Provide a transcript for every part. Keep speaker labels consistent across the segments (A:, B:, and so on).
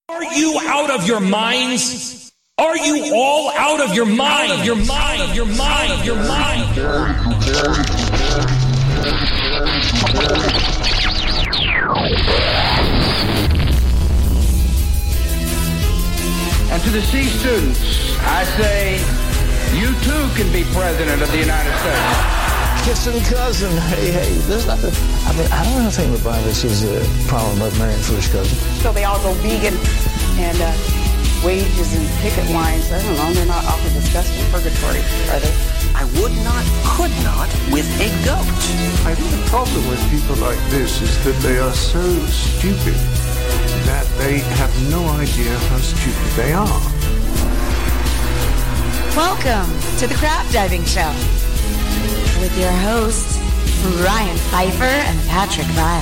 A: Are you out of your minds? Are you all out of your mind? Your mind, your mind, your mind.
B: And to the C students, I say, you too can be president of the United States.
C: Kissing cousin, hey, there's nothing. I mean, I don't know anything about this is a problem about marrying first cousin.
D: So they all go vegan and wages and picket lines. I don't know, they're not awfully disgusting. Purgatory, are they?
E: I would not, could not with a goat.
F: I think the problem with people like this is that they are so stupid that they have no idea how stupid they are.
G: Welcome to the Crab Diving Show with your hosts, Ryan Pfeiffer and Patrick Vile.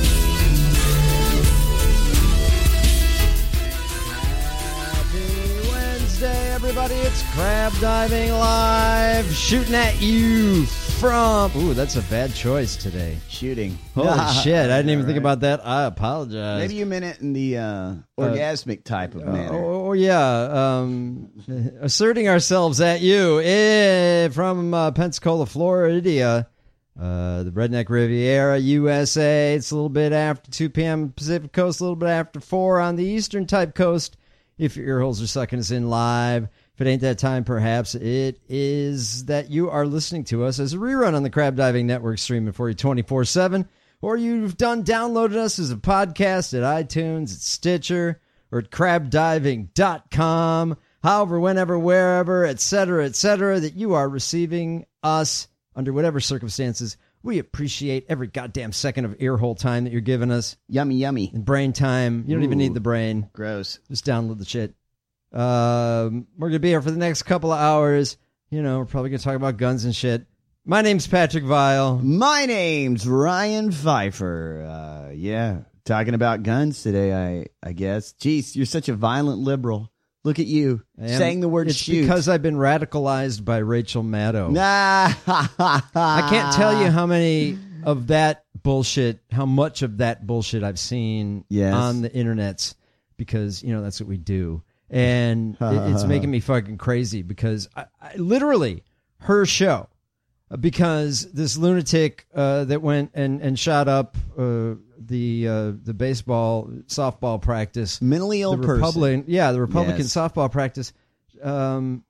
H: Happy Wednesday, everybody. It's Crab Diving Live, shooting at you from... Ooh, that's a bad choice today.
I: Shooting.
H: Holy shit, I didn't even think about that. I apologize.
I: Maybe you meant it in the orgasmic type of manner.
H: Oh, yeah. Asserting ourselves at you from Pensacola, Florida, the Redneck Riviera, USA. It's a little bit after 2 p.m. Pacific Coast, a little bit after 4 on the Eastern type coast. If your ear holes are sucking us in live, if it ain't that time, perhaps it is that you are listening to us as a rerun on the Crab Diving Network, streaming for you 24/7, or you've downloaded us as a podcast at iTunes, at Stitcher, or at crabdiving.com, however, whenever, wherever, etc., that you are receiving us under whatever circumstances. We appreciate every goddamn second of earhole time that you're giving us.
I: Yummy, yummy.
H: And brain time. You don't even need the brain.
I: Gross.
H: Just download the shit. We're going to be here for the next couple of hours. You know, we're probably going to talk about guns and shit. My name's Patrick Vile.
I: My name's Ryan Pfeiffer. Yeah, talking about guns today, I guess. Jeez, you're such a violent liberal. Look at you, saying the word shoot.
H: It's because I've been radicalized by Rachel Maddow.
I: I
H: can't tell you how many of that bullshit, how much of that bullshit I've seen on the internets, because, you know, that's what we do. And it's making me fucking crazy because I literally, her show, because this lunatic that went and shot up the baseball softball practice,
I: mentally ill person,
H: the Republican softball practice, I'm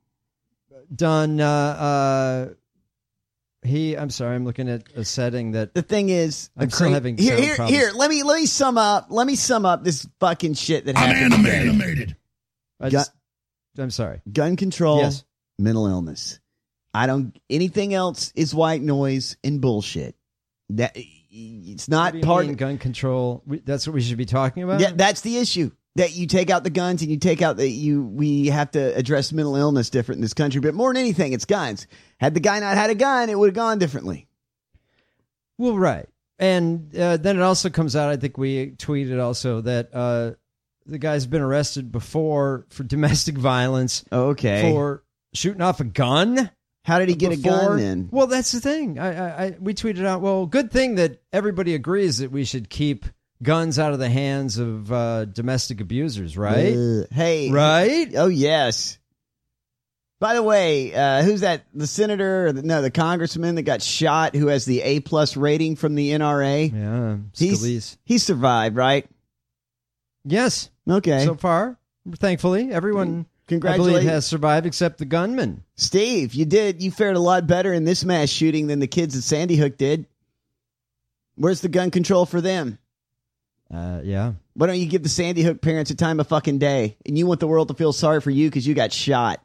H: sorry, I'm looking at a setting that
I: the thing is,
H: I'm still having
I: here. Let me sum up this fucking shit that happened.
A: I'm animated.
H: I'm sorry.
I: Gun control, mental illness. Anything else is white noise and bullshit. That it's not part of
H: gun control. That's what we should be talking about.
I: Yeah, that's the issue. That you take out the guns and you take out we have to address mental illness different in this country. But more than anything, it's guns. Had the guy not had a gun, it would have gone differently.
H: Well, right. And then it also comes out, I think we tweeted also that the guy's been arrested before for domestic violence.
I: Okay.
H: For shooting off a gun.
I: How did he get a gun then?
H: Well, that's the thing. We tweeted out, well, good thing that everybody agrees that we should keep guns out of the hands of domestic abusers, right?
I: Hey.
H: Right?
I: Oh, yes. By the way, who's that? The senator, the congressman that got shot who has the A+ rating from the NRA?
H: Yeah, Scalise.
I: He survived, right?
H: Yes.
I: Okay.
H: So far, thankfully, everyone...
I: Congratulations.
H: I believe has survived except the gunman.
I: Steve, you fared a lot better in this mass shooting than the kids at Sandy Hook did. Where's the gun control for them?
H: Yeah.
I: Why don't you give the Sandy Hook parents a time of fucking day? And you want the world to feel sorry for you because you got shot.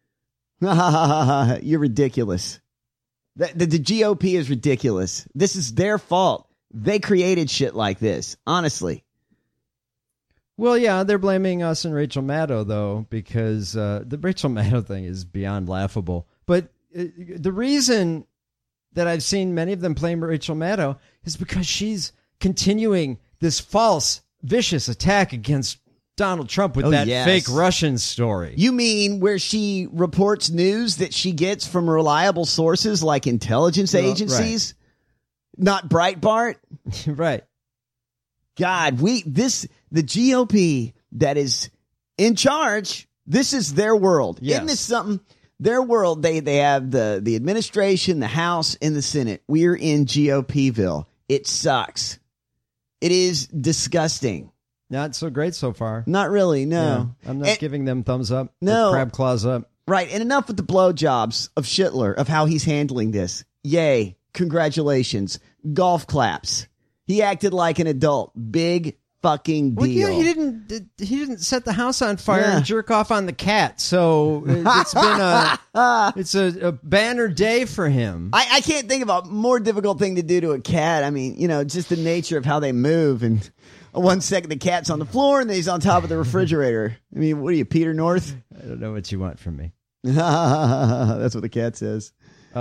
I: You're ridiculous. The GOP is ridiculous. This is their fault. They created shit like this, honestly.
H: Well, yeah, they're blaming us and Rachel Maddow, though, because the Rachel Maddow thing is beyond laughable. But the reason that I've seen many of them blame Rachel Maddow is because she's continuing this false, vicious attack against Donald Trump with fake Russian story.
I: You mean where she reports news that she gets from reliable sources like intelligence agencies? Right. Not Breitbart?
H: Right.
I: God, the GOP that is in charge. This is their world.
H: Yes.
I: Isn't this something? Their world, they have the administration, the House, and the Senate. We're in GOPville. It sucks. It is disgusting.
H: Not so great so far.
I: Not really, no.
H: Yeah, I'm not giving them thumbs up.
I: No.
H: Or crab claws up.
I: Right, and enough with the blowjobs of Schittler, of how he's handling this. Yay, congratulations. Golf claps. He acted like an adult. Big fucking deal.
H: Well, yeah, he didn't set the house on fire and jerk off on the cat. So it's been a banner day for him.
I: I can't think of a more difficult thing to do to a cat. I mean, just the nature of how they move. And 1 second the cat's on the floor and then he's on top of the refrigerator. I mean, what are you, Peter North?
H: I don't know what you want from me.
I: That's what the cat says.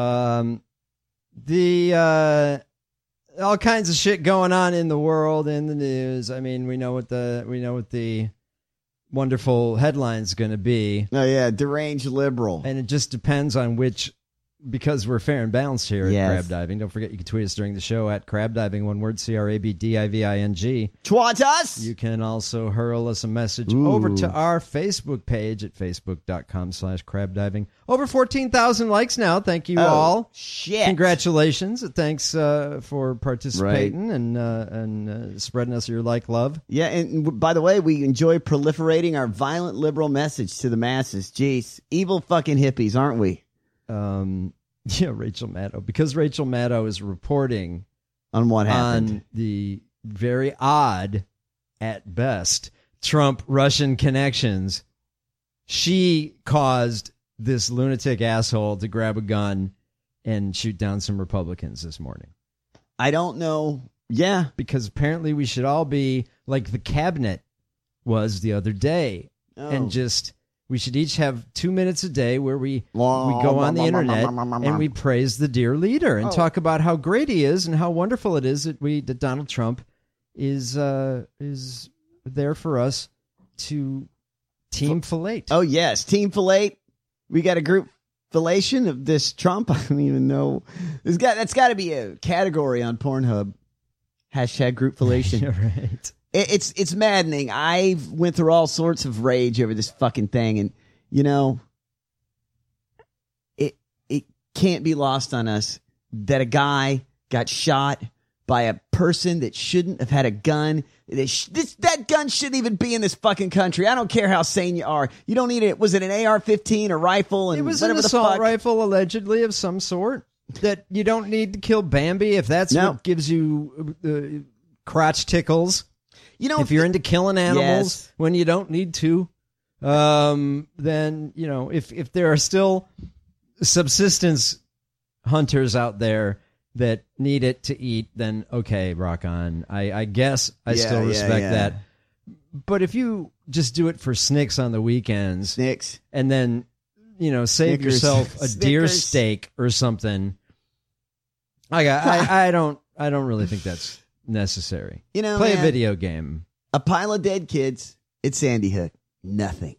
I: All
H: kinds of shit going on in the world, in the news. I mean, we know what the wonderful headline's going to be.
I: Oh yeah, deranged liberal.
H: And it just depends on which, because we're fair and balanced here at
I: Yes.
H: Crab Diving. Don't forget you can tweet us during the show at Crab Diving, one word, CRABDIVING.
I: Twat us.
H: You can also hurl us a message over to our Facebook page at facebook.com/crabdiving. Over 14,000 likes now. Thank you all.
I: Shit.
H: Congratulations. Thanks for participating and spreading us your love.
I: Yeah, and by the way, we enjoy proliferating our violent liberal message to the masses. Jeez, evil fucking hippies, aren't we?
H: Yeah, Rachel Maddow. Because Rachel Maddow is reporting
I: on what happened.
H: On the very odd, at best, Trump-Russian connections. She caused this lunatic asshole to grab a gun and shoot down some Republicans this morning.
I: I don't know. Yeah.
H: Because apparently we should all be like the cabinet was the other day. And just... We should each have 2 minutes a day where we go on the internet and we praise the dear leader and talk about how great he is and how wonderful it is that Donald Trump is there for us to team fillet.
I: Oh yes, team fillet. We got a group fillation of this Trump. I don't even know. That's got to be a category on Pornhub. # group fillation.
H: Right.
I: It's maddening. I went through all sorts of rage over this fucking thing, and it can't be lost on us that a guy got shot by a person that shouldn't have had a gun. That gun shouldn't even be in this fucking country. I don't care how sane you are. You don't need it. Was it an AR-15, a rifle, and
H: it was
I: whatever
H: an
I: the
H: assault
I: fuck?
H: rifle, allegedly of some sort. That you don't need to kill Bambi if that's what gives you crotch tickles. If you're into killing animals when you don't need to, then, if there are still subsistence hunters out there that need it to eat, then okay, rock on. I guess I still respect that. But if you just do it for snicks on the weekends, and then, save yourself a deer steak or something, I don't really think that's necessary. Play a video game.
I: A pile of dead kids at Sandy Hook. Nothing.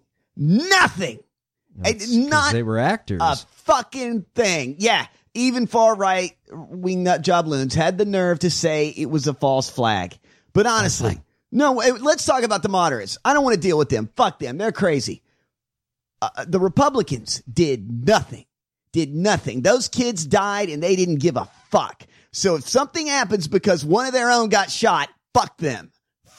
H: Not they were actors.
I: A fucking thing. Yeah. Even far right wing nut job loons had the nerve to say it was a false flag. But honestly, no, let's talk about the moderates. I don't want to deal with them. Fuck them. They're crazy. The Republicans did nothing. Those kids died and they didn't give a fuck. So if something happens because one of their own got shot, fuck them.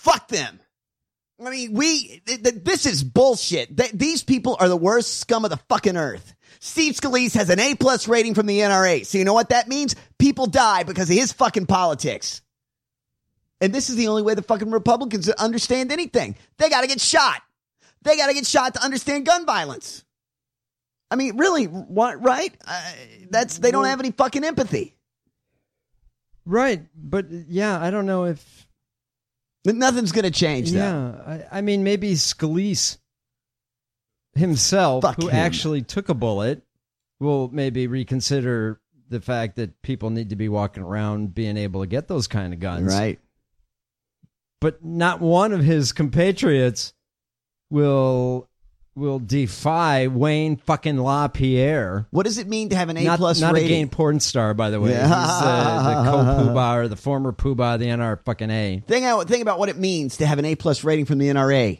I: I mean, this is bullshit. These people are the worst scum of the fucking earth. Steve Scalise has an A+ rating from the NRA. So you know what that means? People die because of his fucking politics. And this is the only way the fucking Republicans understand anything. They got to get shot. They got to get shot to understand gun violence. I mean, really, what, right? They don't have any fucking empathy.
H: Right. But yeah, I don't know if
I: nothing's going to change that.
H: Yeah. I mean, maybe Scalise himself, who actually took a bullet, will maybe reconsider the fact that people need to be walking around being able to get those kind of guns.
I: Right.
H: But not one of his compatriots will defy Wayne fucking LaPierre.
I: What does it mean to have an A+
H: not
I: rating?
H: Not a gay porn star, by the way.
I: Yeah.
H: He's the co-poobah or the former poobah of the NRA.
I: Think about what it means to have an A+ rating from the NRA.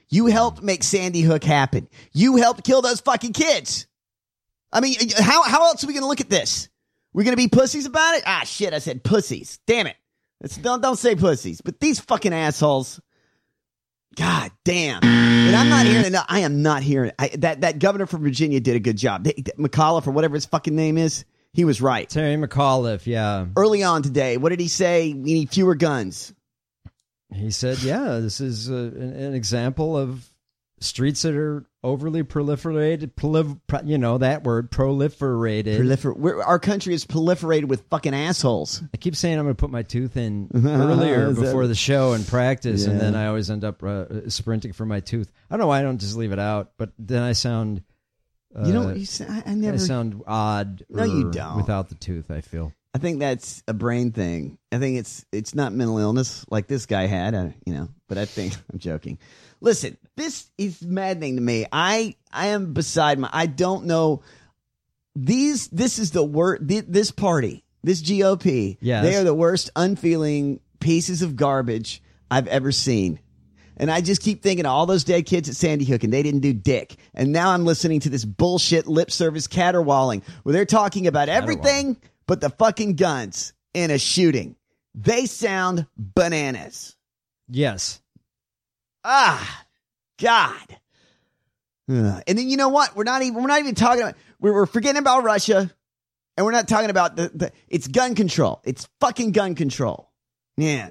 I: You helped make Sandy Hook happen. You helped kill those fucking kids. I mean, how else are we going to look at this? We're going to be pussies about it? Ah, shit, I said pussies. Damn it. Don't say pussies. But these fucking assholes, God damn. And I'm not hearing it. I am not hearing it. That governor from Virginia did a good job. McAuliffe or whatever his fucking name is, he was right.
H: Terry McAuliffe, yeah.
I: Early on today, what did he say? We need fewer guns.
H: He said, yeah, this is an example of streets that are overly proliferated, that word, proliferated.
I: Our country is proliferated with fucking assholes.
H: I keep saying I'm going to put my tooth in earlier before the show and practice, and then I always end up sprinting for my tooth. I don't know why I don't just leave it out, but then I sound...
I: you know what you say? I
H: sound odd.
I: No, you don't.
H: Without the tooth, I feel.
I: I think that's a brain thing. I think it's not mental illness like this guy had, but I think I'm joking. Listen, this is maddening to me. I am beside I don't know. This is the worst. This party, this GOP,
H: yes.
I: They are the worst unfeeling pieces of garbage I've ever seen. And I just keep thinking of all those dead kids at Sandy Hook and they didn't do dick. And now I'm listening to this bullshit lip service caterwauling where they're talking about everything but the fucking guns in a shooting. They sound bananas.
H: Yes.
I: Ah, God. And then you know what? We're not even talking about, we're forgetting about Russia, and we're not talking about it's gun control. It's fucking gun control. Yeah.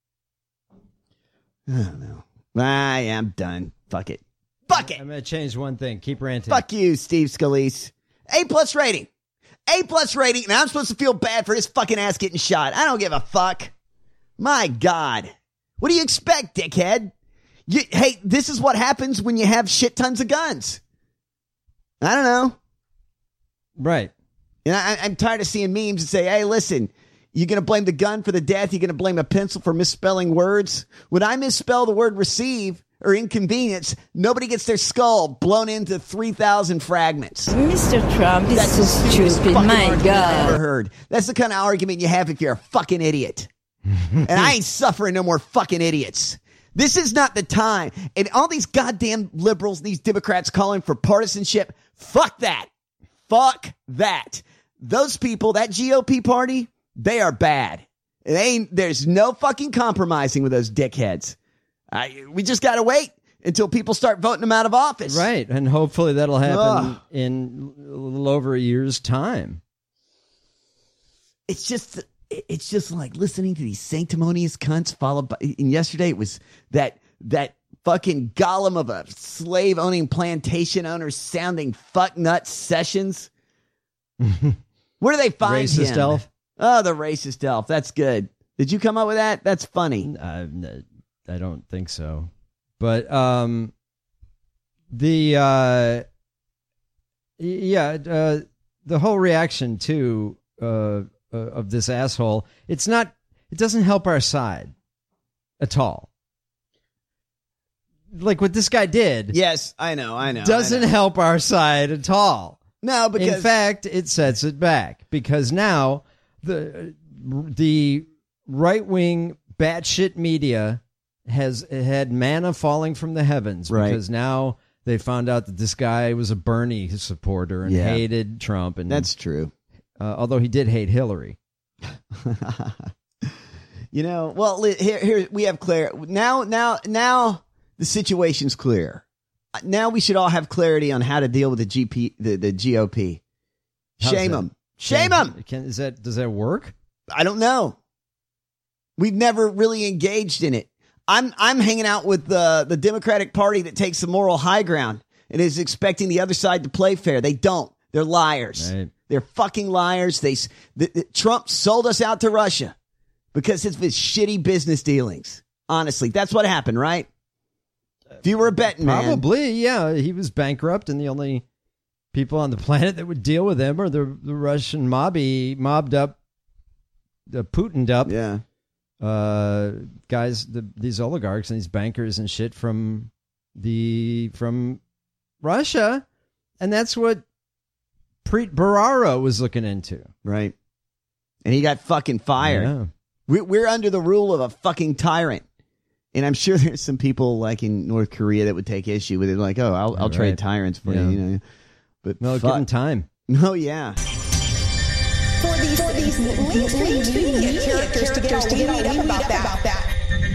I: I don't know. I am done. Fuck it. Fuck it.
H: I'm going to change one thing. Keep ranting.
I: Fuck you, Steve Scalise. A+ rating. A+ rating, and I'm supposed to feel bad for his fucking ass getting shot. I don't give a fuck. My God. What do you expect, dickhead? Hey, this is what happens when you have shit tons of guns. I don't know.
H: Right.
I: And I'm tired of seeing memes that say, hey, listen, you're going to blame the gun for the death? You're going to blame a pencil for misspelling words? When I misspell the word receive or inconvenience, nobody gets their skull blown into 3,000 fragments.
J: Mr. Trump is so stupid. My God.
I: I've ever heard. That's the kind of argument you have if you're a fucking idiot. And I ain't suffering no more fucking idiots. This is not the time. And all these goddamn liberals, these Democrats calling for partisanship, fuck that. Fuck that. Those people, that GOP party, they are bad. There's no fucking compromising with those dickheads. We just got to wait until people start voting them out of office.
H: Right. And hopefully that'll happen in a little over a year's time.
I: It's just like listening to these sanctimonious cunts followed by, and yesterday it was that fucking golem of a slave owning plantation owner sounding fuck nut Sessions. Where do they find him?
H: Racist elf?
I: Oh, the racist elf. That's good. Did you come up with that? That's funny.
H: I don't think so. But the whole reaction to of this asshole, it doesn't help our side at all. Like what this guy did.
I: Yes, I know.
H: Doesn't help our side at all.
I: No, because
H: in fact, it sets it back because now the right-wing batshit media has had manna falling from the heavens,
I: right?
H: Because now they found out that this guy was a Bernie supporter and hated Trump, and
I: that's true.
H: Although he did hate Hillary.
I: Well, here we have clear now the situation's clear. Now we should all have clarity on how to deal with the GOP. Shame them. Shame them.
H: Does that work?
I: I don't know. We've never really engaged in it. I'm hanging out with the Democratic Party that takes the moral high ground and is expecting the other side to play fair. They don't. They're liars. Right. They're fucking liars. Trump sold us out to Russia because of his shitty business dealings. Honestly, that's what happened, right? If you were a betting man.
H: Probably, yeah. He was bankrupt, and the only people on the planet that would deal with him are the Russian mobbed up, the Putin'd up.
I: Yeah.
H: Guys, these oligarchs and these bankers and shit from Russia, and that's what Preet Bharara was looking into,
I: right? And he got fucking fired.
H: Yeah.
I: We're under the rule of a fucking tyrant, And I'm sure there's some people like in North Korea that would take issue with it, like, "Oh, I'll trade tyrants for you," you know. But
H: no, give them time.
I: Oh yeah.
K: For these mainstream media characters to get all weed up about that.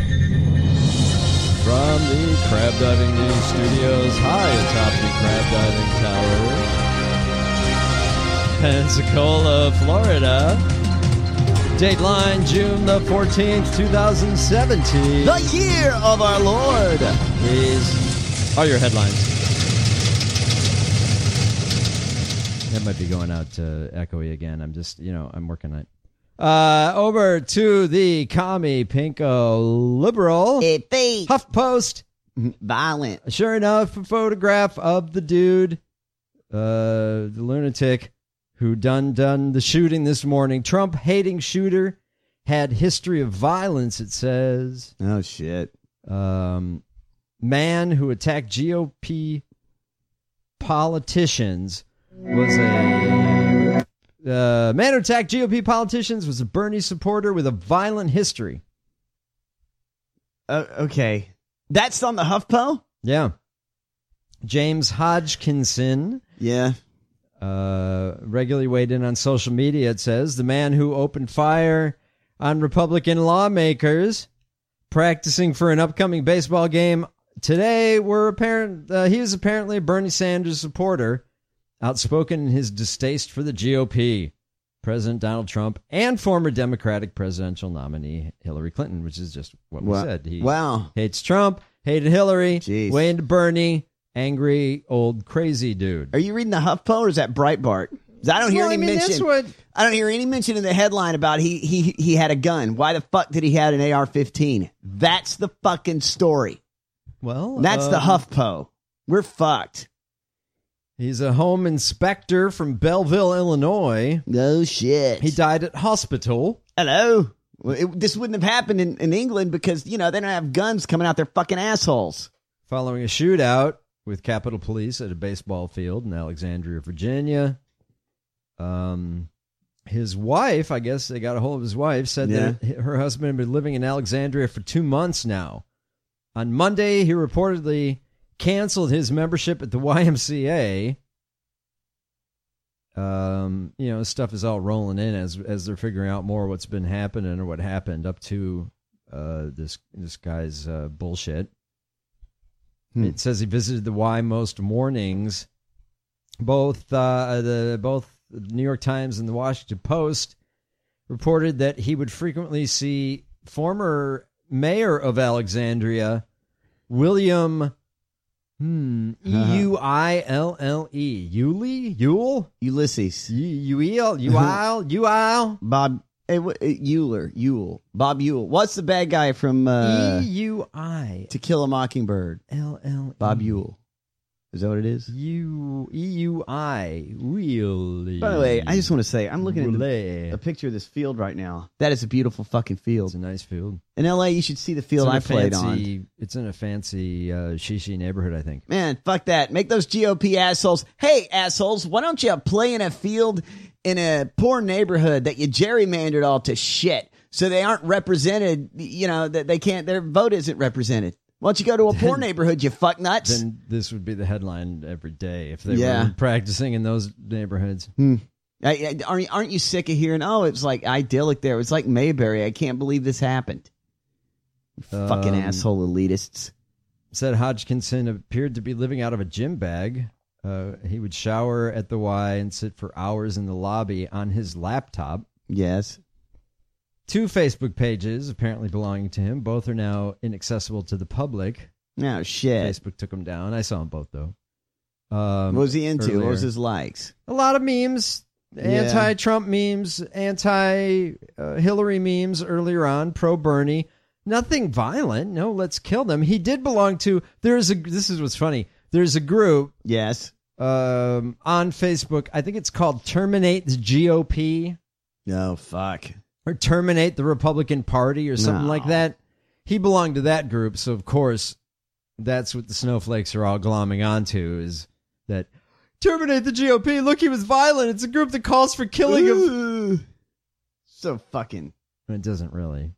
H: From the Crab Diving News Studios, high atop the Crab Diving Tower, Pensacola, Florida. Dateline June the 14th, 2017.
I: The year of our Lord.
H: These are your headlines. That might be going out echoey again. I'm just, I'm working on it. Over to the commie pinko liberal. HuffPost.
I: Violent.
H: Sure enough, a photograph of the dude, the lunatic, who done the shooting this morning. Trump-hating shooter, had history of violence, it says.
I: Oh, shit.
H: Man who attacked GOP politicians was a Bernie supporter with a violent history.
I: Okay. That's on the HuffPo?
H: Yeah. James Hodgkinson.
I: Yeah.
H: Regularly weighed in on social media, it says. The man who opened fire on Republican lawmakers practicing for an upcoming baseball game today he was apparently a Bernie Sanders supporter, outspoken in his distaste for the GOP, President Donald Trump, and former Democratic presidential nominee Hillary Clinton, which is just what we said. He hates Trump, hated Hillary, way into Bernie, angry old crazy dude.
I: Are you reading the HuffPo or is that Breitbart? I don't hear any mention. I don't hear any mention in the headline about he had a gun. Why the fuck did he have an AR-15? That's the fucking story.
H: Well,
I: that's the HuffPo. We're fucked.
H: He's a home inspector from Belleville, Illinois.
I: No shit.
H: He died at hospital.
I: Hello. Well, this wouldn't have happened in England because, they don't have guns coming out their fucking assholes.
H: Following a shootout with Capitol Police at a baseball field in Alexandria, Virginia. His wife, I guess they got a hold of his wife, said that her husband had been living in Alexandria for 2 months now. On Monday, he reportedly canceled his membership at the YMCA. Stuff is all rolling in as they're figuring out more what's been happening or what happened up to this guy's bullshit. It says he visited the Y most mornings. Both the New York Times and the Washington Post reported that he would frequently see former mayor of Alexandria, William Euille?
I: Ulysses.
H: Euille?
I: Bob Euler. Bob Ewell. What's the bad guy from
H: EUI?
I: To Kill a Mockingbird.
H: LL.
I: Bob Ewell. Is that what it is?
H: EUI. Really?
I: By the way, I just want to say, I'm looking at a picture of this field right now. That is a beautiful fucking field.
H: It's a nice field.
I: In L.A., you should see the field I played on.
H: It's in a fancy shishi neighborhood, I think.
I: Man, fuck that. Make those GOP assholes. Hey, assholes, why don't you play in a field in a poor neighborhood that you gerrymandered all to shit so they aren't represented, that they can't, their vote isn't represented. Why don't you go to a poor neighborhood, you fuck nuts?
H: Then this would be the headline every day if they were practicing in those neighborhoods.
I: Aren't you sick of hearing, it's like idyllic there. It's like Mayberry. I can't believe this happened. Fucking asshole elitists.
H: Said Hodgkinson appeared to be living out of a gym bag. He would shower at the Y and sit for hours in the lobby on his laptop.
I: Yes.
H: 2 Facebook pages apparently belonging to him. Both are now inaccessible to the public.
I: No shit.
H: Facebook took them down. I saw them both, though.
I: What was he into?
H: Earlier.
I: What was his likes?
H: A lot of memes. Anti-Trump memes. Anti-Hillary memes earlier on. Pro-Bernie. Nothing violent. No, let's kill them. He did belong to... This is what's funny. There's a group...
I: Yes.
H: On Facebook. I think it's called Terminate the GOP.
I: No, fuck.
H: Or Terminate the Republican Party or something like that. He belonged to that group, so of course that's what the snowflakes are all glomming onto, is that terminate the GOP. Look, he was violent. It's a group that calls for killing of...
I: So fucking...
H: It doesn't really.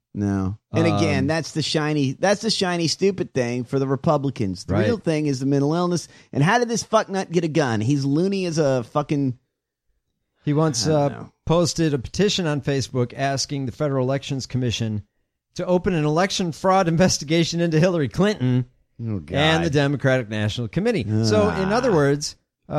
I: No. And again, that's the shiny, stupid thing for the Republicans. The real thing is the mental illness. And how did this fucknut get a gun? He's loony as a fucking...
H: He once posted a petition on Facebook asking the Federal Elections Commission to open an election fraud investigation into Hillary Clinton and the Democratic National Committee. So, in other words,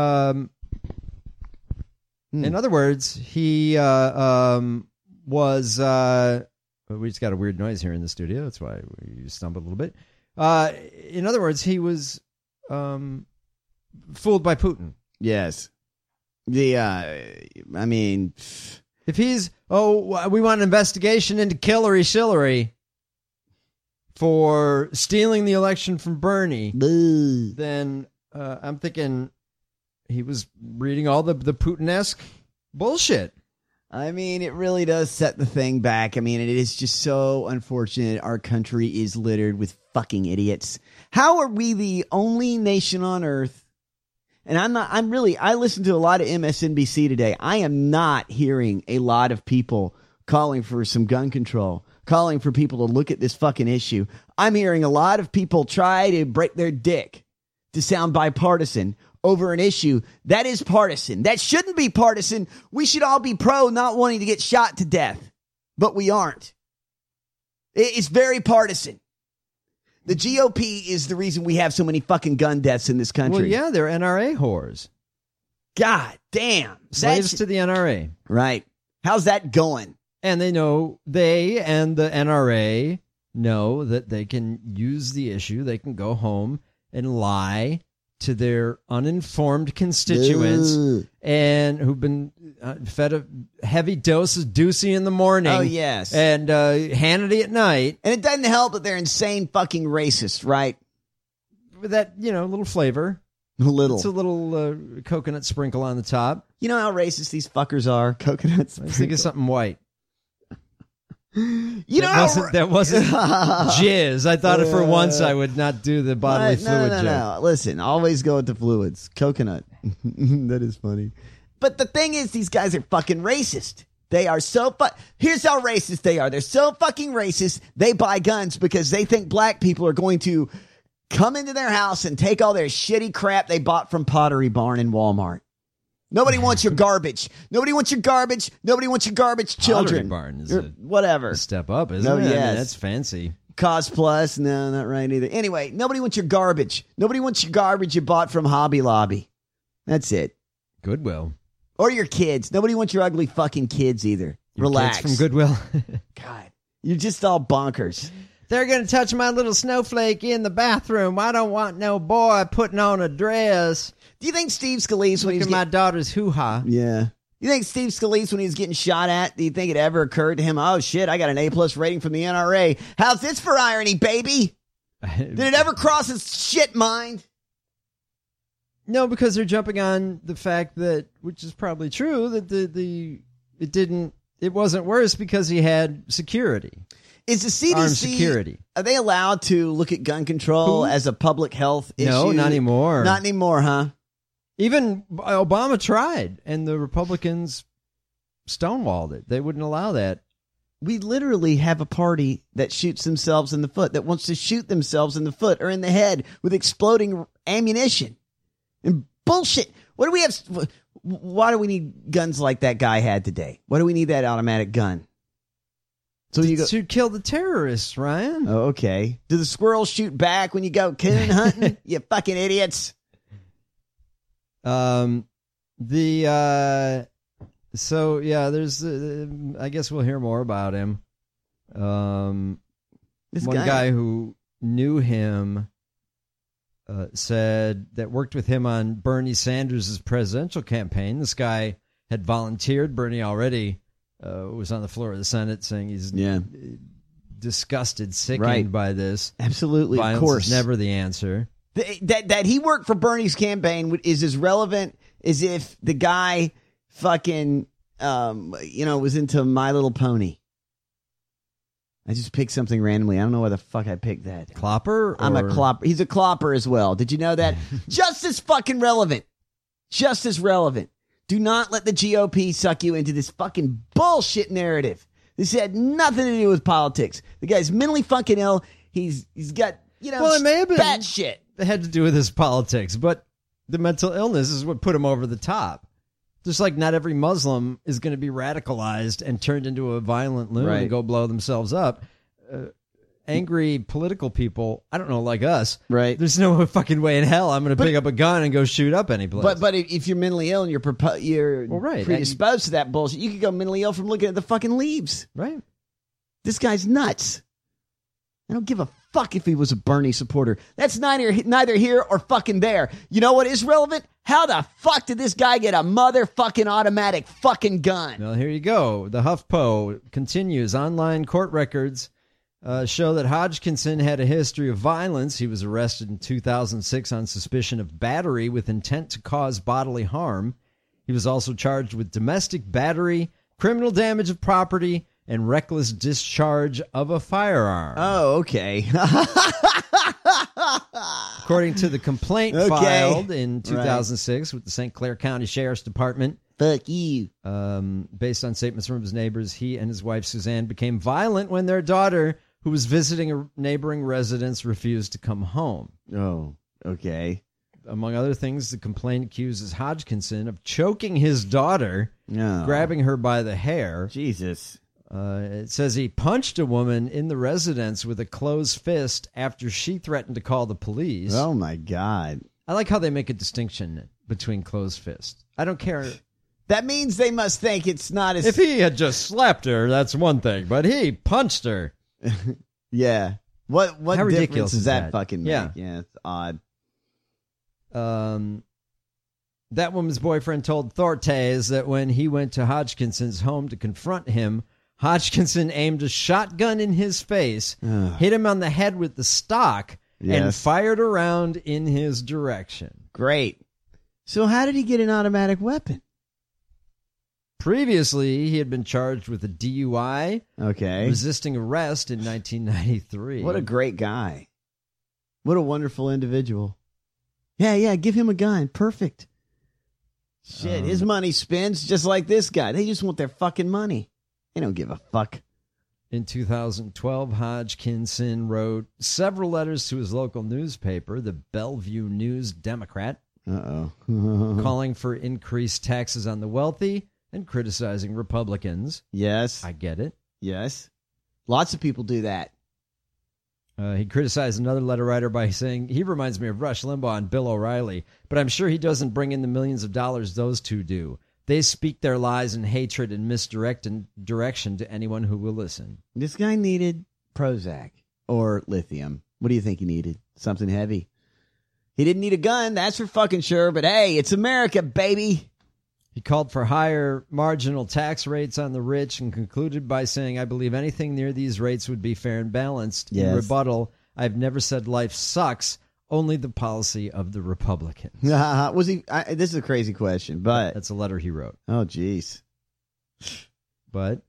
H: he was. We just got a weird noise here in the studio. That's why we stumbled a little bit. In other words, he was fooled by Putin.
I: Yes. I mean,
H: if he's, we want an investigation into Hillary for stealing the election from Bernie, then I'm thinking he was reading all the Putin-esque bullshit.
I: I mean, it really does set the thing back. I mean, it is just so unfortunate. Our country is littered with fucking idiots. How are we the only nation on earth? And I listened to a lot of MSNBC today. I am not hearing a lot of people calling for some gun control, calling for people to look at this fucking issue. I'm hearing a lot of people try to break their dick to sound bipartisan over an issue that is partisan. That shouldn't be partisan. We should all be pro not wanting to get shot to death, but we aren't. It's very partisan. The GOP is the reason we have so many fucking gun deaths in this country.
H: Well, yeah, they're NRA whores.
I: God damn.
H: Slaves to the NRA.
I: Right. How's that going?
H: And they and the NRA know that they can use the issue. They can go home and lie to their uninformed constituents and who've been fed a heavy dose of Ducey in the morning.
I: Oh, yes.
H: And Hannity at night.
I: And it doesn't help that they're insane fucking racist, right?
H: With that, little flavor.
I: A little.
H: It's a little coconut sprinkle on the top.
I: You know how racist these fuckers are? Coconut sprinkle.
H: I was thinking something white.
I: That
H: wasn't jizz. I thought for once I would not do the bodily fluid joke.
I: No. Listen, always go with the fluids. Coconut. That is funny. But the thing is, these guys are fucking racist. They are so Here's how racist they are. They're so fucking racist. They buy guns because they think black people are going to come into their house and take all their shitty crap they bought from Pottery Barn and Walmart. Nobody wants your garbage. Nobody wants your garbage. Nobody wants your garbage children.
H: Pottery Barn is
I: whatever.
H: A step up, isn't it?
I: Yes.
H: I mean, that's fancy.
I: Cos Plus? No, not right either. Anyway, nobody wants your garbage. Nobody wants your garbage you bought from Hobby Lobby. That's it.
H: Goodwill.
I: Or your kids. Nobody wants your ugly fucking kids either.
H: Your
I: Relax.
H: Kids from Goodwill.
I: God, you're just all bonkers.
H: They're going to touch my little snowflake in the bathroom. I don't want no boy putting on a dress.
I: Do you think Steve Scalise, when he was
H: my daughter's hoo-ha?
I: Yeah. You think Steve Scalise, when he was getting shot at, do you think it ever occurred to him, oh, shit, I got an A+ rating from the NRA. How's this for irony, baby? Did it ever cross his shit mind?
H: No, because they're jumping on the fact that, which is probably true, that it wasn't worse because he had security.
I: Is the CDC,
H: armed security.
I: Are they allowed to look at gun control as a public health issue?
H: No, not anymore.
I: Not anymore, huh?
H: Even Obama tried, and the Republicans stonewalled it. They wouldn't allow that.
I: We literally have a party that shoots themselves in the foot, that wants to shoot themselves in the foot or in the head with exploding ammunition. And bullshit. What do we have? Why do we need guns like that guy had today? Why do we need that automatic gun? So you go
H: to kill the terrorists, Ryan.
I: Oh, okay. Do the squirrels shoot back when you go coon hunting? You fucking idiots.
H: So yeah, there's I guess we'll hear more about him.
I: This
H: one guy who knew him said that worked with him on Bernie Sanders' presidential campaign. This guy had volunteered. Bernie already was on the floor of the Senate saying he's disgusted, sickened by this.
I: Absolutely,
H: violence
I: of course,
H: is never the answer.
I: That he worked for Bernie's campaign is as relevant as if the guy fucking was into My Little Pony. I just picked something randomly. I don't know why the fuck I picked that.
H: Clopper?
I: I'm a clopper. He's a clopper as well. Did you know that? Just as fucking relevant. Just as relevant. Do not let the GOP suck you into this fucking bullshit narrative This had nothing to do with politics. The guy's mentally fucking ill. He's got,
H: well, it may have been
I: bad shit.
H: It had to do with his politics, but the mental illness is what put him over the top. Just like not every Muslim is going to be radicalized and turned into a violent loon and go blow themselves up. Angry political people, I don't know, like us.
I: Right.
H: There's no fucking way in hell I'm going to pick up a gun and go shoot up any place.
I: But if you're mentally ill and you're predisposed to that bullshit, you could go mentally ill from looking at the fucking leaves.
H: Right.
I: This guy's nuts. I don't give a fuck if he was a Bernie supporter. That's neither here or fucking there. You know what is relevant? How the fuck did this guy get a motherfucking automatic fucking gun?
H: Well, here you go. The HuffPo continues. Online court records show that Hodgkinson had a history of violence. He was arrested in 2006 on suspicion of battery with intent to cause bodily harm. He was also charged with domestic battery, criminal damage of property, and reckless discharge of a firearm.
I: Oh, okay.
H: According to the complaint filed in 2006 with the St. Clair County Sheriff's Department.
I: Fuck you.
H: Based on statements from his neighbors, he and his wife Suzanne became violent when their daughter, who was visiting a neighboring residence, refused to come home.
I: Oh, okay.
H: Among other things, the complaint accuses Hodgkinson of choking his daughter, grabbing her by the hair.
I: Jesus.
H: It says he punched a woman in the residence with a closed fist after she threatened to call the police.
I: Oh, my God.
H: I like how they make a distinction between closed fist. I don't care.
I: That means they must think it's not as...
H: If he had just slapped her, that's one thing, but he punched her.
I: Yeah. What
H: how
I: difference
H: ridiculous
I: does
H: is
I: that fucking make? Yeah, it's odd.
H: That woman's boyfriend told Thortes that when he went to Hodgkinson's home to confront him, Hodgkinson aimed a shotgun in his face, hit him on the head with the stock, and fired around in his direction.
I: Great. So how did he get an automatic weapon?
H: Previously, he had been charged with a DUI, resisting arrest in 1993.
I: What a great guy. What a wonderful individual. Yeah, give him a gun. Perfect. Shit, his money spends just like this guy. They just want their fucking money. They don't give a fuck.
H: In 2012, Hodgkinson wrote several letters to his local newspaper, the Bellevue News Democrat, calling for increased taxes on the wealthy and criticizing Republicans.
I: Yes.
H: I get it.
I: Yes. Lots of people do that.
H: He criticized another letter writer by saying, he reminds me of Rush Limbaugh and Bill O'Reilly, but I'm sure he doesn't bring in the millions of dollars those two do. They speak their lies and hatred and misdirection to anyone who will listen.
I: This guy needed Prozac or lithium. What do you think he needed? Something heavy. He didn't need a gun, that's for fucking sure, but hey, it's America, baby.
H: He called for higher marginal tax rates on the rich and concluded by saying, I believe anything near these rates would be fair and balanced.
I: Yes.
H: In rebuttal, I've never said life sucks. Only the policy of the Republicans.
I: Was he? This is a crazy question, but
H: that's a letter he wrote.
I: Oh, jeez.
H: But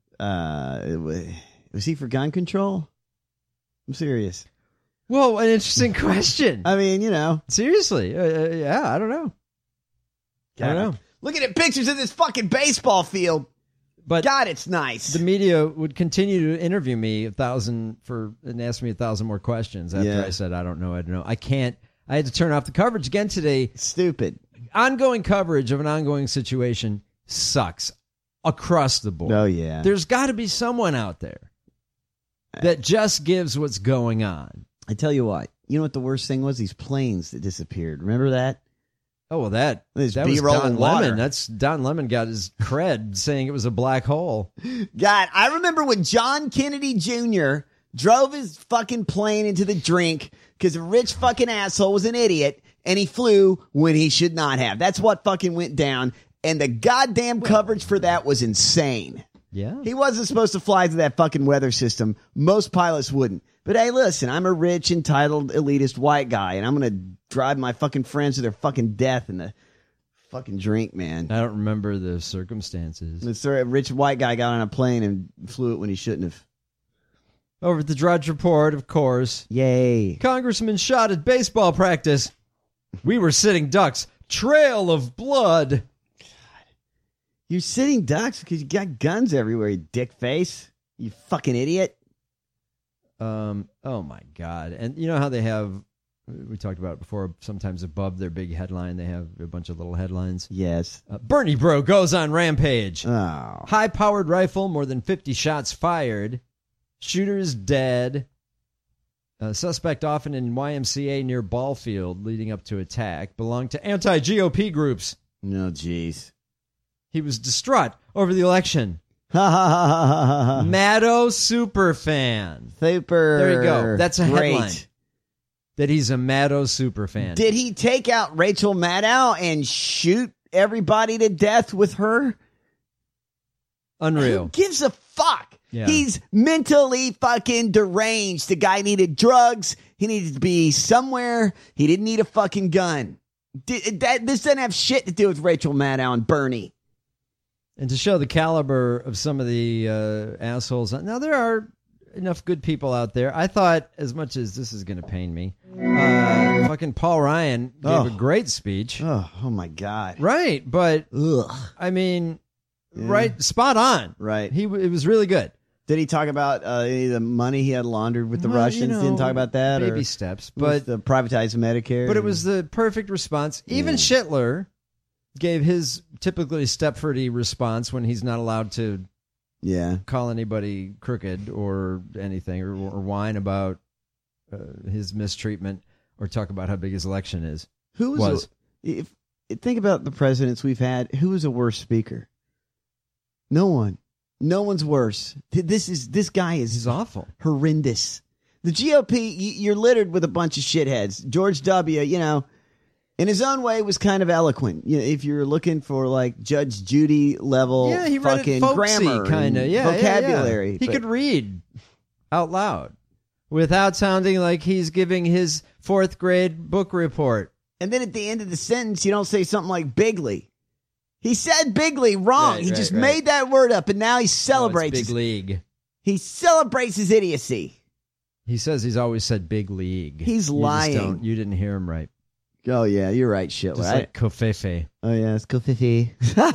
I: was he for gun control? I'm serious.
H: Whoa, an interesting question.
I: I mean,
H: seriously, yeah, I don't know. I don't know.
I: Looking at pictures of this fucking baseball field. But God, it's nice.
H: The media would continue to interview me and ask me 1,000 more questions after I said, I don't know. I can't. I had to turn off the coverage again today.
I: Stupid.
H: Ongoing coverage of an ongoing situation sucks across the board.
I: Oh, yeah.
H: There's got to be someone out there that just gives what's going on.
I: I tell you what. You know what the worst thing was? These planes that disappeared. Remember that?
H: Oh, well, that was Don Lemon. That's Don Lemon got his cred saying it was a black hole.
I: God, I remember when John Kennedy Jr. drove his fucking plane into the drink because a rich fucking asshole was an idiot and he flew when he should not have. That's what fucking went down. And the goddamn coverage for that was insane.
H: Yeah.
I: He wasn't supposed to fly through that fucking weather system. Most pilots wouldn't. But hey, listen, I'm a rich, entitled, elitist white guy, and I'm going to drive my fucking friends to their fucking death in the fucking drink, man.
H: I don't remember the circumstances.
I: This rich white guy got on a plane and flew it when he shouldn't have.
H: Over at the Drudge Report, of course.
I: Yay.
H: Congressman shot at baseball practice. We were sitting ducks. Trail of blood. God.
I: You're sitting ducks because you got guns everywhere, you dick face. You fucking idiot.
H: Oh my God. And you know how they have, we talked about it before, sometimes above their big headline, they have a bunch of little headlines.
I: Yes.
H: Bernie bro goes on rampage.
I: Oh.
H: High-powered rifle, more than 50 shots fired. Shooter is dead. Suspect often in YMCA near ball field leading up to attack. Belonged to anti-GOP groups.
I: No, jeez.
H: He was distraught over the election. Maddow superfan.
I: Super.
H: There you go. That's a
I: great
H: headline. That he's a Maddow superfan.
I: Did he take out Rachel Maddow and shoot everybody to death with her?
H: Unreal.
I: Who gives a fuck?
H: Yeah.
I: He's mentally fucking deranged. The guy needed drugs. He needed to be somewhere. He didn't need a fucking gun. This doesn't have shit to do with Rachel Maddow and Bernie.
H: And to show the caliber of some of the assholes. Now, there are enough good people out there. I thought, as much as this is going to pain me, fucking Paul Ryan gave a great speech.
I: Oh my God.
H: Right, but, I mean, right, spot on.
I: Right.
H: It was really good.
I: Did he talk about any of the money he had laundered with the Russians? Didn't talk about that?
H: Baby steps. But
I: the privatized Medicare?
H: But it was the perfect response. Even Schittler gave his typically Stepfordy response when he's not allowed to call anybody crooked or anything or whine about his mistreatment or talk about how big his election is.
I: Who was? Think about the presidents we've had. Who was a worse speaker? No one. No one's worse. This guy is
H: He's awful.
I: Horrendous. The GOP, you're littered with a bunch of shitheads. George W., in his own way was kind of eloquent. If you're looking for like Judge Judy level
H: he read
I: fucking
H: it folksy,
I: grammar
H: kinda.
I: vocabulary.
H: He could read out loud without sounding like he's giving his 4th grade book report.
I: And then at the end of the sentence, you don't say something like bigly. He said bigly wrong.
H: Right,
I: he just made that word up, and now he celebrates.
H: Big league.
I: He celebrates his idiocy.
H: He says he's always said big league.
I: He's lying.
H: You didn't hear him right.
I: Oh, yeah, you're right, Schittler.
H: Just like Kofefe.
I: Oh, yeah, it's Kofefe.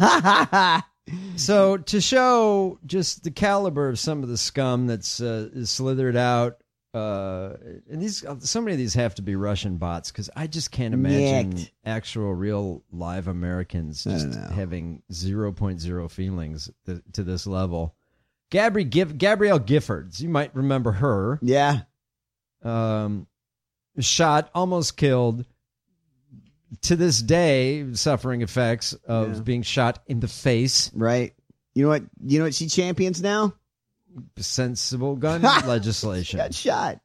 H: So to show just the caliber of some of the scum that's slithered out, and so many of these have to be Russian bots because I just can't imagine actual real live Americans just having 0.0 feelings to this level. Gabrielle Giffords, you might remember her.
I: Yeah.
H: Shot, almost killed. To this day, suffering effects of being shot in the face.
I: Right. You know what she champions now?
H: Sensible gun legislation.
I: Got shot.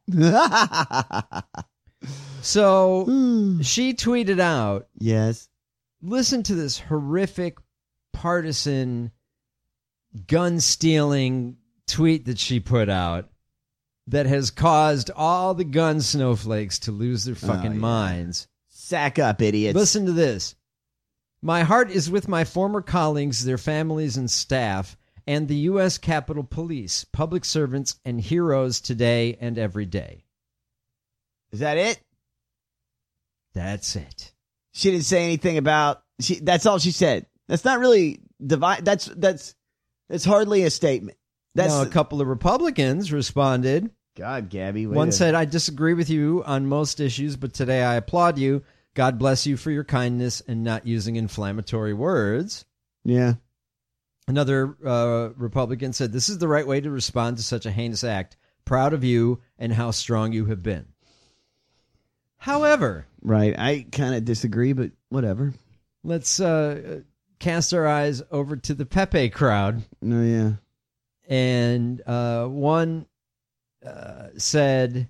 H: So she tweeted out,
I: yes,
H: listen to this horrific partisan gun stealing tweet that she put out that has caused all the gun snowflakes to lose their fucking minds.
I: Sack up, idiots.
H: Listen to this. My heart is with my former colleagues, their families and staff, and the U.S. Capitol Police, public servants and heroes today and every day.
I: Is that it?
H: That's it.
I: She didn't say anything about. That's all she said. That's not really divine. That's hardly a statement.
H: A couple of Republicans responded.
I: God, Gabby.
H: One said, I disagree with you on most issues, but today I applaud you. God bless you for your kindness and not using inflammatory words.
I: Yeah.
H: Another Republican said, this is the right way to respond to such a heinous act. Proud of you and how strong you have been. However.
I: Right. I kind of disagree, but whatever.
H: Let's cast our eyes over to the Pepe crowd.
I: Oh, yeah.
H: And one said,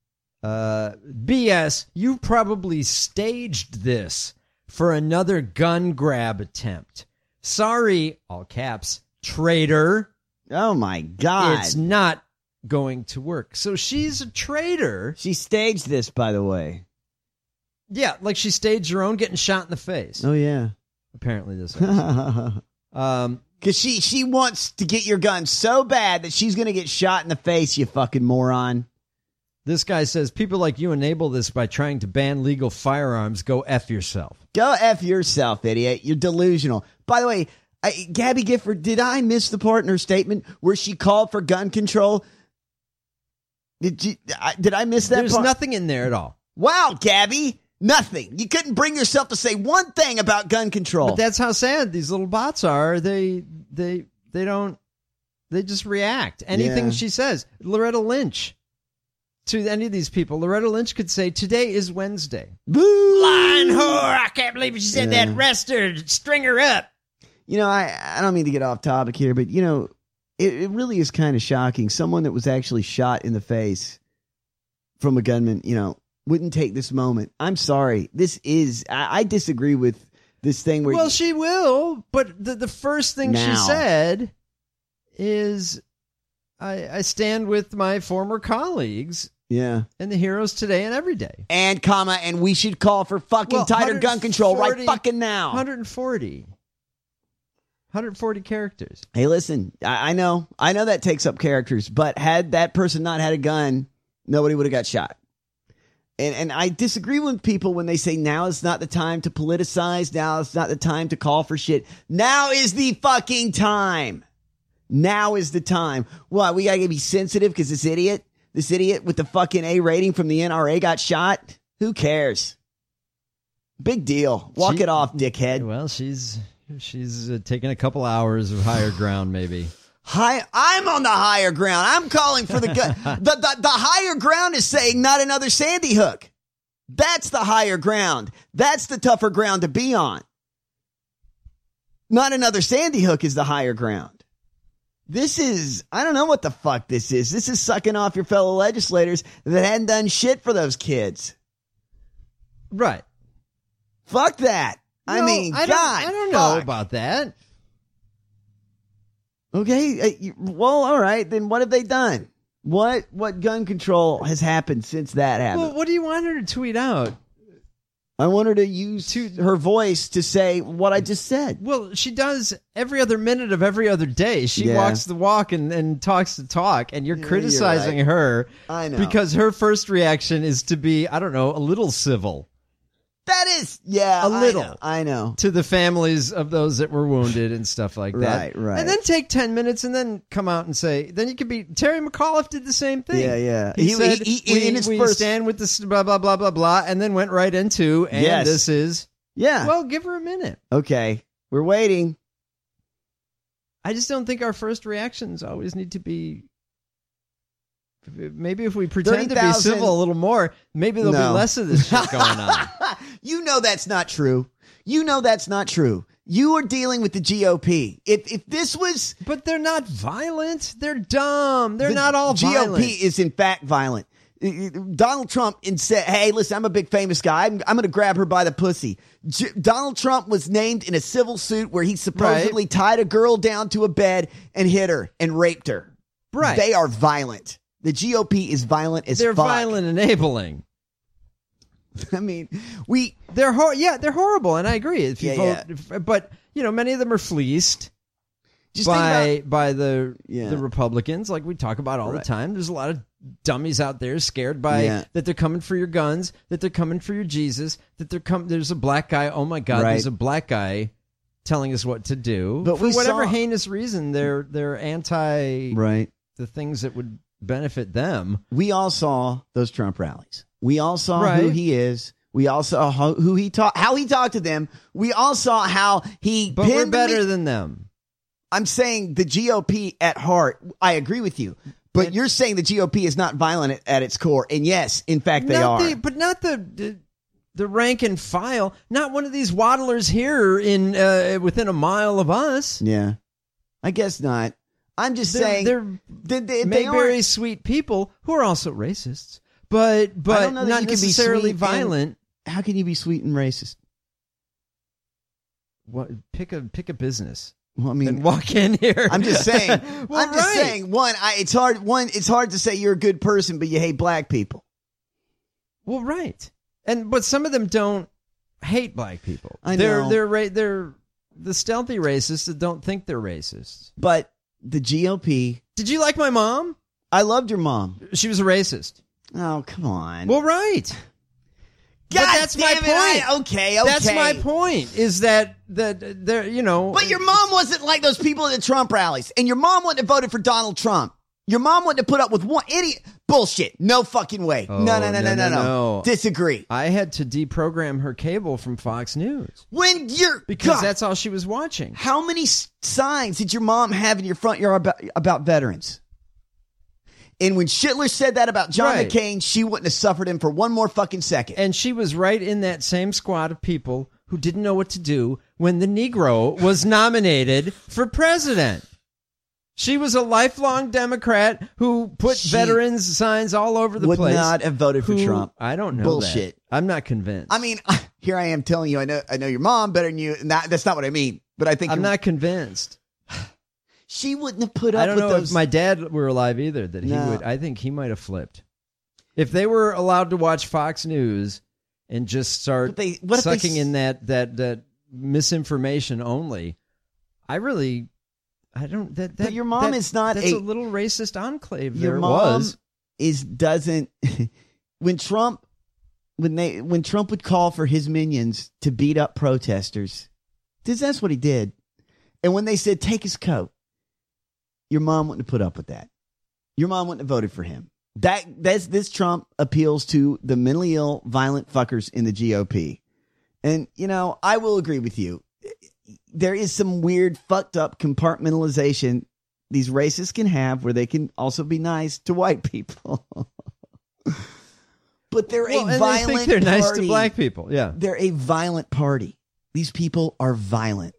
H: BS, you probably staged this for another gun grab attempt. Sorry, all caps, traitor.
I: Oh, my God.
H: It's not going to work. So she's a traitor.
I: She staged this, by the way.
H: Yeah, like she staged her own getting shot in the face.
I: Oh, yeah.
H: Apparently this is.
I: Because she wants to get your gun so bad that she's going to get shot in the face, you fucking moron.
H: This guy says, people like you enable this by trying to ban legal firearms. Go F yourself.
I: Go F yourself, idiot. You're delusional. By the way, Gabby Gifford, did I miss the part in her statement where she called for gun control? Did I miss that
H: There's
I: part?
H: nothing in there at all.
I: Wow, Gabby. Nothing. You couldn't bring yourself to say one thing about gun control.
H: But that's how sad these little bots are. They just react. Anything she says. Loretta Lynch. To any of these people, Loretta Lynch could say, today is Wednesday.
I: Boo!
H: Lying whore. I can't believe she said that. Arrest her. String her up.
I: I don't mean to get off topic here, but, it really is kind of shocking. Someone that was actually shot in the face from a gunman, wouldn't take this moment. I'm sorry. I disagree with this thing where...
H: Well, she will, but the first thing she said is, I stand with my former colleagues.
I: Yeah.
H: And the heroes today and every day.
I: And we should call for fucking tighter gun control right fucking now.
H: 140 characters.
I: Hey, listen, I know that takes up characters, but had that person not had a gun, nobody would have got shot. And I disagree with people when they say now is not the time to politicize. Now is not the time to call for shit. Now is the fucking time. Now is the time. What, we gotta be sensitive because this idiot with the fucking A rating from the NRA got shot? Who cares? Big deal. Walk it off, dickhead.
H: Well, she's taking a couple hours of higher ground, maybe.
I: I'm on the higher ground. I'm calling for the gun. The higher ground is saying not another Sandy Hook. That's the higher ground. That's the tougher ground to be on. Not another Sandy Hook is the higher ground. This is, I don't know what the fuck this is. This is sucking off your fellow legislators that hadn't done shit for those kids.
H: Right.
I: Fuck that.
H: No,
I: I
H: don't know about that.
I: Okay. Well, all right. Then what have they done? What gun control has happened since that happened?
H: Well, what do you want her to tweet out?
I: I want her to use her voice to say what I just said.
H: Well, she does every other minute of every other day. She walks the walk and talks the talk, and you're criticizing her.
I: I know.
H: Because her first reaction is to be, I don't know, a little civil.
I: That is, a
H: little.
I: I know.
H: To the families of those that were wounded and stuff like that.
I: Right.
H: And then take 10 minutes and then come out and say, then you could be, Terry McAuliffe did the same thing.
I: Yeah.
H: He said, we stand with this blah, blah, blah, blah, blah, and then went right into, and this is, well, give her a minute.
I: Okay. We're waiting.
H: I just don't think our first reactions always need to be, maybe if we pretend to be civil a little more, maybe there'll be less of this shit going on.
I: You know that's not true. You are dealing with the GOP. If this was...
H: But they're not violent. They're dumb. They're not all violent.
I: GOP is in fact violent. Donald Trump said, hey, listen, I'm a big famous guy. I'm going to grab her by the pussy. Donald Trump was named in a civil suit where he supposedly tied a girl down to a bed and hit her and raped her.
H: Right.
I: They are violent. The GOP is violent as fuck.
H: They're violent enabling.
I: I mean,
H: they're horrible, and I agree. If you vote, but many of them are fleeced by the Republicans, like we talk about all the time. There's a lot of dummies out there scared by that they're coming for your guns, that they're coming for your Jesus, that there's a black guy. Oh my God, there's a black guy telling us what to do.
I: But
H: for whatever heinous reason, they're anti the things that would benefit them.
I: We all saw those Trump rallies. We all saw who he is. We all saw how he talked to them. We all saw how he.
H: But we're better than them.
I: I'm saying the GOP at heart. I agree with you, but you're saying the GOP is not violent at its core, and yes, in fact, they are.
H: But not the rank and file. Not one of these waddlers here in within a mile of us.
I: Yeah, I guess not. I'm just saying
H: they're very sweet people who are also racists, but not necessarily violent.
I: How can you be sweet and racist?
H: What? Pick a business.
I: Well, I mean,
H: and walk in here.
I: I'm just saying. It's hard. It's hard to say you're a good person, but you hate black people.
H: Well, right. But some of them don't hate black people.
I: I know.
H: They're the stealthy racists that don't think they're racists.
I: But the GOP.
H: Did you like my mom?
I: I loved your mom.
H: She was a racist.
I: Oh, come on.
H: Well, right.
I: God
H: but that's my
I: damn
H: point.
I: it. Okay.
H: That's my point. Is that there? You know.
I: But your mom wasn't like those people at the Trump rallies, and your mom wouldn't have voted for Donald Trump. Your mom wouldn't have put up with one idiot. Bullshit. No fucking way.
H: Oh,
I: No. Disagree.
H: I had to deprogram her cable from Fox News.
I: Because
H: that's all she was watching.
I: How many signs did your mom have in your front yard about veterans? And when Schittler said that about John McCain, she wouldn't have suffered him for one more fucking second.
H: And she was right in that same squad of people who didn't know what to do when the Negro was nominated for president. She was a lifelong Democrat who put veterans signs all over the place.
I: Would not have voted for Trump.
H: I don't know.
I: Bullshit.
H: That. I'm not convinced.
I: I mean, here I am telling you, I know your mom better than you. That's not what I mean. But I think
H: I'm not convinced.
I: She wouldn't have put up.
H: I don't
I: with
H: know
I: those.
H: if my dad were alive either. That he would. I think he might have flipped. If they were allowed to watch Fox News and just start sucking in that misinformation only, I don't. But
I: your mom is not.
H: That's a little racist enclave.
I: Your
H: there
I: mom
H: was.
I: doesn't. When Trump would call for his minions to beat up protesters, that's what he did. And when they said take his coat, your mom wouldn't have put up with that. Your mom wouldn't have voted for him. This Trump appeals to the mentally ill, violent fuckers in the GOP. And I will agree with you. There is some weird, fucked up compartmentalization these racists can have where they can also be nice to white people. But they're a violent
H: they think they're
I: party.
H: nice to black people. Yeah.
I: They're a violent party. These people are violent.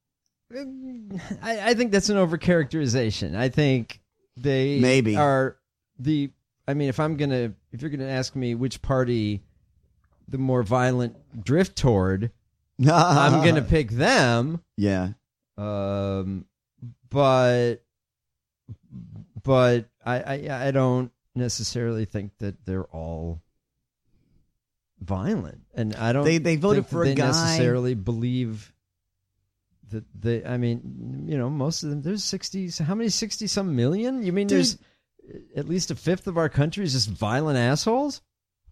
H: I think that's an overcharacterization. I think they
I: maybe
H: are the. I mean, if you're gonna ask me which party the more violent drift toward, I'm gonna pick them.
I: Yeah.
H: But I don't necessarily think that they're all violent, and I don't.
I: They voted
H: think
I: for
H: they
I: a guy.
H: Necessarily believe. That most of them. There's 60. How many 60-some million? You mean there's at least a fifth of our country is just violent assholes?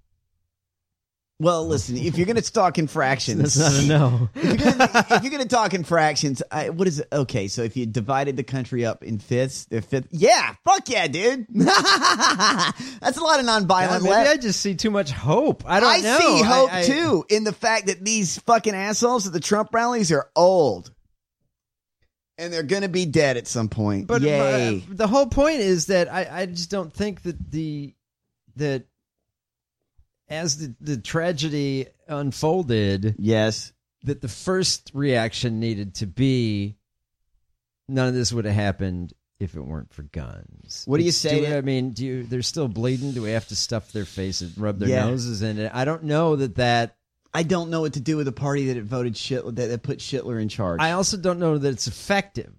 I: Well, listen. If you're going to talk in fractions,
H: that's not a no.
I: if you're going to talk in fractions, what is it? Okay, so if you divided the country up in fifths, yeah, fuck yeah, dude. That's a lot of nonviolent.
H: Maybe I just see too much hope. I don't know.
I: I see hope too in the fact that these fucking assholes at the Trump rallies are old. And they're going to be dead at some point.
H: But
I: yay!
H: The whole point is that I just don't think that as the tragedy unfolded,
I: yes,
H: that the first reaction needed to be none of this would have happened if it weren't for guns.
I: What do you say?
H: They're still bleeding? Do we have to stuff their faces, rub their noses in it? I don't know that.
I: I don't know what to do with a party that voted Schittler, that put Schittler in charge.
H: I also don't know that it's effective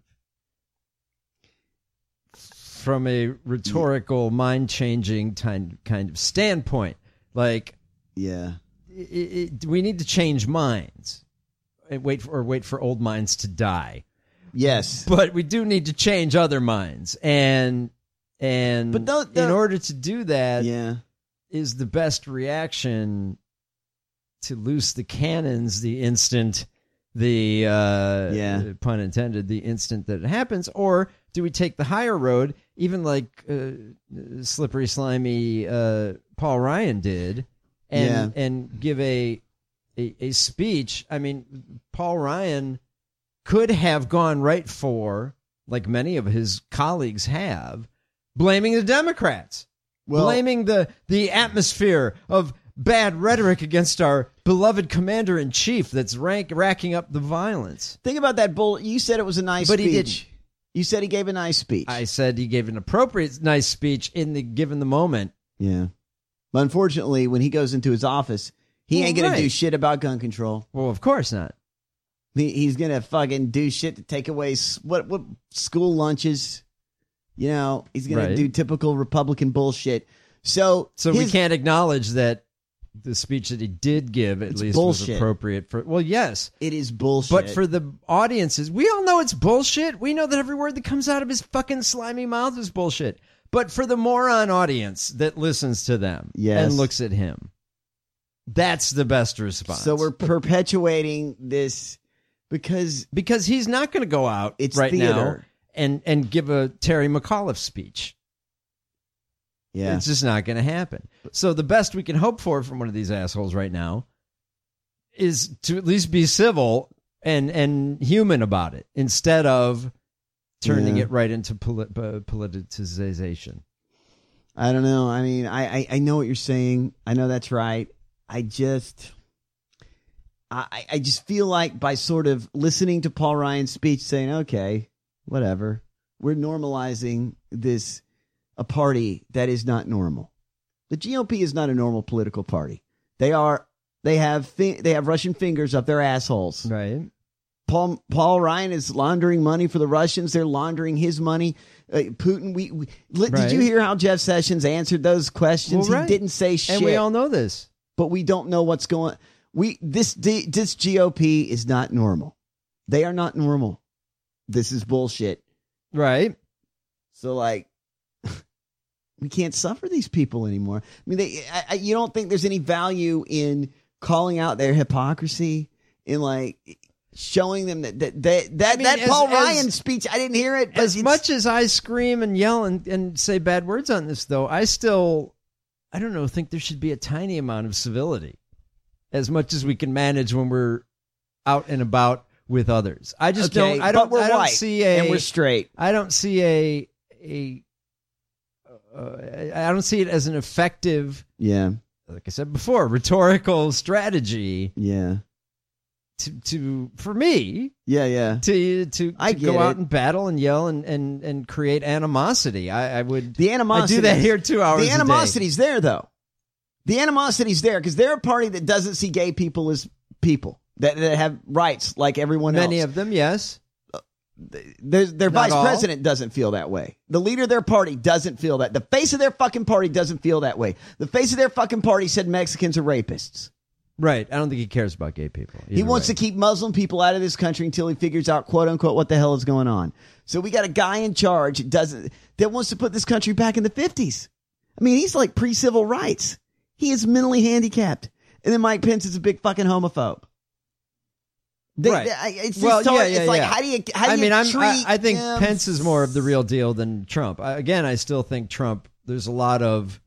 H: from a rhetorical, mind-changing kind of standpoint. Like,
I: yeah,
H: we need to change minds and wait for old minds to die.
I: Yes,
H: but we do need to change other minds, and in order to do that, is the best reaction to loose the cannons the instant pun intended, the instant that it happens, or do we take the higher road, even like slippery, slimy Paul Ryan did, and give a speech? I mean, Paul Ryan could have gone right for, like many of his colleagues have, blaming the Democrats, blaming the atmosphere of bad rhetoric against our beloved commander-in-chief that's racking up the violence.
I: Think about that bull. You said it was a nice speech.
H: But he didn't.
I: You said he gave a nice speech.
H: I said he gave an appropriate nice speech given the moment.
I: Yeah. But unfortunately, when he goes into his office, he ain't going to do shit about gun control.
H: Well, of course not.
I: He's going to fucking do shit to take away what school lunches. He's going to do typical Republican bullshit. So
H: we can't acknowledge that the speech that he did give at least was appropriate for. Well, yes,
I: it is bullshit.
H: But for the audiences, we all know it's bullshit. We know that every word that comes out of his fucking slimy mouth is bullshit. But for the moron audience that listens to them and looks at him, That's the best response.
I: So we're perpetuating this because
H: he's not going to go out right
I: theater.
H: now and give a Terry McAuliffe speech.
I: Yeah.
H: It's just not going to happen. So the best we can hope for from one of these assholes right now is to at least be civil and human about it instead of turning it right into politicization.
I: I don't know. I mean, I know what you're saying. I know that's right. I just feel like by sort of listening to Paul Ryan's speech saying, okay, whatever, we're normalizing a party that is not normal. The GOP is not a normal political party. They have Russian fingers up their assholes.
H: Right.
I: Paul Ryan is laundering money for the Russians. They're laundering his money. Putin. Did you hear how Jeff Sessions answered those questions?
H: Well, right.
I: He didn't say shit.
H: And we all know this.
I: But we don't know what's going. This GOP is not normal. They are not normal. This is bullshit.
H: Right.
I: So like, we can't suffer these people anymore. I mean, you don't think there's any value in calling out their hypocrisy, in like showing them that Paul Ryan speech? I didn't hear it. But
H: as much as I scream and yell and say bad words on this, though, I don't know, think there should be a tiny amount of civility, as much as we can manage when we're out and about with others. I just don't. I don't see
I: and we're straight.
H: I don't see I don't see it as an effective.
I: Yeah.
H: Like I said before, rhetorical strategy.
I: Yeah.
H: For me.
I: Yeah.
H: To go out and battle and yell and create animosity. I would.
I: The animosity.
H: I do that here 2 hours.
I: The animosity's there though. The animosity's there because they're a party that doesn't see gay people as people that have rights like everyone else.
H: Many of them, yes.
I: Their vice president doesn't feel that way. The leader of their party doesn't feel that. The face of their fucking party doesn't feel that way. The face of their fucking party said Mexicans are rapists.
H: Right. I don't think he cares about gay people.
I: He wants to keep Muslim people out of this country until he figures out, quote unquote, what the hell is going on. So we got a guy in charge that wants to put this country back in the 50s. I mean, he's like pre-civil rights. He is mentally handicapped. And then Mike Pence is a big fucking homophobe.
H: Right.
I: It's like, how do you treat
H: I think
I: him?
H: Pence is more of the real deal than Trump. I still think Trump, there's a lot of,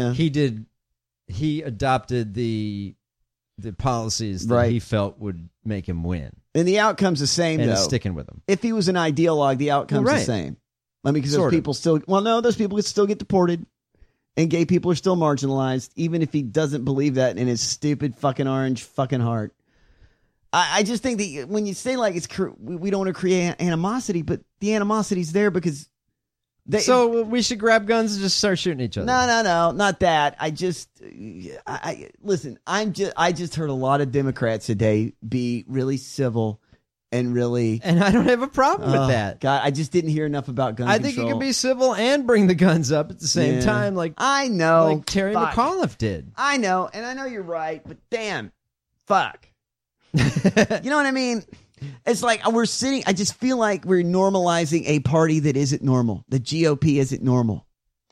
H: he adopted the policies that he felt would make him win.
I: And the outcome's the same,
H: and
I: though.
H: Sticking with him.
I: If he was an ideologue, the outcome's the same. I mean, because those people those people could still get deported, and gay people are still marginalized, even if he doesn't believe that in his stupid fucking orange fucking heart. I just think that when you say like we don't want to create animosity, but the animosity's there because
H: so we should grab guns and just start shooting each other.
I: No, not that. Listen. I just heard a lot of Democrats today be really civil and I don't have a problem with that. God, I just didn't hear enough about gun control.
H: I think you can be civil and bring the guns up at the same time, like
I: I know,
H: like Terry McAuliffe did.
I: I know, and I know you're right, but damn, fuck. You know what I mean? It's like I just feel like we're normalizing a party that isn't normal. The GOP isn't normal.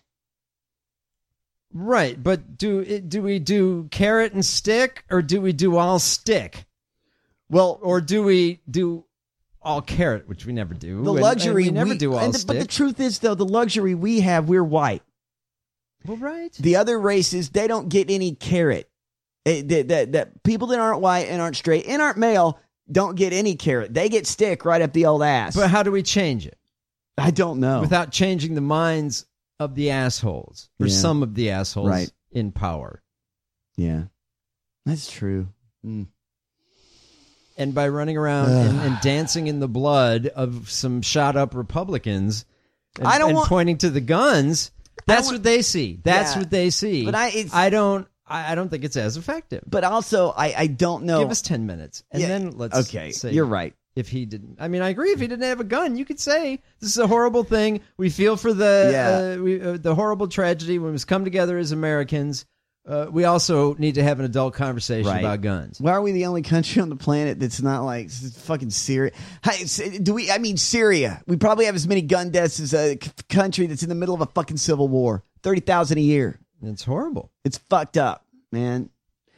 H: Right, but do we do carrot and stick, or do we do all stick?
I: Well,
H: or do we do all carrot, which we never do?
I: The luxury
H: we never do all stick.
I: But the truth is, though, the luxury we have, we're white.
H: Well, right.
I: The other races, they don't get any carrot. That people that aren't white and aren't straight and aren't male don't get any carrot. They get stick right up the old ass.
H: But how do we change it?
I: I don't know.
H: Without changing the minds of the assholes, or some of the assholes in power.
I: Yeah, that's true. Mm.
H: And by running around and dancing in the blood of some shot up Republicans and pointing to the guns, that's what they see. That's what they see. But I don't think it's as effective.
I: But also, I don't know.
H: Give us 10 minutes, and then let's say
I: you're right.
H: If he didn't, I mean, I agree. If he didn't have a gun, you could say this is a horrible thing. We feel for the horrible tragedy when we come together as Americans. We also need to have an adult conversation about guns.
I: Why are we the only country on the planet that's not like fucking Syria? I mean, Syria. We probably have as many gun deaths as a country that's in the middle of a fucking civil war. 30,000 a year.
H: It's horrible.
I: It's fucked up, man.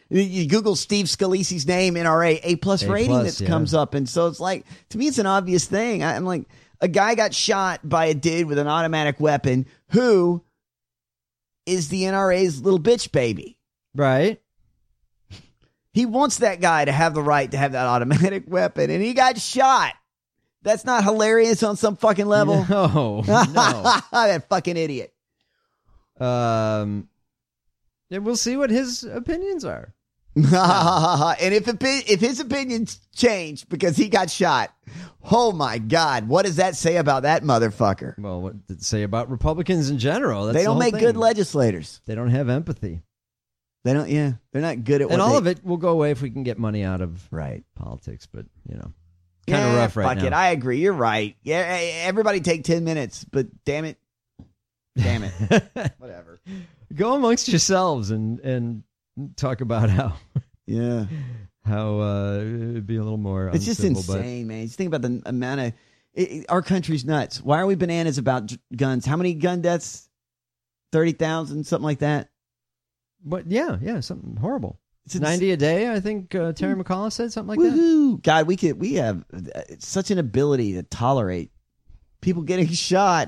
I: You Google Steve Scalisi's name, NRA, A+ rating that comes up. And so it's like, to me, it's an obvious thing. I'm like, a guy got shot by a dude with an automatic weapon who is the NRA's little bitch baby.
H: Right.
I: He wants that guy to have the right to have that automatic weapon, and he got shot. That's not hilarious on some fucking level.
H: No.
I: That fucking idiot.
H: And we'll see what his opinions are.
I: And if his opinions change because he got shot, oh my God, what does that say about that motherfucker?
H: Well, what did it say about Republicans in general? That's
I: they don't
H: the whole
I: make good legislators.
H: They don't have empathy.
I: They don't. Yeah, they're not good at.
H: And all of it will go away if we can get money out of politics. But kind of rough right now.
I: Fuck it, I agree. You're right. Yeah, everybody take 10 minutes, but damn it, whatever.
H: Go amongst yourselves and talk about how it'd be a little more.
I: It's just insane, man. Just think about the amount of our country's nuts. Why are we bananas about guns? How many gun deaths? 30,000, something like that.
H: But yeah, something horrible. It's 90 a day, I think Terry McAuliffe said, something like
I: that. God, we have such an ability to tolerate people getting shot.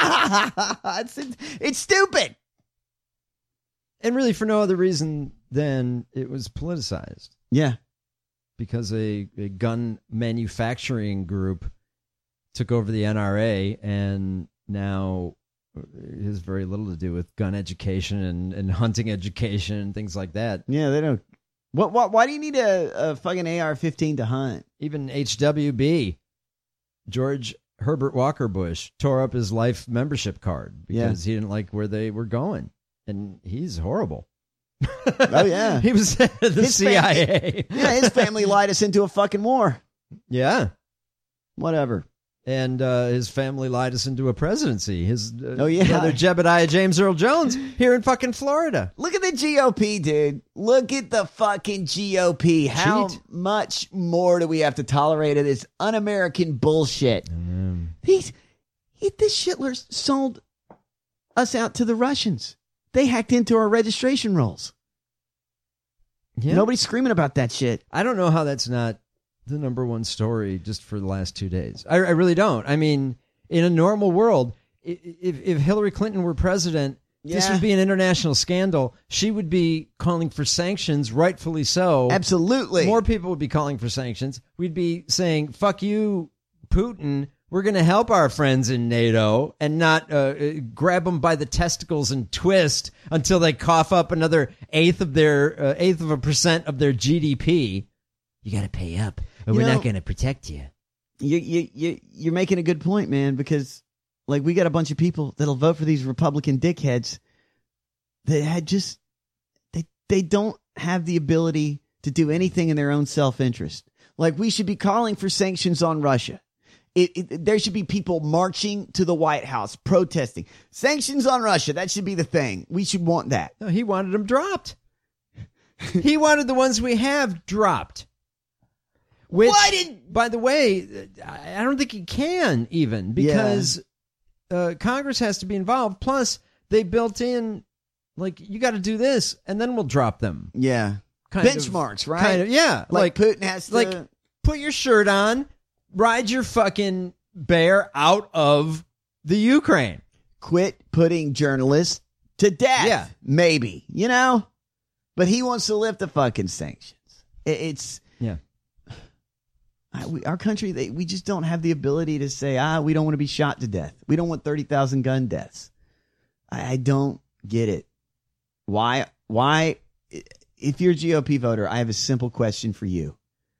I: It's stupid.
H: And really for no other reason than it was politicized.
I: Yeah.
H: Because a gun manufacturing group took over the NRA, and now it has very little to do with gun education and hunting education and things like that.
I: Yeah, they don't. Why do you need a fucking AR-15 to hunt?
H: Even HWB, George Herbert Walker Bush, tore up his life membership card because he didn't like where they were going. And he's horrible.
I: Oh, yeah.
H: He was head of the CIA.
I: His family lied us into a fucking war.
H: Yeah.
I: Whatever.
H: And his family lied us into a presidency. His brother
I: Jebediah
H: James Earl Jones here in fucking Florida.
I: Look at the GOP, dude. Look at the fucking GOP. How much more do we have to tolerate of this un-American bullshit? The shitlers sold us out to the Russians. They hacked into our registration rolls. Yeah. Nobody's screaming about that shit.
H: I don't know how that's not the number one story just for the last 2 days. I really don't. I mean, in a normal world, if Hillary Clinton were president, this would be an international scandal. She would be calling for sanctions, rightfully so.
I: Absolutely.
H: More people would be calling for sanctions. We'd be saying, fuck you, Putin. We're going to help our friends in NATO and not grab them by the testicles and twist until they cough up another eighth of a % of their GDP. You got to pay up, or we're not going to protect you.
I: You're making a good point, man, because like we got a bunch of people that'll vote for these Republican dickheads that had just they don't have the ability to do anything in their own self-interest. Like we should be calling for sanctions on Russia. There should be people marching to the White House, protesting. Sanctions on Russia, that should be the thing. We should want that.
H: No, he wanted them dropped. He wanted the ones we have dropped. Which, by the way, I don't think he can even, because Congress has to be involved. Plus, they built in, like, you got to do this, and then we'll drop them.
I: Yeah. Benchmarks, right?
H: Kind of, yeah.
I: Like Putin has to...
H: Like, put your shirt on, ride your fucking bear out of the Ukraine.
I: Quit putting journalists to death.
H: Yeah.
I: Maybe, But he wants to lift the fucking sanctions. It's...
H: Yeah.
I: Our country, we just don't have the ability to say, we don't want to be shot to death. We don't want 30,000 gun deaths. I don't get it. Why? If you're a GOP voter, I have a simple question for you.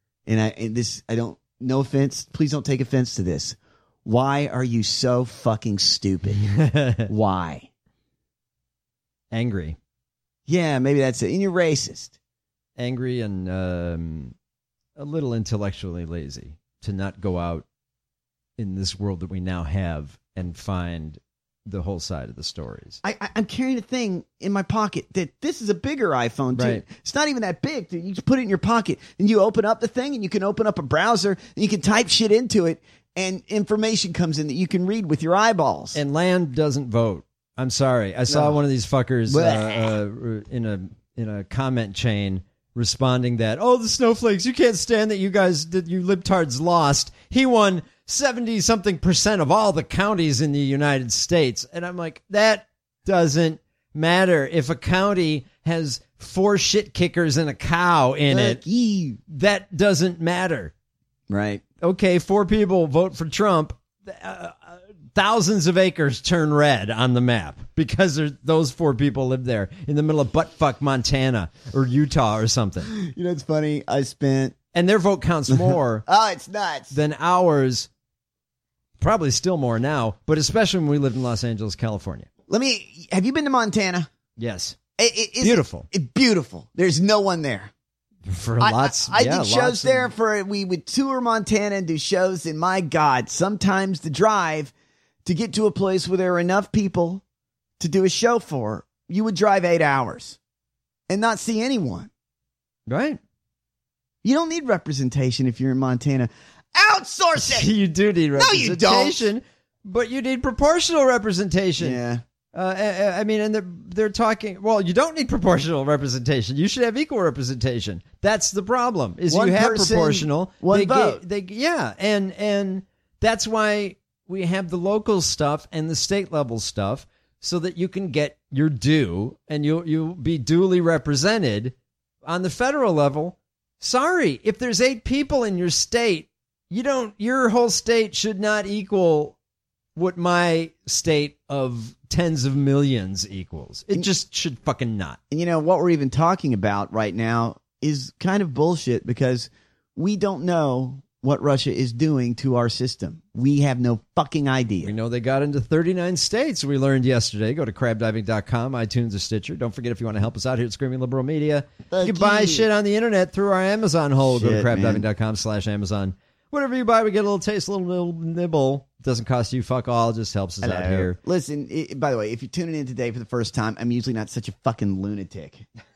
I: No offense. Please don't take offense to this. Why are you so fucking stupid? Why?
H: Angry.
I: Yeah, maybe that's it. And you're racist.
H: Angry and a little intellectually lazy to not go out in this world that we now have and find the whole side of the stories.
I: I'm carrying a thing in my pocket that this is a bigger iPhone, dude.
H: Right.
I: It's not even that big, dude. You just put it in your pocket and you open up the thing and you can open up a browser and you can type shit into it and information comes in that you can read with your eyeballs.
H: And land doesn't vote. I'm sorry. I saw one of these fuckers in a comment chain responding that, oh, the snowflakes, you can't stand that you libtards lost. He won 70-something% of all the counties in the United States. And I'm like, that doesn't matter. If a county has 4 shit kickers and a cow in it, that doesn't matter.
I: Right.
H: Okay, 4 people vote for Trump. Thousands of acres turn red on the map because those 4 people live there in the middle of buttfuck Montana or Utah or something.
I: You know, it's funny.
H: And their vote counts more.
I: Oh, it's nuts.
H: Than ours. Probably still more now, but especially when we lived in Los Angeles, California.
I: Have you been to Montana?
H: Yes.
I: Beautiful. Beautiful. There's no one there. I did shows there we would tour Montana and do shows, and my God, sometimes the drive to get to a place where there are enough people to do a show for, you would drive 8 hours and not see anyone.
H: Right. You
I: don't need representation if you're in Montana. Outsource it!
H: You do need representation.
I: No, you don't.
H: But you need proportional representation.
I: Yeah.
H: I mean, and they're talking, well, you don't need proportional representation. You should have equal representation. That's the problem, is
I: one
H: you have
I: person,
H: proportional.
I: One vote.
H: And that's why we have the local stuff and the state level stuff so that you can get your due and you'll be duly represented. On the federal level, sorry, if there's 8 people in your state, your whole state should not equal what my state of tens of millions equals. It just should fucking not.
I: And you know, what we're even talking about right now is kind of bullshit because we don't know what Russia is doing to our system. We have no fucking idea.
H: We know they got into 39 states. We learned yesterday. Go to crabdiving.com, iTunes, or Stitcher. Don't forget, if you want to help us out here at Screaming Liberal Media, you can buy shit on the internet through our Amazon hole. Go to crabdiving.com/Amazon. Whatever you buy, we get a little taste, a little nibble. Doesn't cost you fuck all. Just helps us out here.
I: Listen, by the way, if you're tuning in today for the first time, I'm usually not such a fucking lunatic.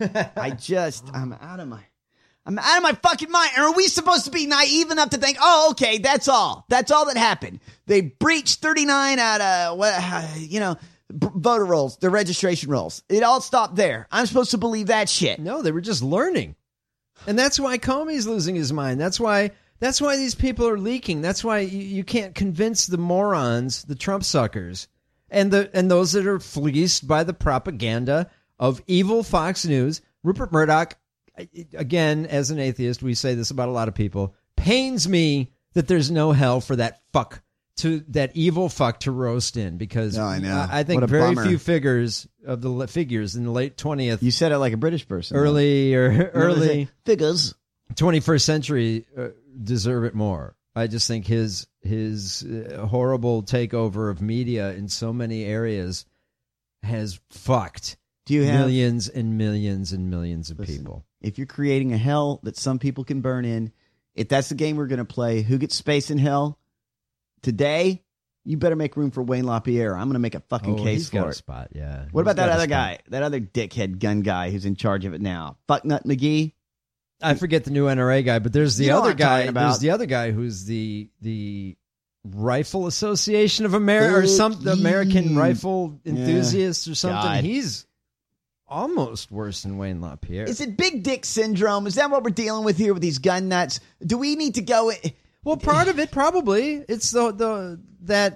I: I'm out of my fucking mind. Are we supposed to be naive enough to think, oh, okay, that's all. That's all that happened. They breached 39 out of, voter rolls, the registration rolls. It all stopped there. I'm supposed to believe that shit.
H: No, they were just learning. And that's why Comey's losing his mind. That's why these people are leaking. That's why you can't convince the morons, the Trump suckers, and those that are fleeced by the propaganda of evil Fox News. Rupert Murdoch, again, as an atheist, we say this about a lot of people, pains me that there's no hell for that evil fuck to roast in, because I think very few figures in the late 20th.
I: You said it like a British person.
H: Early
I: figures.
H: 21st century deserve it more. I just think his horrible takeover of media in so many areas has fucked millions and millions and millions of people.
I: If you're creating a hell that some people can burn in, if that's the game we're going to play, who gets space in hell today, you better make room for Wayne LaPierre. I'm going to make a fucking case for it.
H: Spot, yeah.
I: What about that other guy, that other dickhead gun guy who's in charge of it now? Fucknut McGee?
H: I forget the new NRA guy, but there's the other guy. There's the other guy who's the Rifle Association of America or the American Rifle Enthusiasts or something. God. He's almost worse than Wayne LaPierre.
I: Is it big dick syndrome? Is that what we're dealing with here with these gun nuts? Do we need to go?
H: Well, part of it probably. It's that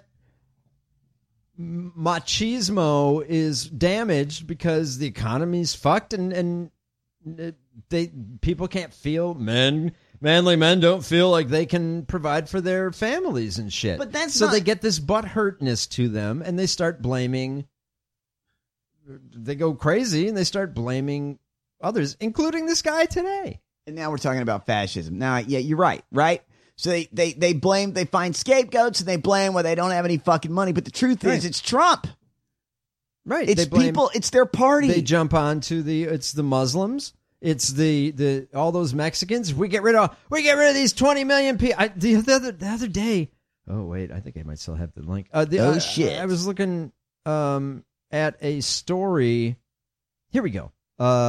H: machismo is damaged because the economy's fucked and people can't feel manly men don't feel like they can provide for their families and shit.
I: But
H: they get this butthurtness to them and they start blaming. They go crazy and they start blaming others, including this guy today.
I: And now we're talking about fascism. Now, yeah, you're right? So they blame, they find scapegoats and they blame where they don't have any fucking money. But the truth is, it's Trump.
H: Right.
I: It's people. It's their party.
H: They jump onto it's the Muslims. It's the all those Mexicans. We get rid of these 20 million people. The other day. Oh wait, I think I might still have the link.
I: Shit!
H: I was looking at a story. Here we go.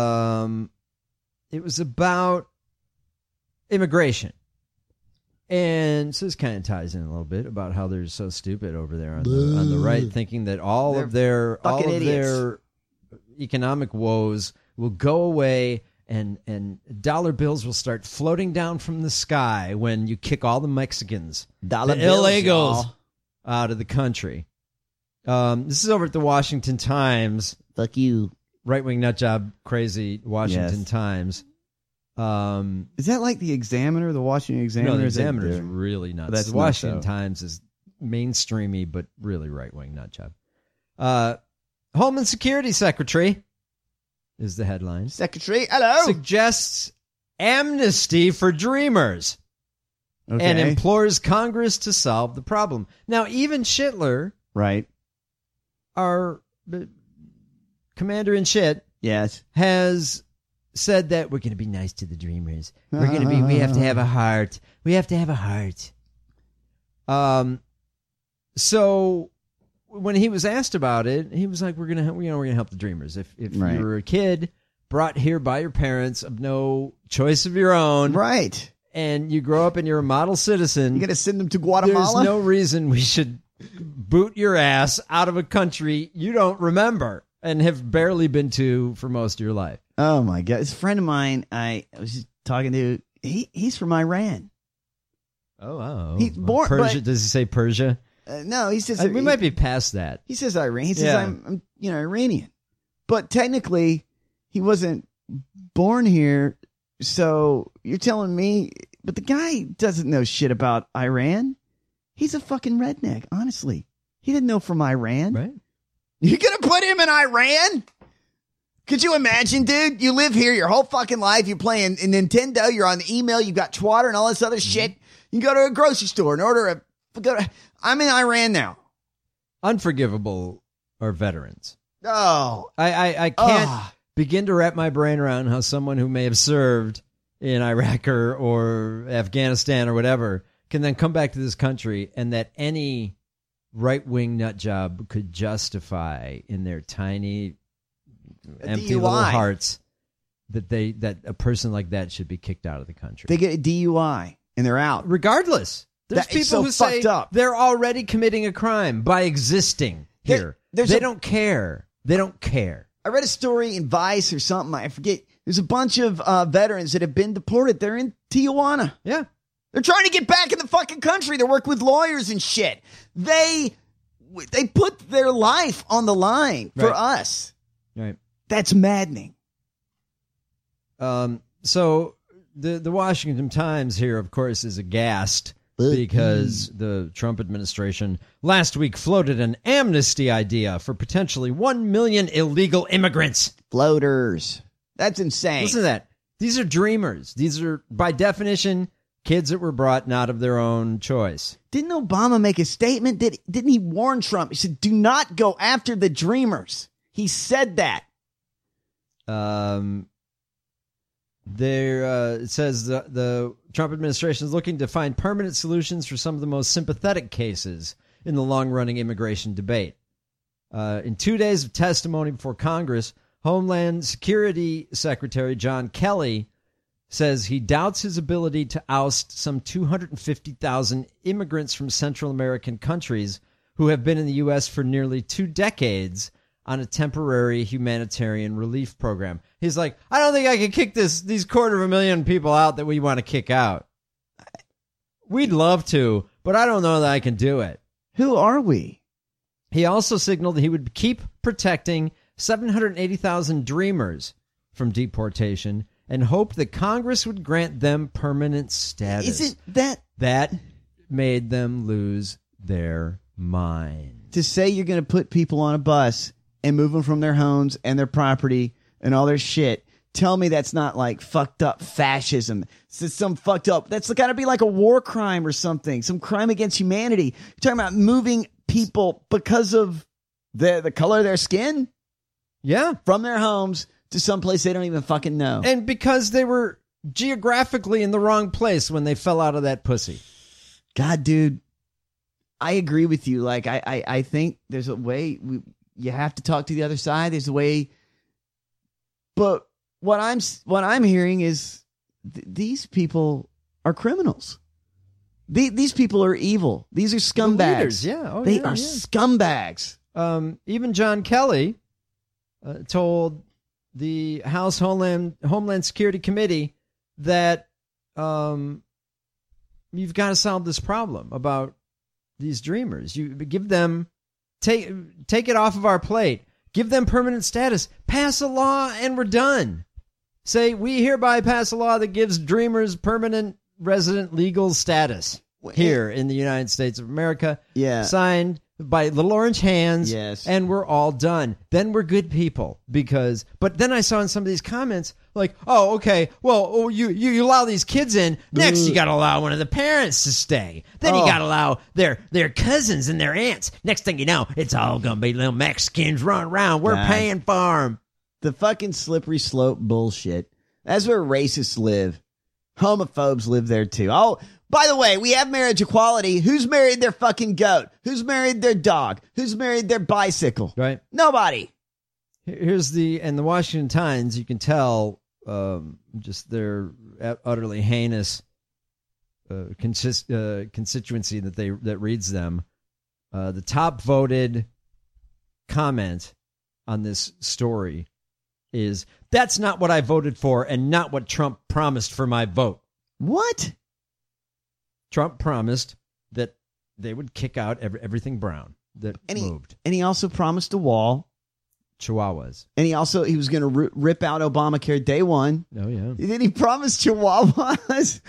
H: It was about immigration. And so this kind of ties in a little bit about how they're so stupid over there on the right, thinking that all of their economic woes will go away and dollar bills will start floating down from the sky when you kick all the Mexicans, the illegals,
I: y'all.
H: out of the country. This is over at the Washington Times.
I: Fuck you.
H: Right-wing nutjob, crazy Washington Times.
I: Is that like the Examiner, the Washington Examiner?
H: No, the Examiner is really nuts.
I: That's
H: the Washington Times is mainstreamy, but really right-wing nutjob. Homeland Security Secretary is the headline.
I: Secretary, hello.
H: Suggests amnesty for dreamers and implores Congress to solve the problem. Now, even Schittler,
I: right,
H: our commander in shit,
I: yes,
H: has said that we're going to be nice to the dreamers. We have to have a heart. We have to have a heart. So when he was asked about it, he was like, we're going to help the dreamers. If you're a kid brought here by your parents of no choice of your own,
I: right,
H: and you grow up and you're a model citizen,
I: you're going to send them to Guatemala?
H: There's no reason we should boot your ass out of a country you don't remember and have barely been to for most of your life.
I: Oh my God. This friend of mine I was just talking to, he's from Iran.
H: Oh, wow.
I: He's born
H: Persia. Does he say Persia?
I: No, he says
H: we might be past that.
I: He says Iran. He says I'm Iranian. But technically he wasn't born here. So you're telling me, but the guy doesn't know shit about Iran. He's a fucking redneck, honestly. He didn't know from Iran.
H: Right.
I: You're going to put him in Iran? Could you imagine, dude? You live here your whole fucking life. You're playing Nintendo. You're on the email. You've got Twitter and all this other shit. You can go to a grocery store and order I'm in Iran now.
H: Unforgivable are veterans.
I: Oh.
H: I can't begin to wrap my brain around how someone who may have served in Iraq or Afghanistan or whatever can then come back to this country and that any right-wing nut job could justify in their tiny, empty little hearts that a person like that should be kicked out of the country.
I: They get a DUI and they're out.
H: Regardless. There's people who say they're already committing a crime by existing here. They don't care. They don't care.
I: I read a story in Vice or something. I forget. There's a bunch of veterans that have been deported. They're in Tijuana.
H: Yeah.
I: They're trying to get back in the fucking country. They're working with lawyers and shit. They put their life on the line for us.
H: Right.
I: That's maddening.
H: So the Washington Times here, of course, is aghast because the Trump administration last week floated an amnesty idea for potentially 1 million illegal immigrants.
I: Floaters. That's insane.
H: Listen to that. These are dreamers. These are, by definition, kids that were brought not of their own choice.
I: Didn't Obama make a statement? Didn't he warn Trump? He said, do not go after the dreamers. He said that.
H: It says the Trump administration is looking to find permanent solutions for some of the most sympathetic cases in the long-running immigration debate. In 2 days of testimony before Congress, Homeland Security Secretary John Kelly says he doubts his ability to oust some 250,000 immigrants from Central American countries who have been in the U.S. for nearly 2 decades on a temporary humanitarian relief program. He's like, I don't think I can kick these 250,000 people out that we want to kick out. We'd love to, but I don't know that I can do it.
I: Who are we?
H: He also signaled that he would keep protecting 780,000 dreamers from deportation and hoped that Congress would grant them permanent status.
I: Isn't
H: that made them lose their mind?
I: To say you're going to put people on a bus and move them from their homes and their property and all their shit. Tell me that's not like fucked up fascism. It's some fucked up. That's got to be like a war crime or something. Some crime against humanity. You're talking about moving people because of the color of their skin?
H: Yeah.
I: From their homes to someplace they don't even fucking know.
H: And because they were geographically in the wrong place when they fell out of that pussy.
I: God, dude. I agree with you. Like, I think there's a way you have to talk to the other side. There's a way, but what I'm hearing is these people are criminals. These people are evil. These are scumbags. They are scumbags.
H: Even John Kelly told the House Homeland Security Committee that you've got to solve this problem about these dreamers. You give them, take it off of our plate. Give them permanent status. Pass a law and we're done. Say, we hereby pass a law that gives dreamers permanent resident legal status here in the United States of America.
I: Yeah.
H: Signed by little orange hands.
I: Yes.
H: And we're all done. Then we're good people. But then I saw in some of these comments, like, oh, okay, well, you allow these kids in. Next, you got to allow one of the parents to stay. Then you got to allow their cousins and their aunts. Next thing you know, it's all going to be little Mexicans running around. We're paying for them.
I: The fucking slippery slope bullshit. That's where racists live. Homophobes live there too. Oh, by the way, we have marriage equality. Who's married their fucking goat? Who's married their dog? Who's married their bicycle?
H: Right.
I: Nobody.
H: Here's the Washington Times. You can tell just their utterly heinous constituency that reads them. The top voted comment on this story is, that's not what I voted for and not what Trump promised for my vote.
I: What?
H: Trump promised that they would kick out everything brown that moved.
I: And he also promised a wall.
H: Chihuahuas.
I: And he was going to rip out Obamacare day one.
H: Oh, yeah.
I: Then he promised chihuahuas.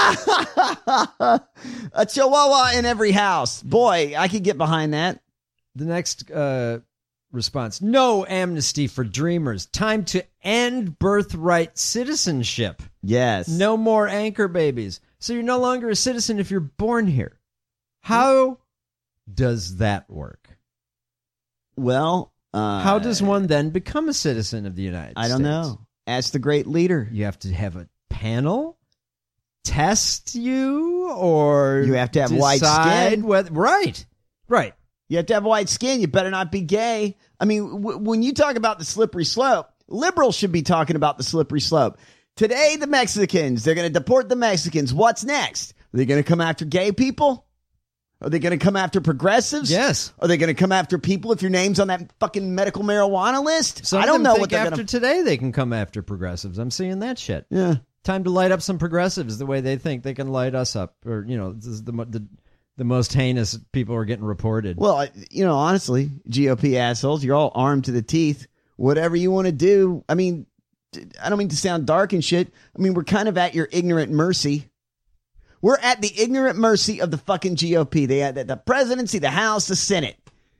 I: A chihuahua in every house. Boy, I could get behind that.
H: The next response: no amnesty for dreamers. Time to end birthright citizenship.
I: Yes.
H: No more anchor babies. So you're no longer a citizen if you're born here. How does that work?
I: Well,
H: how does one then become a citizen of the United States?
I: I don't know. Ask the great leader.
H: You have to have a panel test you, or
I: you have to have white skin.
H: Right.
I: You have to have white skin. You better not be gay. I mean, when you talk about the slippery slope, liberals should be talking about the slippery slope. Today, the Mexicans, they're going to deport the Mexicans. What's next? Are they going to come after gay people? Are they going to come after progressives?
H: Yes.
I: Are they going to come after people if your name's on that fucking medical marijuana list? I don't know what they're
H: after today they can come after progressives. I'm seeing that shit.
I: Yeah.
H: Time to light up some progressives the way they think they can light us up. Or, this is the most heinous people are getting reported.
I: Well, honestly, GOP assholes, you're all armed to the teeth. Whatever you want to do. I mean, I don't mean to sound dark and shit. I mean, we're kind of at your ignorant mercy. We're at the ignorant mercy of the fucking GOP. They had the presidency, the House, the Senate.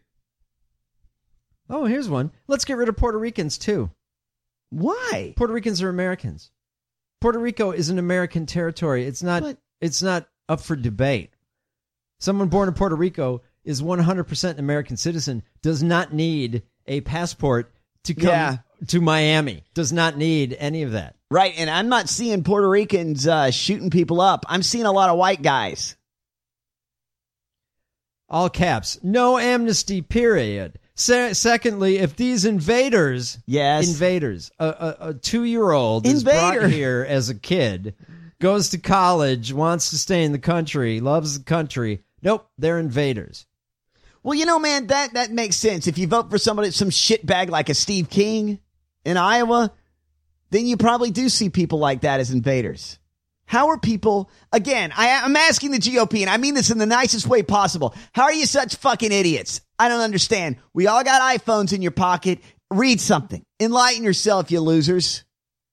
H: Oh, here's one. Let's get rid of Puerto Ricans, too.
I: Why?
H: Puerto Ricans are Americans. Puerto Rico is an American territory. It's not up for debate. Someone born in Puerto Rico is 100% an American citizen, does not need a passport to come to Miami. Does not need any of that.
I: Right, and I'm not seeing Puerto Ricans shooting people up. I'm seeing a lot of white guys.
H: All caps. No amnesty, period. Secondly, if these invaders, a 2-year-old is brought here as a kid, goes to college, wants to stay in the country, loves the country, nope, they're invaders.
I: Well, man, that makes sense. If you vote for some shitbag like a Steve King in Iowa, then you probably do see people like that as invaders. How are people, again, I'm asking the GOP, and I mean this in the nicest way possible. How are you such fucking idiots? I don't understand. We all got iPhones in your pocket. Read something. Enlighten yourself, you losers.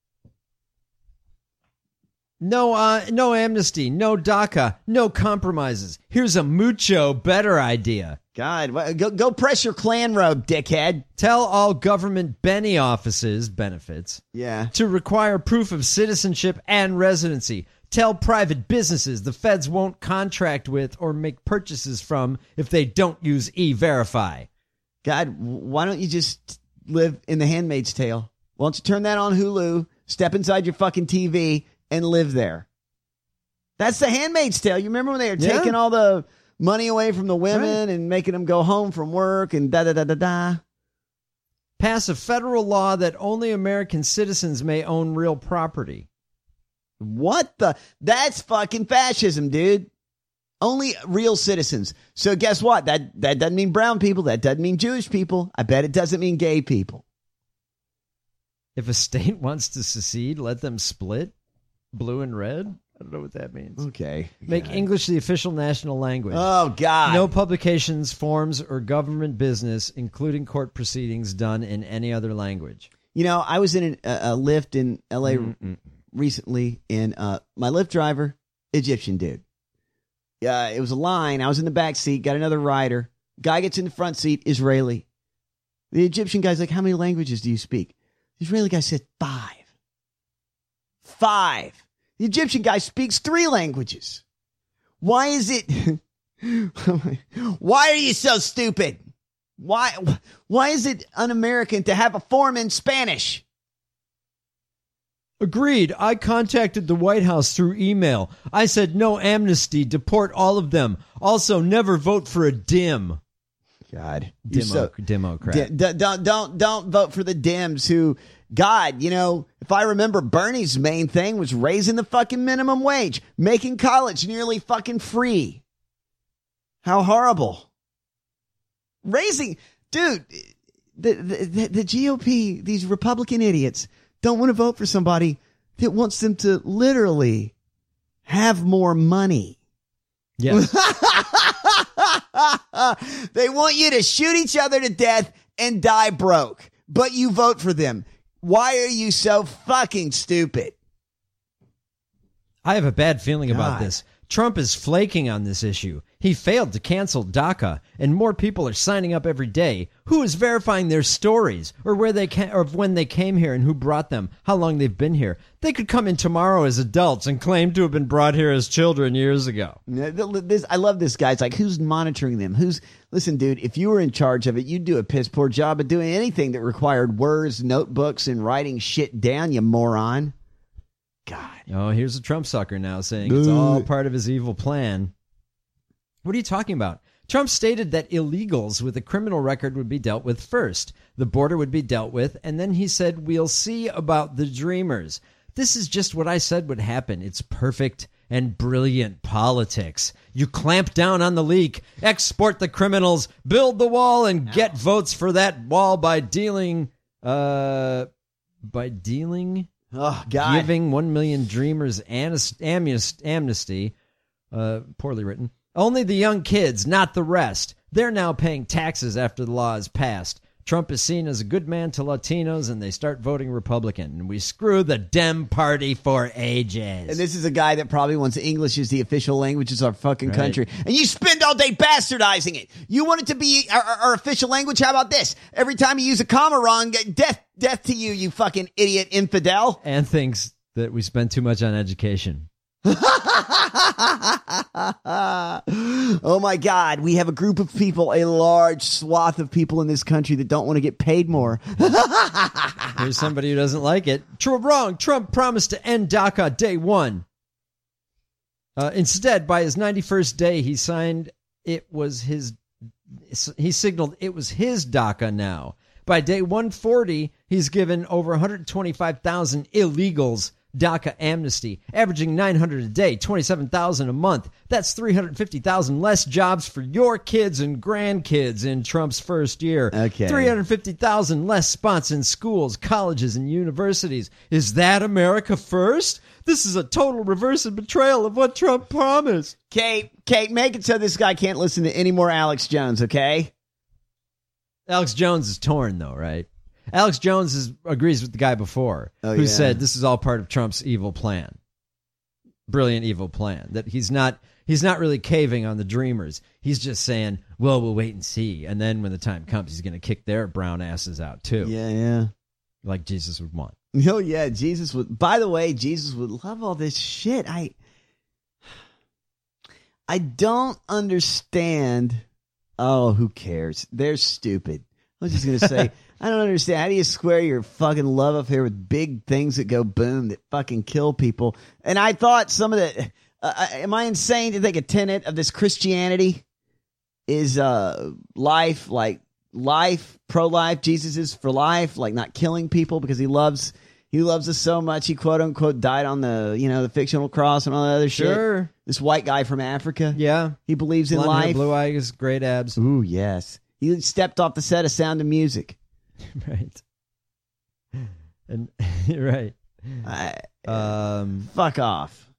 H: No amnesty, no DACA, no compromises. Here's a mucho better idea.
I: God, go press your Klan robe, dickhead.
H: Tell all government Benny offices, benefits, to require proof of citizenship and residency. Tell private businesses the feds won't contract with or make purchases from if they don't use E-Verify.
I: God, why don't you just live in The Handmaid's Tale? Why don't you turn that on Hulu, step inside your fucking TV, and live there? That's The Handmaid's Tale. You remember when they were taking all the money away from the women and making them go home from work and da-da-da-da-da?
H: Pass a federal law that only American citizens may own real property.
I: What the? That's fucking fascism, dude. Only real citizens. So guess what? That doesn't mean brown people. That doesn't mean Jewish people. I bet it doesn't mean gay people.
H: If a state wants to secede, let them split. Blue and red? I don't know what that means.
I: Okay.
H: Make English the official national language.
I: Oh, God.
H: No publications, forms, or government business, including court proceedings, done in any other language.
I: You know, I was in a Lyft in L.A. recently, and my Lyft driver, Egyptian dude. It was a line. I was in the back seat, got another rider. Guy gets in the front seat, Israeli. The Egyptian guy's like, how many languages do you speak? The Israeli guy said 5. 5. The Egyptian guy speaks 3 languages. Why is it? Why are you so stupid? Why is it un-American to have a form in Spanish?
H: Agreed. I contacted the White House through email. I said no amnesty, deport all of them. Also, never vote for a dim.
I: God,
H: Democrat.
I: Don't vote for the Dems who, God, you know, if I remember, Bernie's main thing was raising the fucking minimum wage, making college nearly fucking free. How horrible. Dude, the GOP, these Republican idiots, don't want to vote for somebody that wants them to literally have more money.
H: Yes.
I: They want you to shoot each other to death and die broke, but you vote for them. Why are you so fucking stupid?
H: I have a bad feeling about this. Trump is flaking on this issue. He failed to cancel DACA, and more people are signing up every day. Who is verifying their stories, or where they or when they came here, and who brought them? How long they've been here? They could come in tomorrow as adults and claim to have been brought here as children years ago.
I: I love this guy. It's like, who's monitoring them? Listen, dude, if you were in charge of it, you'd do a piss poor job of doing anything that required words, notebooks, and writing shit down, you moron. God.
H: Oh, here's a Trump sucker now saying it's all part of his evil plan. What are you talking about? Trump stated that illegals with a criminal record would be dealt with first. The border would be dealt with, and then he said, we'll see about the dreamers. This is just what I said would happen. It's perfect and brilliant politics. You clamp down on the leak, export the criminals, build the wall, and get votes for that wall by dealing...
I: Oh, God.
H: Giving 1 million dreamers amnesty. Poorly written. Only the young kids, not the rest. They're now paying taxes after the law is passed. Trump is seen as a good man to Latinos, and they start voting Republican. And we screw the Dem Party for ages.
I: And this is a guy that probably wants English as the official language of our fucking country. And you spend all day bastardizing it. You want it to be our official language? How about this? Every time you use a comma wrong, death to you, you fucking idiot infidel.
H: And thinks that we spend too much on education.
I: Oh my God, we have a group of people, a large swath of people in this country that don't want to get paid more.
H: Here's somebody who doesn't like it. Wrong. Trump promised to end DACA day 1. Instead, by his 91st day, he signaled it was his DACA now. By day 140, he's given over 125,000 illegals DACA amnesty, averaging 900 a day, 27,000 a month. That's 350,000 less jobs for your kids and grandkids in Trump's first year.
I: Okay.
H: 350,000 less spots in schools, colleges, and universities. Is that America first? This is a total reverse and betrayal of what Trump promised.
I: Kate, make it so this guy can't listen to any more Alex Jones, okay?
H: Alex Jones is torn, though, right? Alex Jones agrees with the guy before who said this is all part of Trump's evil plan. Brilliant evil plan. That he's not really caving on the dreamers. He's just saying, well, we'll wait and see. And then when the time comes, he's going to kick their brown asses out too.
I: Yeah.
H: Like Jesus would want.
I: Oh, yeah, Jesus would. By the way, Jesus would love all this shit. I don't understand. Oh, who cares? They're stupid. I was just going to say... I don't understand. How do you square your fucking love affair with big things that go boom that fucking kill people? And I thought some of the... am I insane to think a tenet of this Christianity is life, like life, pro-life? Jesus is for life, like not killing people because he loves us so much. He quote unquote died on the fictional cross and all that other shit.
H: Sure.
I: This white guy from Africa.
H: Yeah.
I: He believes in
H: blonde
I: life.
H: Hair, blue eyes, great abs.
I: Ooh, yes. He stepped off the set of Sound of Music.
H: Right. And right.
I: Fuck off.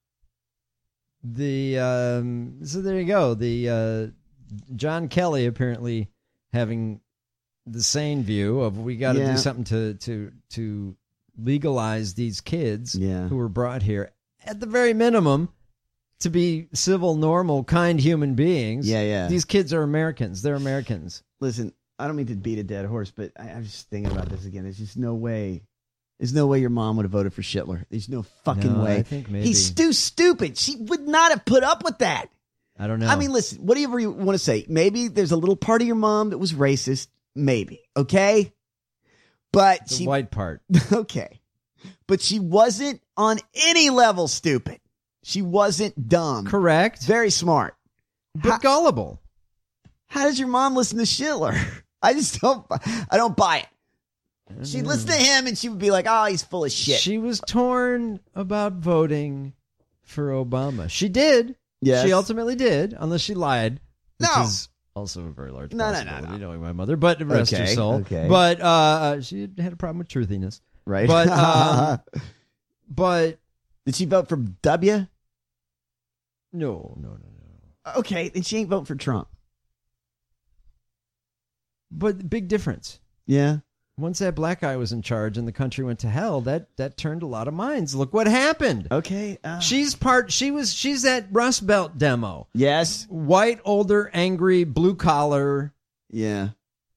H: So there you go. The John Kelly apparently having the sane view of we got to do something to legalize these kids who were brought here at the very minimum to be civil, normal, kind human beings. These kids are Americans. They're Americans.
I: Listen, I don't mean to beat a dead horse, but I'm just thinking about this again. There's just no way. There's no way your mom would have voted for Schittler. There's no fucking way.
H: I think maybe.
I: He's too stupid. She would not have put up with that.
H: I don't know.
I: I mean, listen, whatever you want to say. Maybe there's a little part of your mom that was racist. Maybe. Okay? But
H: the white part.
I: Okay. But she wasn't on any level stupid. She wasn't dumb.
H: Correct.
I: Very smart.
H: But gullible.
I: How does your mom listen to Schittler? I don't buy it. She'd listen to him and she would be like, oh, he's full of shit.
H: She was torn about voting for Obama. She did.
I: Yes.
H: She ultimately did, unless she lied. Which
I: No.
H: is also a very large
I: No.
H: possibility, knowing my mother. But rest her soul.
I: Okay.
H: But she had a problem with truthiness.
I: Right.
H: But, but
I: did she vote for W?
H: No.
I: Okay, then she ain't voting for Trump.
H: But big difference.
I: Yeah.
H: Once that black guy was in charge and the country went to hell, that turned a lot of minds. Look what happened.
I: Okay.
H: She's that Rust Belt demo.
I: Yes.
H: White, older, angry, blue collar.
I: Yeah.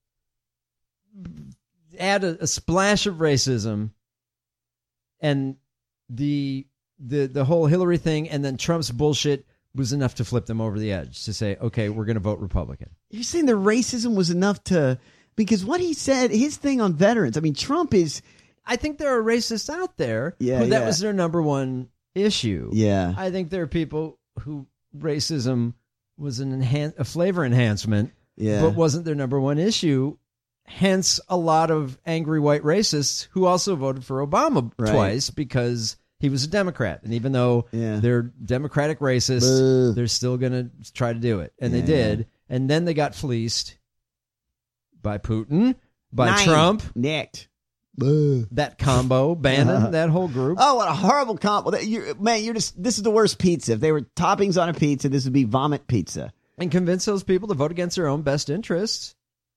H: Add a splash of racism and the whole Hillary thing and then Trump's bullshit was enough to flip them over the edge to say, okay, we're going to vote Republican.
I: You're saying the racism was enough to... Because what he said, his thing on veterans, I mean, Trump is...
H: I think there are racists out there who that was their number one issue.
I: Yeah.
H: I think there are people who racism was a flavor enhancement, but wasn't their number one issue. Hence, a lot of angry white racists who also voted for Obama twice because he was a Democrat. And even though they're Democratic racists, they're still going to try to do it. And they did. And then they got fleeced by Putin, by Trump.
I: Nicked.
H: That combo, Bannon, that whole group.
I: Oh, what a horrible combo. This is the worst pizza. If they were toppings on a pizza, this would be vomit pizza.
H: And convince those people to vote against their own best interests.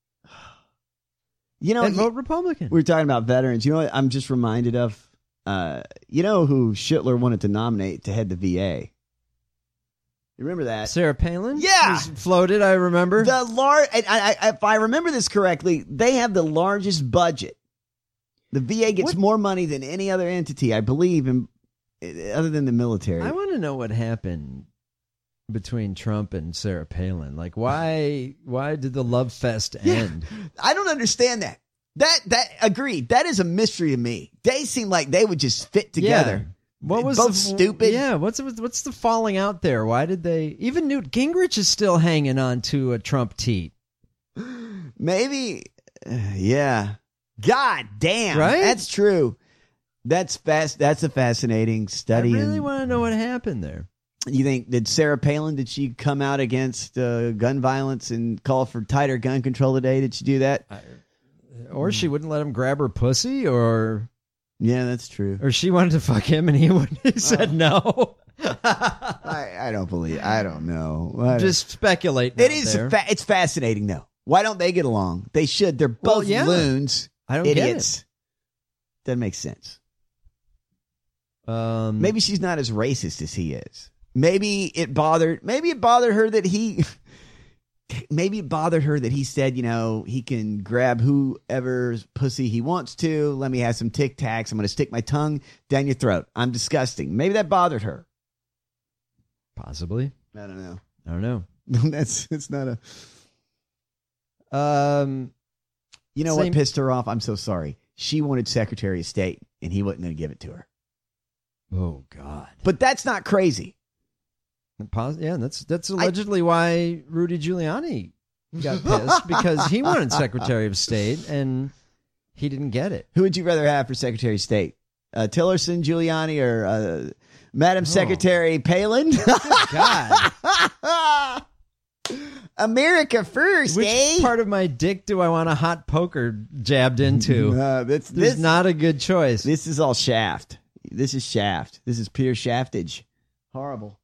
I: And
H: vote Republican.
I: We were talking about veterans. You know what I'm just reminded of? You know who Schittler wanted to nominate to head the VA? You remember that?
H: Sarah Palin?
I: Yeah.
H: Was floated, I remember.
I: If I remember this correctly, they have the largest budget. The VA gets more money than any other entity, I believe, other than the military.
H: I want to know what happened between Trump and Sarah Palin. Like, why did the love fest end?
I: I don't understand that. That agreed. That is a mystery to me. They seem like they would just fit together.
H: Yeah. What was
I: both stupid?
H: Yeah, what's the falling out there? Why did they? Even Newt Gingrich is still hanging on to a Trump teat.
I: Maybe, yeah. God damn,
H: right?
I: That's true. That's a fascinating study.
H: I really want to know what happened there.
I: You think did Sarah Palin? Did she come out against gun violence and call for tighter gun control today? Did she do that?
H: Or she wouldn't let him grab her pussy, or.
I: Yeah, that's true.
H: Or she wanted to fuck him and he said no.
I: I don't believe. I don't know.
H: Just speculate.
I: It is. It's fascinating though. Why don't they get along? They should. They're both loons.
H: I don't
I: idiots.
H: Get it.
I: Doesn't make sense. Maybe she's not as racist as he is. Maybe it bothered her that he. Maybe it bothered her that he said, he can grab whoever's pussy he wants to. Let me have some Tic Tacs. I'm going to stick my tongue down your throat. I'm disgusting. Maybe that bothered her.
H: Possibly.
I: I don't
H: know.
I: It's not a. What pissed her off? I'm so sorry. She wanted Secretary of State, and he wasn't going to give it to her.
H: Oh God!
I: But that's not crazy.
H: Yeah, that's allegedly why Rudy Giuliani got pissed because he wanted Secretary of State and he didn't get it.
I: Who would you rather have for Secretary of State? Tillerson, Giuliani, or Madam Secretary Palin?
H: God.
I: America first,
H: Which part of my dick do I want a hot poker jabbed into? There's not a good choice.
I: This is all Shaft. This is Shaft. This is pure shaftage. Horrible.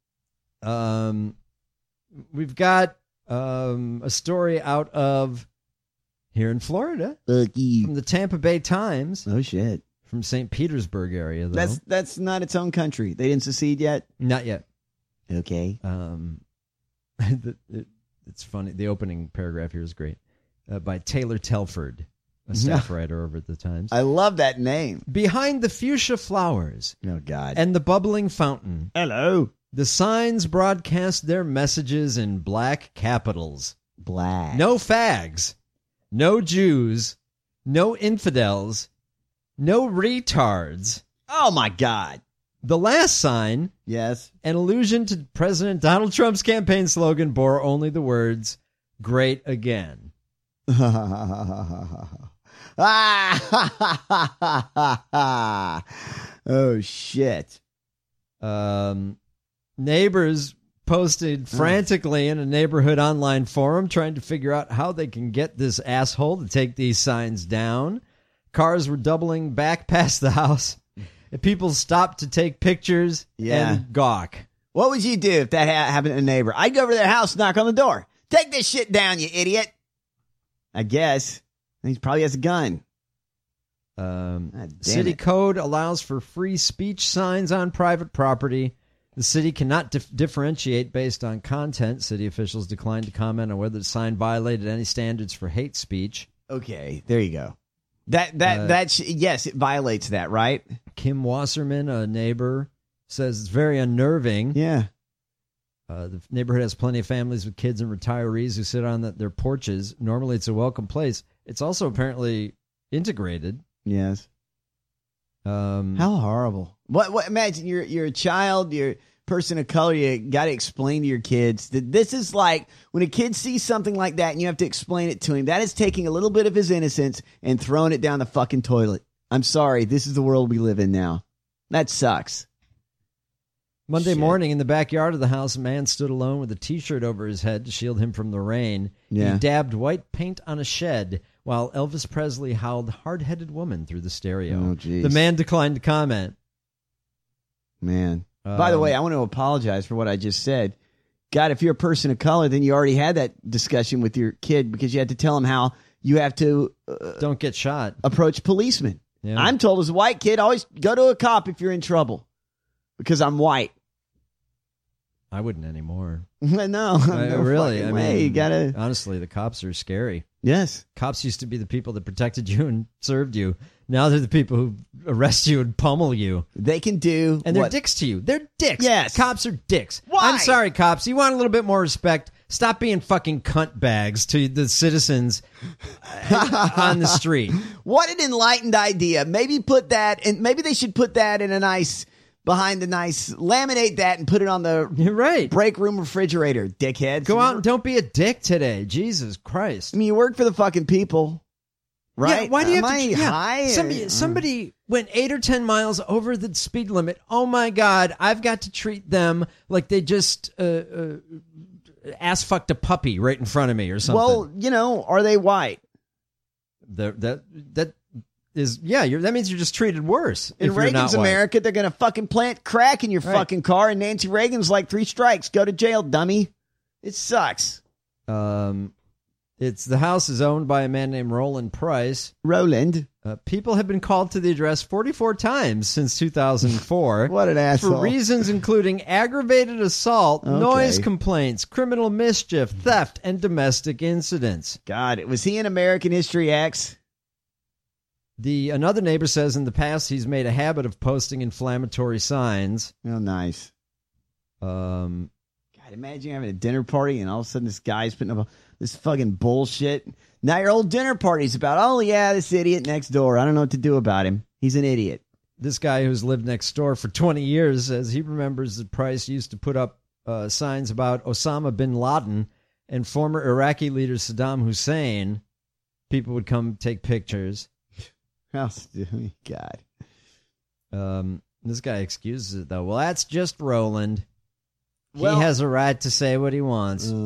H: We've got a story out of here in Florida from the Tampa Bay Times.
I: Oh shit!
H: From St. Petersburg area, though.
I: That's not its own country. They didn't secede yet.
H: Not yet.
I: Okay.
H: It's funny. The opening paragraph here is great. By Taylor Telford, a staff writer over at the Times.
I: I love that name.
H: Behind the fuchsia flowers.
I: Oh, God.
H: And the bubbling fountain.
I: Hello.
H: The signs broadcast their messages in black capitals.
I: Black.
H: No fags. No Jews. No infidels. No retards.
I: Oh, my God.
H: The last sign,
I: yes,
H: an allusion to President Donald Trump's campaign slogan, bore only the words, "Great again."
I: Oh, shit.
H: Neighbors posted frantically in a neighborhood online forum trying to figure out how they can get this asshole to take these signs down. Cars were doubling back past the house. People stopped to take pictures and gawk.
I: What would you do if that happened to a neighbor? I'd go over to their house, knock on the door. Take this shit down, you idiot. I guess. He probably has a gun.
H: City code allows for free speech signs on private property. The city cannot differentiate based on content. City officials declined to comment on whether the sign violated any standards for hate speech.
I: Okay, there you go. Yes, it violates that, right?
H: Kim Wasserman, a neighbor, says it's very unnerving.
I: Yeah.
H: The neighborhood has plenty of families with kids and retirees who sit on their porches. Normally, it's a welcome place. It's also apparently integrated.
I: Yes. How horrible! What? Imagine you're a child, you're a person of color. You got to explain to your kids that this is like when a kid sees something like that, and you have to explain it to him. That is taking a little bit of his innocence and throwing it down the fucking toilet. I'm sorry, this is the world we live in now. That sucks.
H: Monday morning, in the backyard of the house, a man stood alone with a T-shirt over his head to shield him from the rain.
I: Yeah.
H: He dabbed white paint on a shed while Elvis Presley howled "Hard-Headed Woman" through the stereo.
I: Oh, jeez.
H: The man declined to comment.
I: Man. By the way, I want to apologize for what I just said. God, if you're a person of color, then you already had that discussion with your kid because you had to tell him how you have to...
H: don't get shot.
I: Approach policemen.
H: Yeah.
I: I'm told as a white kid, always go to a cop if you're in trouble because I'm white.
H: I wouldn't anymore.
I: No,
H: really. I mean,
I: you gotta.
H: Honestly, the cops are scary.
I: Yes,
H: cops used to be the people that protected you and served you. Now they're the people who arrest you and pummel you.
I: They can do,
H: and they're dicks to you. They're dicks.
I: Yes,
H: cops are dicks.
I: Why?
H: I'm sorry, cops. You want a little bit more respect? Stop being fucking cunt bags to the citizens on the street.
I: What an enlightened idea. Maybe put that, and maybe they should put that in a nice. Behind a nice, laminate that and put it on the break room refrigerator, dickheads.
H: Go out and don't be a dick today. Jesus Christ.
I: I mean, you work for the fucking people, right?
H: Yeah, why do you have to
I: high?
H: Somebody went 8 or 10 miles over the speed limit. Oh my God, I've got to treat them like they just ass fucked a puppy right in front of me or something.
I: Well, are they white?
H: That means you're just treated worse.
I: In Reagan's America, they're going to fucking plant crack in your fucking car, and Nancy Reagan's like 3 strikes. Go to jail, dummy. It sucks.
H: The house is owned by a man named Roland Price.
I: Roland.
H: People have been called to the address 44 times since 2004.
I: What an asshole.
H: For reasons including aggravated assault, noise complaints, criminal mischief, theft, and domestic incidents.
I: God, was he in American History X?
H: Another neighbor says in the past he's made a habit of posting inflammatory signs.
I: Oh, nice. God, imagine having a dinner party and all of a sudden this guy's putting up this fucking bullshit. Now your old dinner party's about, this idiot next door. I don't know what to do about him. He's an idiot.
H: This guy who's lived next door for 20 years says he remembers that Price used to put up signs about Osama bin Laden and former Iraqi leader Saddam Hussein. People would come take pictures.
I: God.
H: This guy excuses it, though. Well, that's just Roland.
I: Well,
H: he has a right to say what he wants.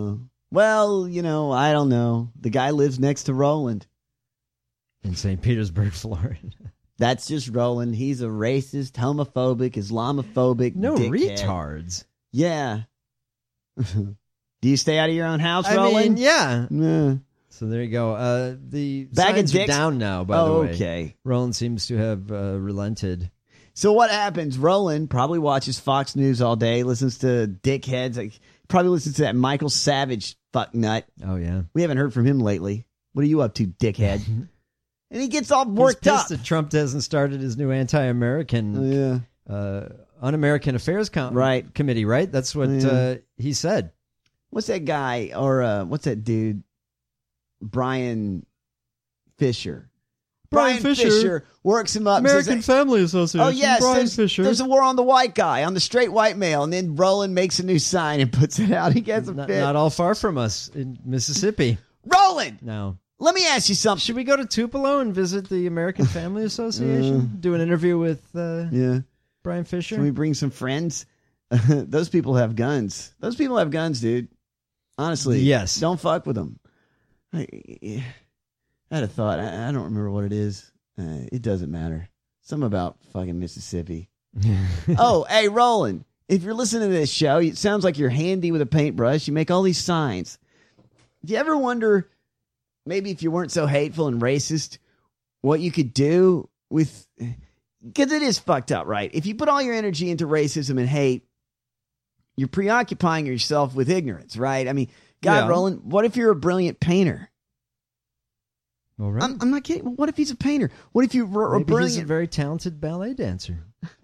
I: Well, I don't know. The guy lives next to Roland.
H: In St. Petersburg, Florida.
I: That's just Roland. He's a racist, homophobic, Islamophobic
H: No
I: dickhead.
H: retards.
I: Yeah. Do you stay out of your own house,
H: I
I: Roland?
H: mean, yeah.
I: Yeah.
H: So there you go. The
I: Bag of
H: signs are
I: dicks?
H: down now, by the way.
I: Okay.
H: Roland seems to have relented.
I: So what happens? Roland probably watches Fox News all day, listens to dickheads. Like, probably listens to that Michael Savage fuck nut.
H: Oh, yeah.
I: We haven't heard from him lately. What are you up to, dickhead? And he gets all
H: He's
I: worked
H: pissed
I: up.
H: that Trump hasn't started his new anti-American, un-American affairs committee, right? That's what he said.
I: What's that guy, or what's that dude? Brian Fisher. Brian Fisher works him up.
H: American Family Association.
I: Oh, yes.
H: Brian Fisher.
I: There's a war on the white guy, on the straight white male. And then Roland makes a new sign and puts it out. He gets a fit.
H: Not all far from us in Mississippi.
I: Roland!
H: No.
I: Let me ask you something.
H: Should we go to Tupelo and visit the American Family Association? Do an interview with Brian Fisher?
I: Can we bring some friends? Those people have guns. Those people have guns, dude. Honestly.
H: Yes.
I: Don't fuck with them. I had a thought. I don't remember what it is. It doesn't matter. Something about fucking Mississippi. Oh, hey, Roland. If you're listening to this show, it sounds like you're handy with a paintbrush. You make all these signs. Do you ever wonder, maybe if you weren't so hateful and racist, what you could do with... Because it is fucked up, right? If you put all your energy into racism and hate, you're preoccupying yourself with ignorance, right? I mean, God, Roland, what if you're a brilliant painter?
H: All right.
I: I'm not kidding. What if he's a painter? What if you're a
H: Maybe
I: brilliant...
H: he's a very talented ballet dancer.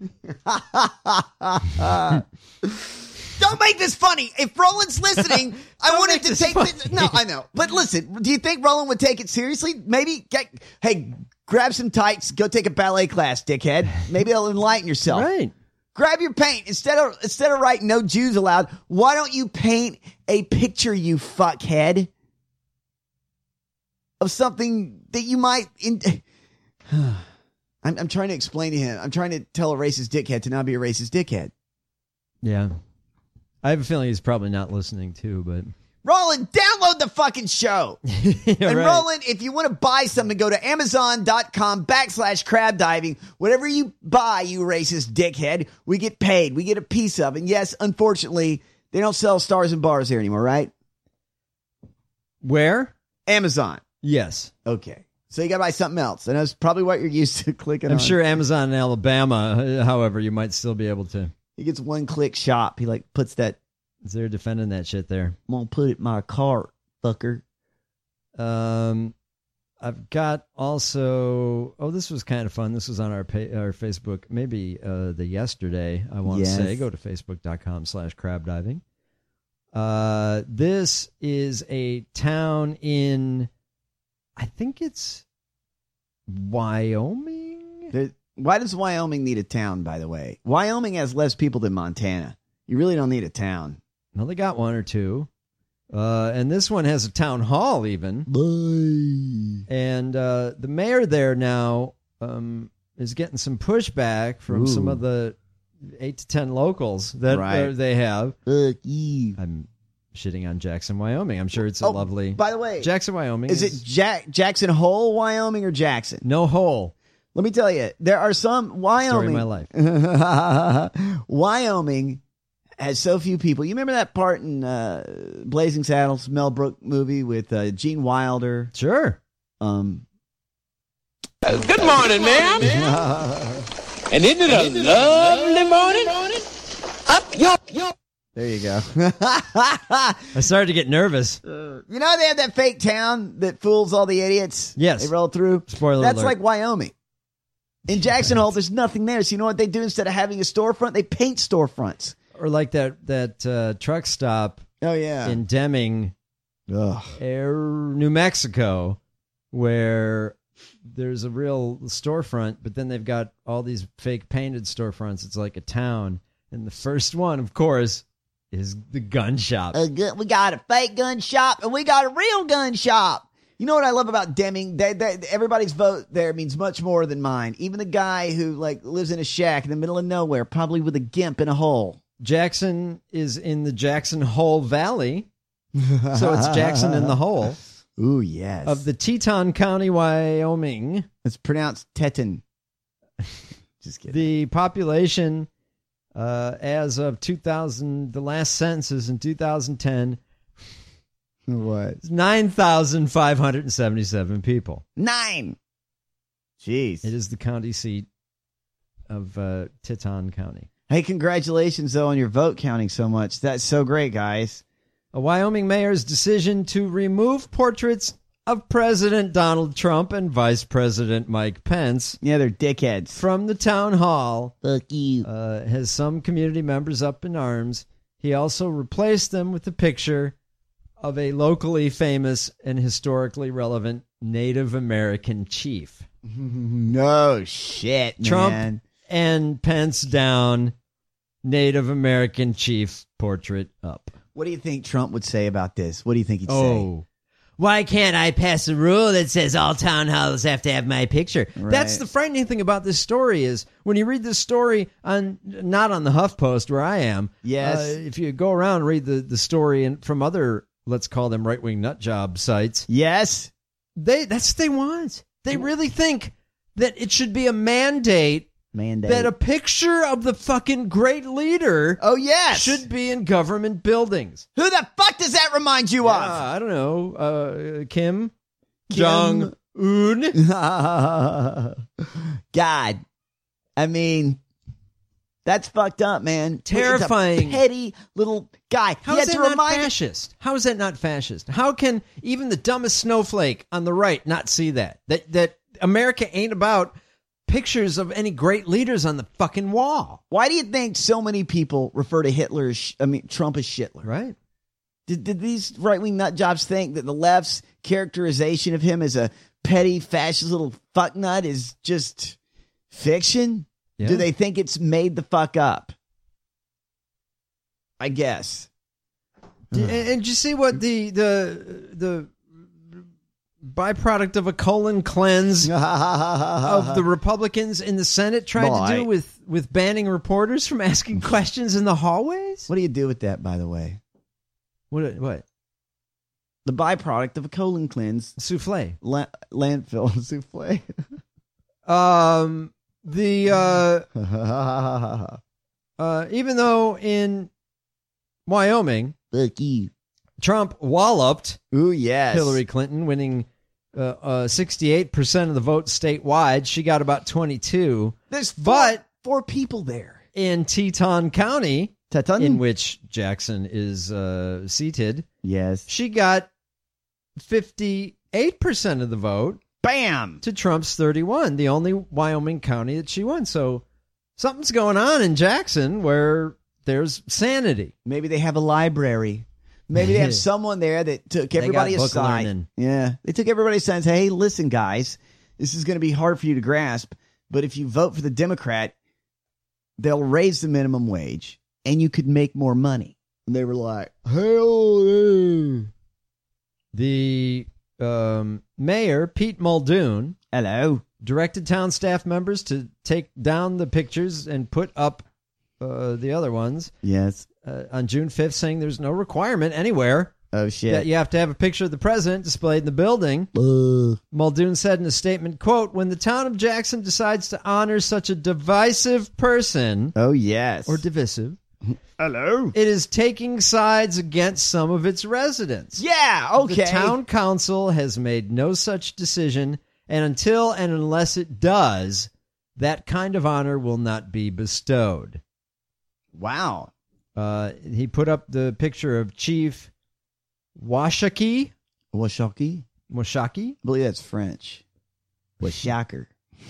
I: Don't make this funny. If Roland's listening, I wanted to take this. No, I know. But listen, do you think Roland would take it seriously? Maybe, grab some tights, go take a ballet class, dickhead. Maybe it'll enlighten yourself.
H: Right.
I: Grab your paint. Instead of writing no Jews allowed, why don't you paint a picture, you fuckhead, of something that you might... I'm trying to explain to him. I'm trying to tell a racist dickhead to not be a racist dickhead.
H: Yeah. I have a feeling he's probably not listening too, but...
I: Roland, download the fucking show. And
H: right.
I: Roland, if you want to buy something, go to Amazon.com/crab diving. Whatever you buy, you racist dickhead, we get paid. We get a piece of. And yes, unfortunately, they don't sell stars and bars here anymore, right?
H: Where?
I: Amazon.
H: Yes.
I: Okay. So you got to buy something else. And that's probably what you're used to clicking on.
H: I'm sure Amazon in Alabama, however, you might still be able to.
I: He gets one-click shop. He puts that.
H: They're defending that shit there.
I: I'm going to put it in my cart, fucker.
H: I've got also... Oh, this was kind of fun. This was on our Facebook, maybe the yesterday, I want to say. Go to facebook.com/crabdiving. This is a town in... I think it's Wyoming?
I: Why does Wyoming need a town, by the way? Wyoming has less people than Montana. You really don't need a town.
H: Well, they got one or two. And this one has a town hall even. And the mayor there now is getting some pushback from some of the 8 to 10 locals that they have. I'm shitting on Jackson, Wyoming. I'm sure it's a lovely...
I: By the way...
H: Jackson, Wyoming.
I: Is it Jackson Hole, Wyoming, or Jackson?
H: No hole.
I: Let me tell you, there are some... Wyoming...
H: Story of my life.
I: Wyoming has so few people. You remember that part in Blazing Saddles, Mel Brooks movie with Gene Wilder?
H: Sure.
L: Good morning, ma'am. And isn't it a lovely morning? Up your...
I: There you go.
H: I started to get nervous.
I: You know they have that fake town that fools all the idiots?
H: Yes.
I: They roll through?
H: Spoiler
I: That's
H: alert.
I: like Wyoming. In Jackson Hole, there's nothing there. So you know what they do instead of having a storefront? They paint storefronts.
H: Or like that truck stop in Deming, New Mexico, where there's a real storefront, but then they've got all these fake painted storefronts. It's like a town. And the first one, of course, is the gun shop.
I: We got a fake gun shop, and we got a real gun shop. You know what I love about Deming? Everybody's vote there means much more than mine. Even the guy who lives in a shack in the middle of nowhere, probably with a gimp in a hole.
H: Jackson is in the Jackson Hole Valley. So it's Jackson in the hole.
I: Ooh, yes.
H: Of the Teton County, Wyoming.
I: It's pronounced Teton. Just kidding.
H: The population, as of 2000, the last census in 2010,
I: what?
H: 9,577 people.
I: 9. Jeez.
H: It is the county seat of Teton County.
I: Hey, congratulations, though, on your vote counting so much. That's so great, guys.
H: A Wyoming mayor's decision to remove portraits of President Donald Trump and Vice President Mike Pence.
I: Yeah, they're dickheads.
H: From the town hall.
I: Fuck you.
H: Has some community members up in arms. He also replaced them with a picture of a locally famous and historically relevant Native American chief.
I: No shit,
H: Trump
I: man.
H: and Pence down, Native American chief portrait up.
I: What do you think Trump would say about this? What do you think he'd say?
H: Why can't I pass a rule that says all town halls have to have my picture?
I: Right.
H: That's the frightening thing about this story is when you read this story not on the HuffPost where I am.
I: Yes.
H: If you go around and read the story from other, let's call them right-wing nut job sites.
I: Yes.
H: That's what they want. They really think that it should be a mandate that a picture of the fucking great leader should be in government buildings.
I: Who the fuck does that remind you of?
H: I don't know. Kim Jong-un.
I: God. I mean, that's fucked up, man.
H: Terrifying.
I: He's a petty little guy.
H: How is that not fascist? How is that not fascist? How can even the dumbest snowflake on the right not see that? That America ain't about pictures of any great leaders on the fucking wall.
I: Why do you think so many people refer to Trump as Shitler?
H: Right.
I: Did these right-wing nut jobs think that the left's characterization of him as a petty, fascist little fucknut is just fiction?
H: Yeah.
I: Do they think it's made the fuck up? I guess.
H: And you see what the byproduct of a colon cleanse of the Republicans in the Senate tried to do with banning reporters from asking questions in the hallways?
I: What do you do with that, by the way?
H: What?
I: The byproduct of a colon cleanse.
H: Souffle.
I: Landfill souffle.
H: Even though in Wyoming, Trump walloped Hillary Clinton, winning 68% of the vote statewide. She got about 22.
I: There's four people there.
H: In Teton County, in which Jackson is seated,
I: yes,
H: she got 58% of the vote.
I: Bam!
H: To Trump's 31, the only Wyoming county that she won. So something's going on in Jackson where there's sanity.
I: Maybe they have a library. Maybe they have someone there that took everybody aside.
H: Learning.
I: Yeah. They took everybody aside and said, hey, listen, guys, this is going to be hard for you to grasp, but if you vote for the Democrat, they'll raise the minimum wage and you could make more money. And they were like, hell yeah.
H: The mayor, Pete Muldoon,
I: directed
H: town staff members to take down the pictures and put up the other ones.
I: Yes.
H: On June 5th, saying there's no requirement anywhere that you have to have a picture of the president displayed in the building. Muldoon said in a statement, quote, when the town of Jackson decides to honor such a divisive person.
I: Oh, yes.
H: Or divisive.
I: Hello.
H: It is taking sides against some of its residents.
I: Yeah, okay.
H: The town council has made no such decision, and until and unless it does, that kind of honor will not be bestowed.
I: Wow.
H: He put up the picture of Chief Washaki.
I: Washaki?
H: I
I: believe that's French. Washaker.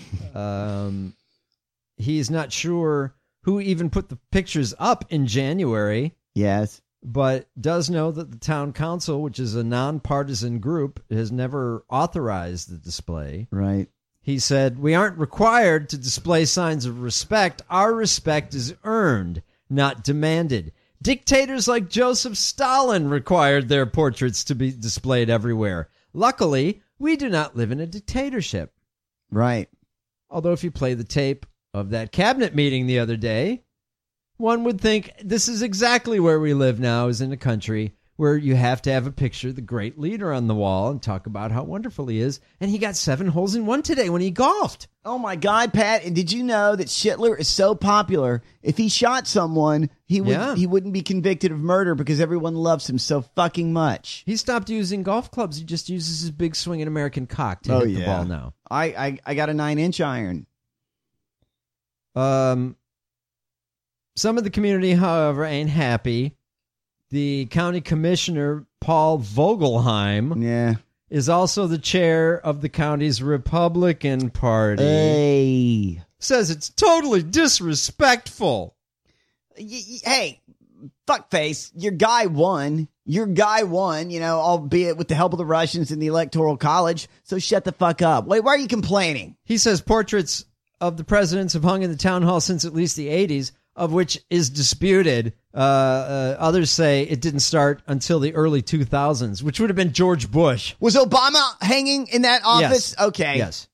H: He's not sure who even put the pictures up in January.
I: Yes.
H: But does know that the town council, which is a nonpartisan group, has never authorized the display.
I: Right.
H: He said, we aren't required to display signs of respect. Our respect is earned, not demanded. Dictators like Joseph Stalin required their portraits to be displayed everywhere. Luckily, we do not live in a dictatorship.
I: Right.
H: Although if you play the tape of that cabinet meeting the other day, one would think this is exactly where we live now, is in a country where you have to have a picture of the great leader on the wall and talk about how wonderful he is. And he got 7 holes in one today when he golfed.
I: Oh my God, Pat! And did you know that Schittler is so popular? If he shot someone, he wouldn't be convicted of murder because everyone loves him so fucking much.
H: He stopped using golf clubs. He just uses his big swinging American cock to hit the ball now.
I: I got a 9-inch iron.
H: Some of the community, however, ain't happy. The county commissioner, Paul Vogelheim, is also the chair of the county's Republican Party.
I: Hey.
H: Says it's totally disrespectful.
I: Hey, fuckface, your guy won, albeit with the help of the Russians in the Electoral College, so shut the fuck up. Wait, why are you complaining?
H: He says portraits of the presidents have hung in the town hall since at least the 80s, of which is disputed. Others say it didn't start until the early 2000s, which would have been George Bush.
I: Was Obama hanging in that office?
H: Yes.
I: Okay.
H: Yes.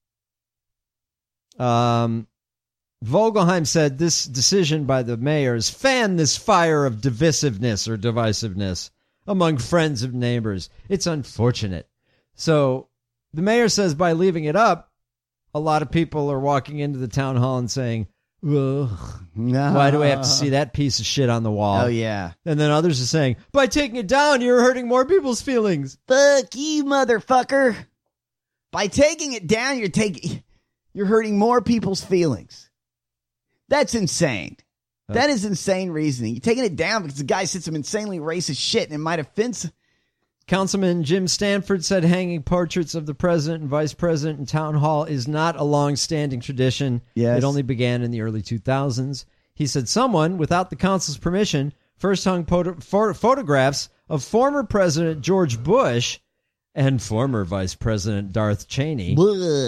H: Vogelheim said this decision by the mayors fanned this fire of divisiveness or divisiveness among friends and neighbors. It's unfortunate. So the mayor says by leaving it up, a lot of people are walking into the town hall and saying, ugh, why do we have to see that piece of shit on the wall?
I: Oh, yeah.
H: And then others are saying, by taking it down, you're hurting more people's feelings.
I: Fuck you, motherfucker. By taking it down, you're hurting more people's feelings. That's insane. That is insane reasoning. You're taking it down because the guy said some insanely racist shit and it might offend.
H: Councilman Jim Stanford said hanging portraits of the president and vice president in town hall is not a long-standing tradition.
I: Yes.
H: It only began in the early 2000s. He said someone, without the council's permission, first hung photographs of former President George Bush and former Vice President Darth Cheney,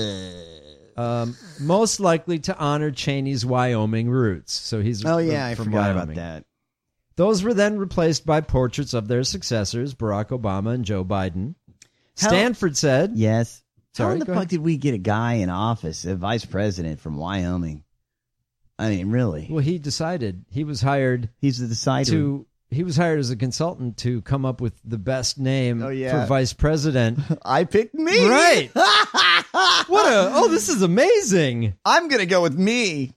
H: most likely to honor Cheney's Wyoming roots. So he's
I: I
H: from
I: forgot
H: Wyoming.
I: about that.
H: Those were then replaced by portraits of their successors, Barack Obama and Joe Biden. Stanford said...
I: Yes.
H: Sorry,
I: How in the
H: go
I: fuck
H: ahead.
I: did we get a guy in office, a vice president from Wyoming? I mean, really?
H: Well, he decided. He was hired...
I: He's the decider.
H: He was hired as a consultant to come up with the best name
I: yeah.
H: for vice president.
I: I picked me.
H: Right. This is amazing.
I: I'm going to go with me.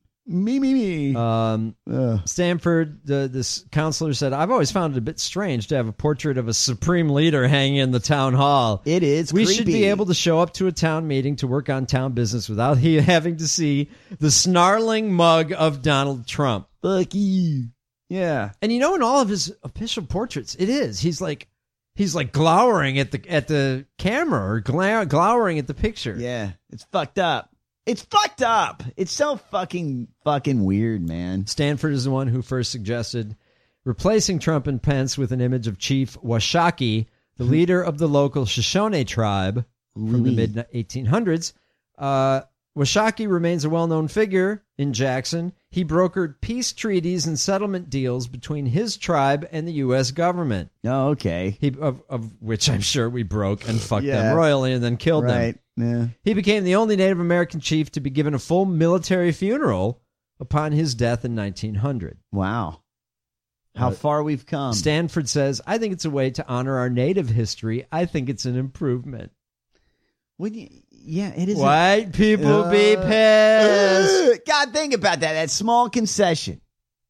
I: Me.
H: Stanford, this counselor said, I've always found it a bit strange to have a portrait of a supreme leader hanging in the town hall.
I: It is
H: We
I: creepy.
H: should be able to show up to a town meeting to work on town business without having to see the snarling mug of Donald Trump.
I: Fuck you. Yeah.
H: And in all of his official portraits, it is. He's like glowering at the camera or glowering at the picture.
I: Yeah. It's fucked up. It's fucked up. It's so fucking weird, man.
H: Stanford is the one who first suggested replacing Trump and Pence with an image of Chief Washakie, the leader of the local Shoshone tribe from the mid-1800s. Washakie remains a well-known figure in Jackson. He brokered peace treaties and settlement deals between his tribe and the U.S. government.
I: Oh, okay.
H: Of which I'm sure we broke and fucked them royally and then killed them.
I: Yeah.
H: He became the only Native American chief to be given a full military funeral upon his death in 1900.
I: Wow. How far we've come.
H: Stanford says, I think it's a way to honor our Native history. I think it's an improvement.
I: Yeah, it is.
H: White people be pissed.
I: God, think about that. That small concession.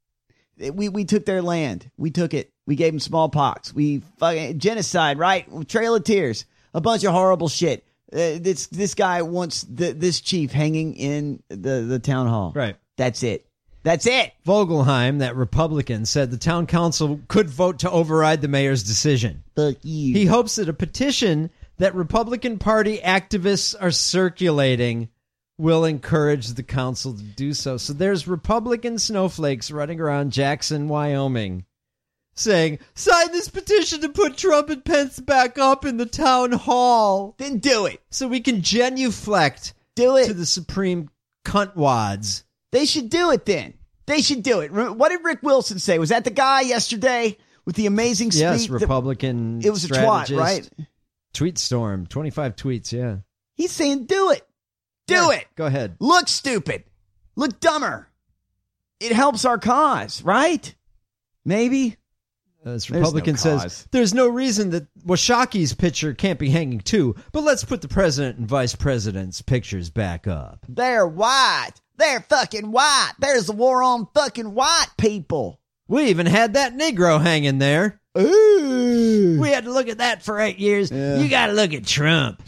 I: We took their land. We took it. We gave them smallpox. We fucking genocide, right? Trail of Tears. A bunch of horrible shit. This guy wants this chief hanging in the town hall.
H: Right.
I: That's it. That's it.
H: Vogelheim, that Republican, said the town council could vote to override the mayor's decision.
I: Fuck you.
H: He hopes that a petition that Republican Party activists are circulating will encourage the council to do so. So there's Republican snowflakes running around Jackson, Wyoming, saying, sign this petition to put Trump and Pence back up in the town hall.
I: Then do it.
H: So we can genuflect to the Supreme cuntwads.
I: They should do it then. They should do it. What did Rick Wilson say? Was that the guy yesterday with the amazing speech?
H: Yes, Republican
I: It was a twat, right?
H: Tweet storm, 25 tweets, yeah.
I: He's saying do it. Do it.
H: Go ahead.
I: Look stupid. Look dumber. It helps our cause, right? Maybe.
H: This Republican
I: There's no
H: says,
I: cause.
H: there's no reason that Washaki's picture can't be hanging too, but let's put the president and vice president's pictures back up.
I: They're white. They're fucking white. There's a war on fucking white people.
H: We even had that Negro hanging there.
I: Ooh.
H: We had to look at that for 8 years.
I: Yeah.
H: You got to look at Trump.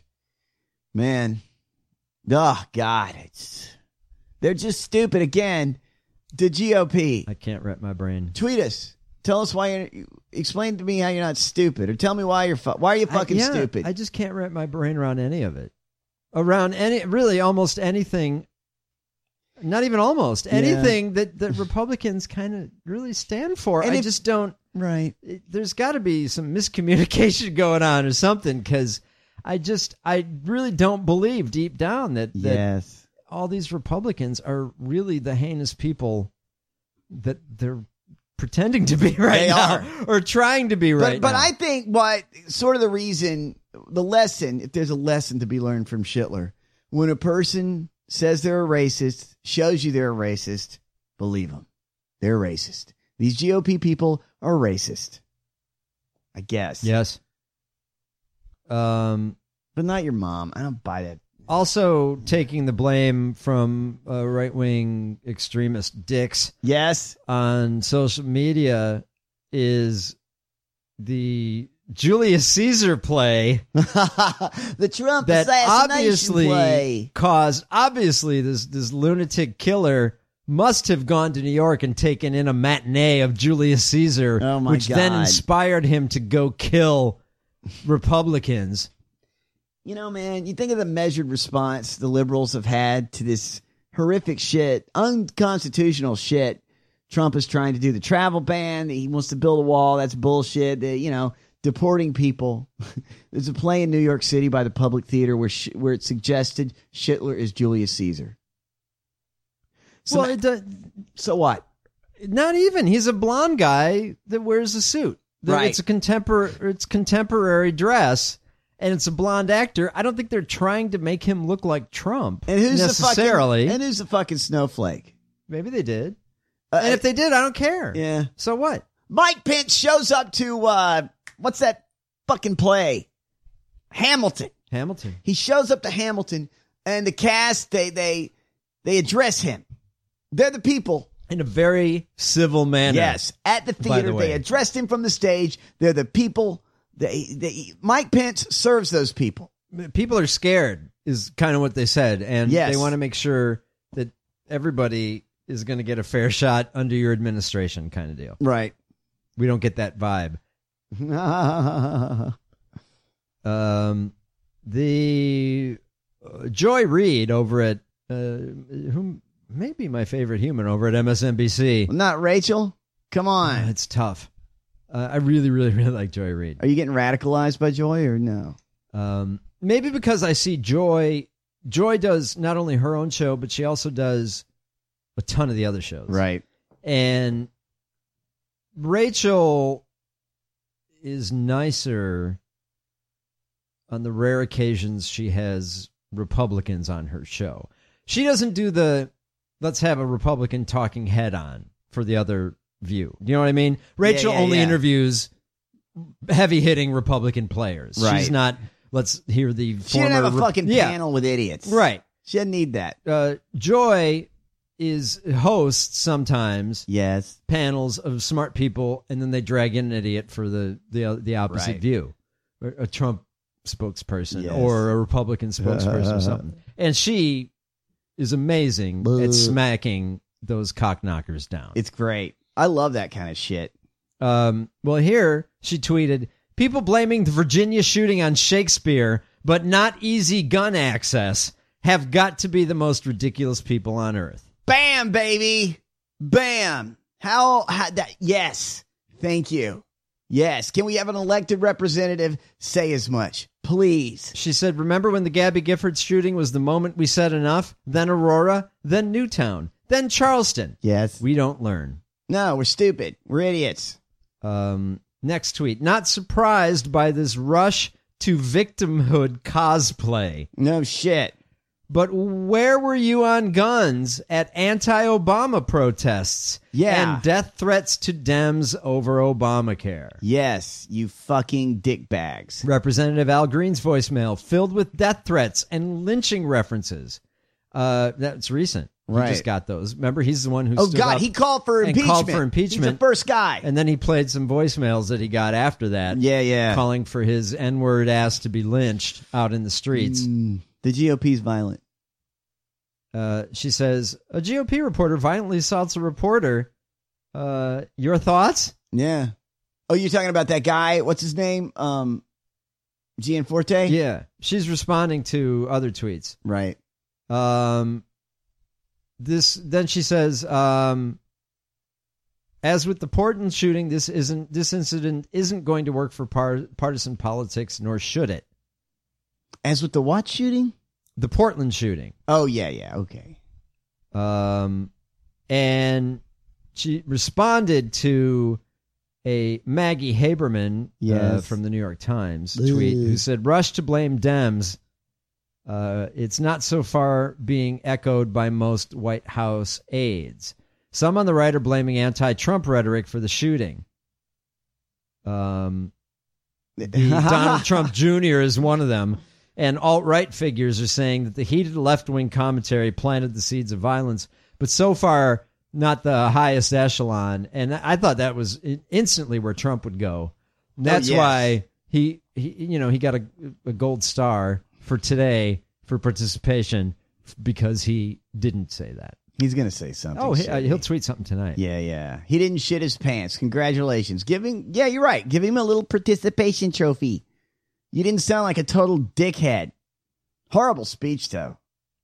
I: Man. Oh, God. They're just stupid again. The GOP.
H: I can't wrap my brain.
I: Tweet us. Tell us why explain to me how you're not stupid, or tell me why why are you fucking stupid?
H: I just can't wrap my brain around any of it. Really almost anything. Not even almost anything that Republicans kind of really stand for.
I: And
H: I just don't.
I: Right.
H: There's got to be some miscommunication going on or something, because I really don't believe deep down that
I: yes,
H: all these Republicans are really the heinous people that they're pretending to be right now, or trying to be right now.
I: But I think what sort of the reason, the lesson, if there's a lesson to be learned from Schittler, when a person says they're a racist, shows you they're a racist, believe them. They're racist. These GOP people are racist. I guess.
H: Yes.
I: But not your mom. I don't buy that.
H: Also taking the blame from right-wing extremist dicks.
I: Yes.
H: On social media is the Julius Caesar play.
I: The Trump
H: that
I: assassination
H: obviously
I: play.
H: Obviously this lunatic killer must have gone to New York and taken in a matinee of Julius Caesar,
I: oh my
H: which
I: God.
H: then inspired him to go kill Republicans.
I: You know, man, you think of the measured response the liberals have had to this horrific shit, unconstitutional shit. Trump is trying to do the travel ban. He wants to build a wall. That's bullshit. Deporting people. There's a play in New York City by the Public Theater where it suggested Schittler is Julius Caesar. So, so what?
H: Not even. He's a blonde guy that wears a suit.
I: Right.
H: It's contemporary dress. And it's a blonde actor. I don't think they're trying to make him look like Trump
I: and who's
H: necessarily.
I: Who's the fucking snowflake?
H: Maybe they did. And if they did, I don't care.
I: Yeah.
H: So what?
I: Mike Pence shows up to, what's that fucking play? Hamilton. He shows up to Hamilton, and the cast, they address him. They're the people.
H: In a very civil manner.
I: Yes. At the theater, they addressed him from the stage. They're the people. Mike Pence serves those people.
H: People are scared is kind of what they said. And
I: yes.
H: They want to make sure that everybody is going to get a fair shot under your administration kind of deal.
I: Right.
H: We don't get that vibe. The Joy Reid over at whom may be my favorite human over at MSNBC.
I: Not Rachel? Come on.
H: It's tough. I really, really, really like Joy Reid.
I: Are you getting radicalized by Joy or no?
H: Maybe because I see Joy. Joy does not only her own show, but she also does a ton of the other shows.
I: Right.
H: And Rachel is nicer on the rare occasions she has Republicans on her show. She doesn't do the let's have a Republican talking head on for the other view. You know what I mean? Rachel only interviews heavy-hitting Republican players.
I: Right.
H: She's not, let's hear the
I: She didn't have a fucking panel with idiots.
H: Right.
I: She doesn't need that.
H: Joy is hosts sometimes.
I: Yes.
H: Panels of smart people, and then they drag in an idiot for the opposite view. A Trump spokesperson or a Republican spokesperson or something. And she is amazing at smacking those cock knockers down.
I: It's great. I love that kind of shit.
H: Well, here she tweeted, people blaming the Virginia shooting on Shakespeare, but not easy gun access, have got to be the most ridiculous people on earth.
I: Bam, baby. Bam. Yes. Thank you. Yes. Can we have an elected representative say as much? Please.
H: She said, remember when the Gabby Giffords shooting was the moment we said enough? Then Aurora, then Newtown, then Charleston.
I: Yes.
H: We don't learn.
I: No, we're stupid. We're idiots.
H: Next tweet. Not surprised by this rush to victimhood cosplay.
I: No shit.
H: But where were you on guns at anti-Obama protests?
I: Yeah.
H: And death threats to Dems over Obamacare?
I: Yes, you fucking dickbags.
H: Representative Al Green's voicemail filled with death threats and lynching references. That's recent.
I: Right.
H: He just got those. Remember, he's the one who
I: Oh,
H: stood
I: God,
H: up
I: he called for
H: and
I: impeachment.
H: called for impeachment.
I: He's the first guy.
H: And then he played some voicemails that he got after that.
I: Yeah.
H: Calling for his N-word ass to be lynched out in the streets.
I: The GOP's violent.
H: She says, a GOP reporter violently assaults a reporter. Your thoughts?
I: Yeah. Oh, you're talking about that guy? What's his name? Gianforte?
H: Yeah. She's responding to other tweets.
I: Right.
H: Then she says, as with the Portland shooting, this incident isn't going to work for partisan politics, nor should it.
I: As with the what shooting?
H: The Portland shooting.
I: Oh, yeah, okay.
H: And she responded to a Maggie Haberman from the New York Times tweet who said, rush to blame Dems. It's not so far being echoed by most White House aides. Some on the right are blaming anti-Trump rhetoric for the shooting. Donald Trump Jr. is one of them. And alt-right figures are saying that the heated left-wing commentary planted the seeds of violence, but so far not the highest echelon. And I thought that was instantly where Trump would go. That's why he got a gold star for today for participation, because he didn't say that.
I: He's going to say something.
H: Oh, he'll tweet something tonight.
I: Yeah. He didn't shit his pants. Congratulations. You're right. Give him a little participation trophy. You didn't sound like a total dickhead. Horrible speech, though.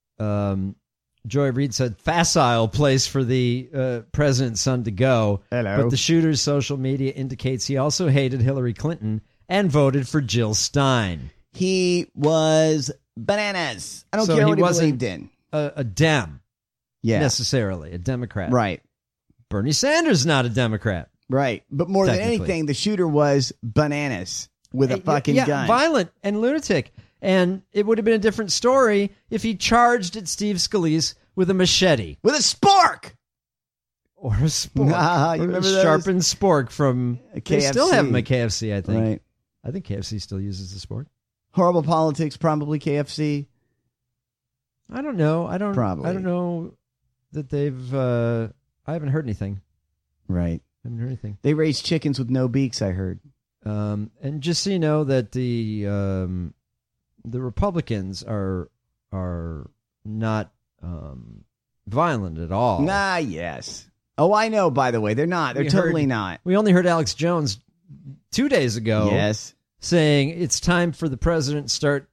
H: Joy Reid said, facile place for the president's son to go.
I: Hello.
H: But the shooter's social media indicates he also hated Hillary Clinton and voted for Jill Stein.
I: He was bananas. I don't care what he believed in.
H: A Dem.
I: Yeah.
H: Necessarily. A Democrat.
I: Right.
H: Bernie Sanders not a Democrat.
I: Right. But more than anything, the shooter was bananas with a fucking gun.
H: Violent and lunatic. And it would have been a different story if he charged at Steve Scalise with a machete.
I: With a spork!
H: Or a spork.
I: You remember
H: a sharpened spork from...
I: KFC.
H: They still have them at KFC, I think.
I: Right.
H: I think KFC still uses the spork.
I: Horrible politics, probably KFC.
H: I don't know. I don't know that they've... I haven't heard anything.
I: Right.
H: I haven't heard anything.
I: They raise chickens with no beaks, I heard.
H: And just so you know that the Republicans are not violent at all.
I: Yes. Oh, I know, by the way. They're not. They're totally not.
H: We only heard Alex Jones 2 days ago saying it's time for the president to start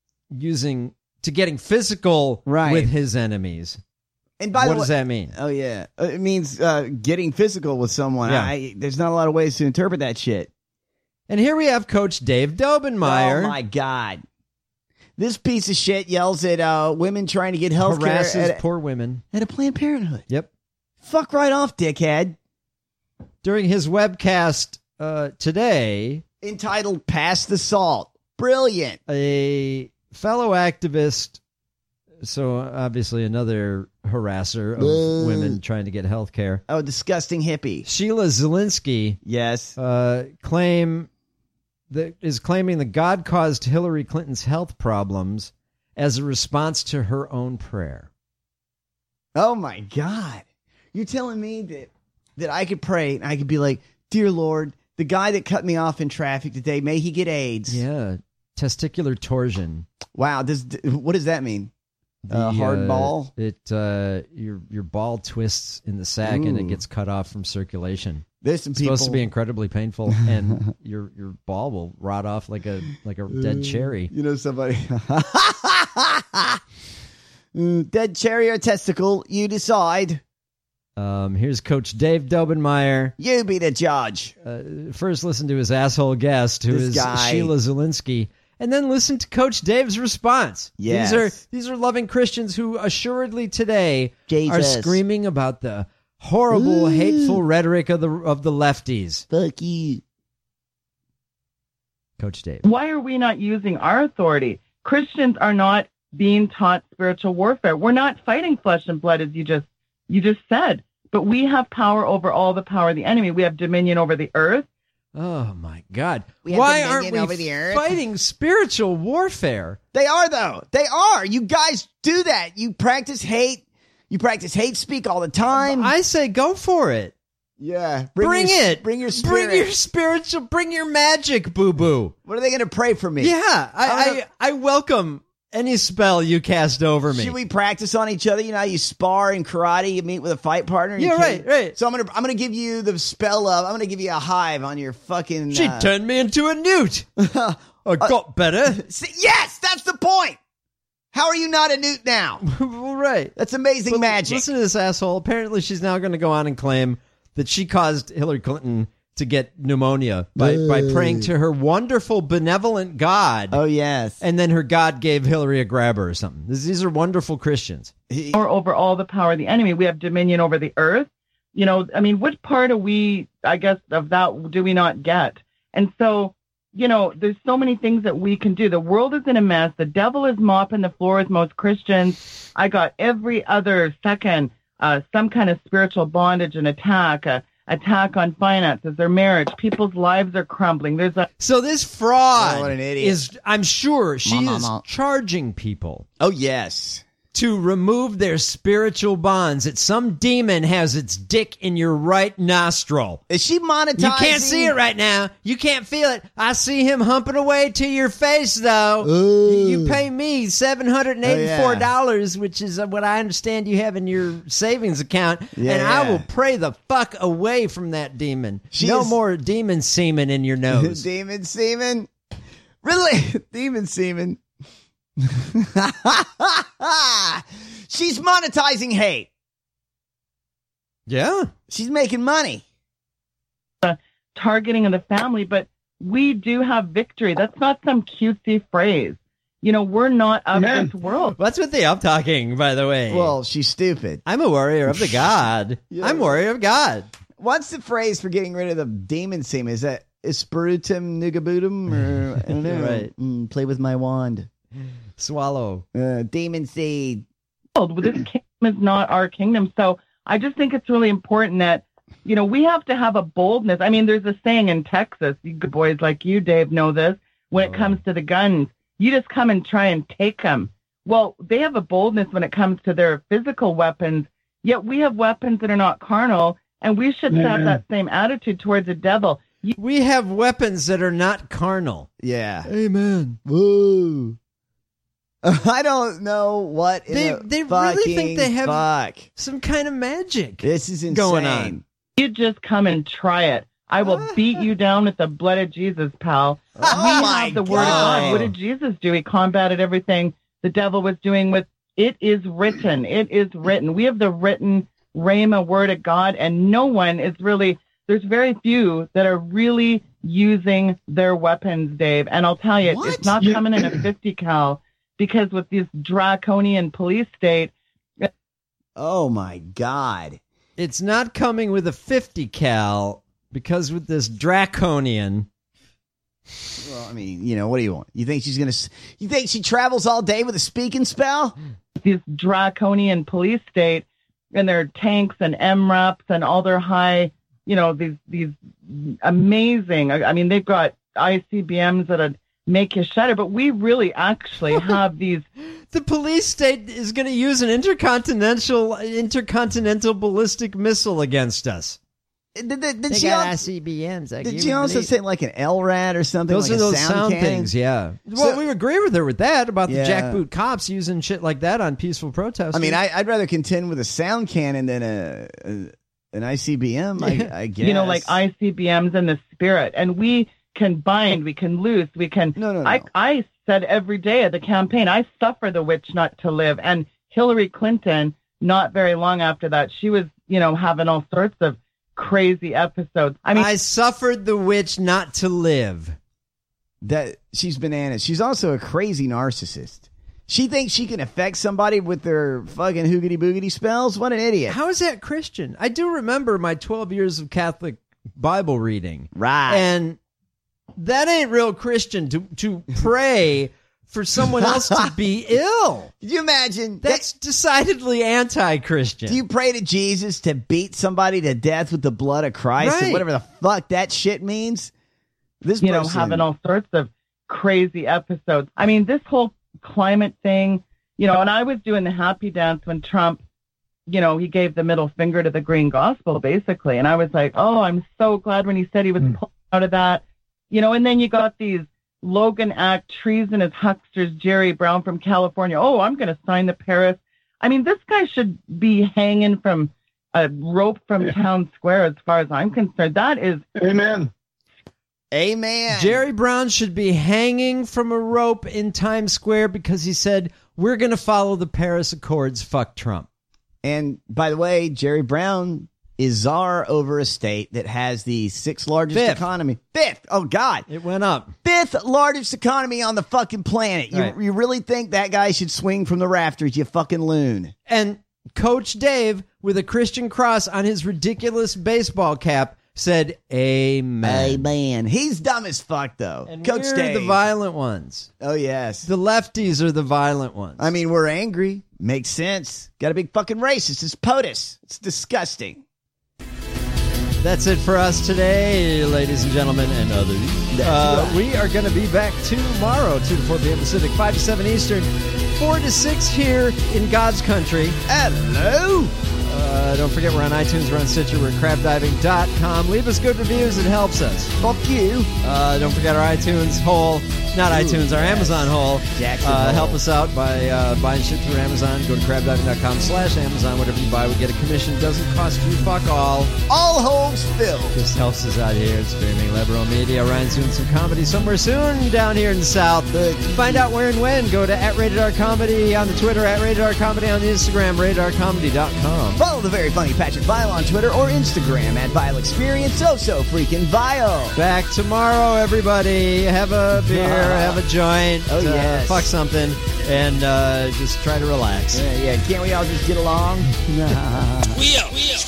H: getting physical with his enemies.
I: And by the way,
H: what does that mean?
I: Oh, yeah. It means getting physical with someone.
H: Yeah.
I: There's not a lot of ways to interpret that shit.
H: And here we have Coach Dave Dobenmeyer.
I: Oh, my God. This piece of shit yells at women trying to get health care.
H: Harasses poor women.
I: At a Planned Parenthood.
H: Yep.
I: Fuck right off, dickhead.
H: During his webcast today...
I: entitled Pass the Salt. Brilliant.
H: A fellow activist, so obviously another harasser of women trying to get health care.
I: Oh, disgusting hippie.
H: Sheila Zielinski.
I: Yes.
H: Is claiming that God caused Hillary Clinton's health problems as a response to her own prayer.
I: Oh, my God. You're telling me that I could pray and I could be like, dear Lord, the guy that cut me off in traffic today, may he get AIDS.
H: Yeah. Testicular torsion.
I: Wow. What does that mean? Hard ball?
H: Your ball twists in the sack and it gets cut off from circulation.
I: There's some
H: it's
I: people
H: supposed to be incredibly painful, and your ball will rot off like a dead cherry.
I: You know somebody dead cherry or testicle, you decide.
H: Here's Coach Dave Dobenmeyer.
I: You be the judge.
H: First, listen to his asshole guest, who is Sheila Zielinski, and then listen to Coach Dave's response.
I: Yes.
H: These are loving Christians who assuredly today
I: Jesus.
H: are screaming about the horrible, hateful rhetoric of the lefties.
I: Fuck you.
H: Coach Dave.
M: Why are we not using our authority? Christians are not being taught spiritual warfare. We're not fighting flesh and blood, as you just said, but we have power over all the power of the enemy. We have dominion over the earth.
H: Oh my God!
I: Why
H: aren't we
I: over the earth?
H: fighting spiritual warfare?
I: They are, though. They are. You guys do that. You practice hate. You practice hate speak all the time.
H: I say go for it.
I: Yeah.
H: Bring it.
I: Bring your spirit.
H: Bring your spiritual. Bring your magic, boo-boo.
I: What are they going to pray for me?
H: Yeah, I welcome any spell you cast over me.
I: Should we practice on each other? You know how you spar in karate, you meet with a fight partner?
H: Yeah, right.
I: So I'm gonna give you the spell of, I'm gonna give you a hive on your fucking...
H: She turned me into a newt. I got better.
I: Yes, that's the point. How are you not a newt now?
H: Well, right.
I: That's amazing magic.
H: Listen to this asshole. Apparently she's now going to go on and claim that she caused Hillary Clinton to get pneumonia by praying to her wonderful, benevolent God.
I: Oh, yes.
H: And then her God gave Hillary a grabber or something. These are wonderful Christians.
M: Or over all the power of the enemy. We have dominion over the earth. You know, I mean, what part of that do we not get? And so, you know, there's so many things that we can do. The world is in a mess. The devil is mopping the floor with most Christians. I got every other second some kind of spiritual bondage and attack on finances, their marriage. People's lives are crumbling.
H: So this fraud
I: what an idiot.
H: is, I'm sure, she is charging people.
I: Oh, yes.
H: To remove their spiritual bonds. That some demon has its dick in your right nostril.
I: Is she monetizing?
H: You can't see it right now. You can't feel it. I see him humping away to your face, though.
I: Ooh.
H: You pay me $784, which is what I understand you have in your savings account, and I will pray the fuck away from that demon. No more demon semen in your nose.
I: Demon semen? Really? Demon semen? She's monetizing hate.
H: Yeah.
I: She's making money.
M: Targeting of the family, but we do have victory. That's not some cutesy phrase. You know, we're not of this world.
H: What's with the up-talking, by the way?
I: Well, she's stupid.
H: I'm a warrior of the God.
I: Yeah.
H: I'm a warrior of God.
I: What's the phrase for getting rid of the demon semen? Is that Espiritum Nugabootum? Or, I don't know.
H: Right.
I: Play with my wand.
H: Swallow.
I: Demon seed.
M: This kingdom is not our kingdom. So I just think it's really important that, you know, we have to have a boldness. I mean, there's a saying in Texas, you good boys like you, Dave, know this, when it comes to the guns, you just come and try and take them. Well, they have a boldness when it comes to their physical weapons, yet we have weapons that are not carnal, and we should have that same attitude towards the devil.
H: We have weapons that are not carnal.
I: Yeah.
H: Amen.
I: Woo. I don't know what
H: they really think they have some kind of magic.
I: This is insane.
H: Going on.
M: You just come and try it. I will beat you down with the blood of Jesus, pal. We have the word of God. What did Jesus do? He combated everything the devil was doing with, it is written. It is written. We have the written Rhema word of God, and no one is really, there's very few that are really using their weapons, Dave. And I'll tell you, it's not coming in a 50 cal. Because with this draconian police state...
I: Oh, my God.
H: It's not coming with a 50 cal because with this draconian...
I: Well, I mean, you know, what do you want? You think she's going to... You think she travels all day with a speaking spell?
M: This draconian police state and their tanks and MRAPs and all their high, you know, these amazing... I mean, they've got ICBMs that make you shudder, but we really actually have these.
H: The police state is going to use an intercontinental ballistic missile against us.
I: Did
H: they
I: she
H: got ICBMs?
I: Did she also say like an LRAD or something?
H: Those
I: like
H: are those sound
I: cannon?
H: things, yeah. Well, we agree with her with that about the jackboot cops using shit like that on peaceful protesters.
I: I mean, I'd rather contend with a sound cannon than an ICBM. I guess,
M: you know, like ICBMs in the spirit, and we can bind, we can loose, we can... No. I said every day of the campaign, I suffer the witch not to live. And Hillary Clinton, not very long after that, she was, you know, having all sorts of crazy episodes. I mean,
H: I suffered the witch not to live.
I: That she's bananas. She's also a crazy narcissist. She thinks she can affect somebody with their fucking hoogity boogity spells. What an idiot.
H: How is that Christian? I do remember my 12 years of Catholic Bible reading.
I: Right.
H: And that ain't real Christian to pray for someone else to be ill.
I: Could you imagine?
H: That's decidedly anti-Christian.
I: Do you pray to Jesus to beat somebody to death with the blood of Christ and whatever the fuck that shit means? This person,
M: having all sorts of crazy episodes. I mean, this whole climate thing, and I was doing the happy dance when Trump, he gave the middle finger to the green gospel, basically. And I was like, oh, I'm so glad when he said he was pulling out of that. And then you got these Logan Act treasonous hucksters, Jerry Brown from California. Oh, I'm going to sign the Paris. I mean, this guy should be hanging from a rope from Town Square as far as I'm concerned. That is...
I: Amen.
H: Jerry Brown should be hanging from a rope in Times Square because he said, we're going to follow the Paris Accords. Fuck Trump.
I: And by the way, Jerry Brown is czar over a state that has the 6th largest economy. 5th. Oh, God.
H: It went up.
I: 5th largest economy on the fucking planet.
H: Right.
I: You really think that guy should swing from the rafters, you fucking loon.
H: And Coach Dave, with a Christian cross on his ridiculous baseball cap, said amen.
I: Amen. He's dumb as fuck, though.
H: And
I: Coach
H: we're
I: Dave.
H: the violent ones.
I: Oh, yes.
H: The lefties are the violent ones.
I: I mean, we're angry. Makes sense. Got a big fucking racist. It's POTUS. It's disgusting.
H: That's it for us today, ladies and gentlemen and others. We are going to be back tomorrow, 2 to 4 p.m. Pacific, 5 to 7 Eastern, 4 to 6 here in God's country.
I: Hello.
H: Don't forget, we're on iTunes, we're on Stitcher, we're at crabdiving.com. Leave us good reviews. It helps us.
I: Fuck you.
H: Don't forget our iTunes hole. Not iTunes, our Amazon hole. Help us out by buying shit through Amazon. Go to crabdiving.com/Amazon. Whatever you buy, we get a commission. Doesn't cost you fuck all.
I: All holes filled.
H: Just helps us out here. It's streaming Lebro Media. Ryan's doing some comedy somewhere soon down here in the South. To find out where and when, go to @RatedRComedy on the Twitter, @RatedRComedy on the Instagram, RatedRComedy.com.
I: Follow the very funny Patrick Vile on Twitter or Instagram @VileExperience. So freaking vile.
H: Back tomorrow, everybody. Have a beer. Have a joint,
I: yes.
H: Fuck something, and just try to relax.
I: Yeah. Can't we all just get along?
A: Thank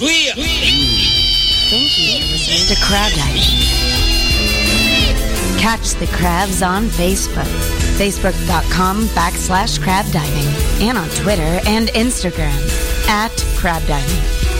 G: you for listening to Crab Diving. Catch the crabs on Facebook. Facebook.com/crabdiving. And on Twitter and Instagram @crabdiving.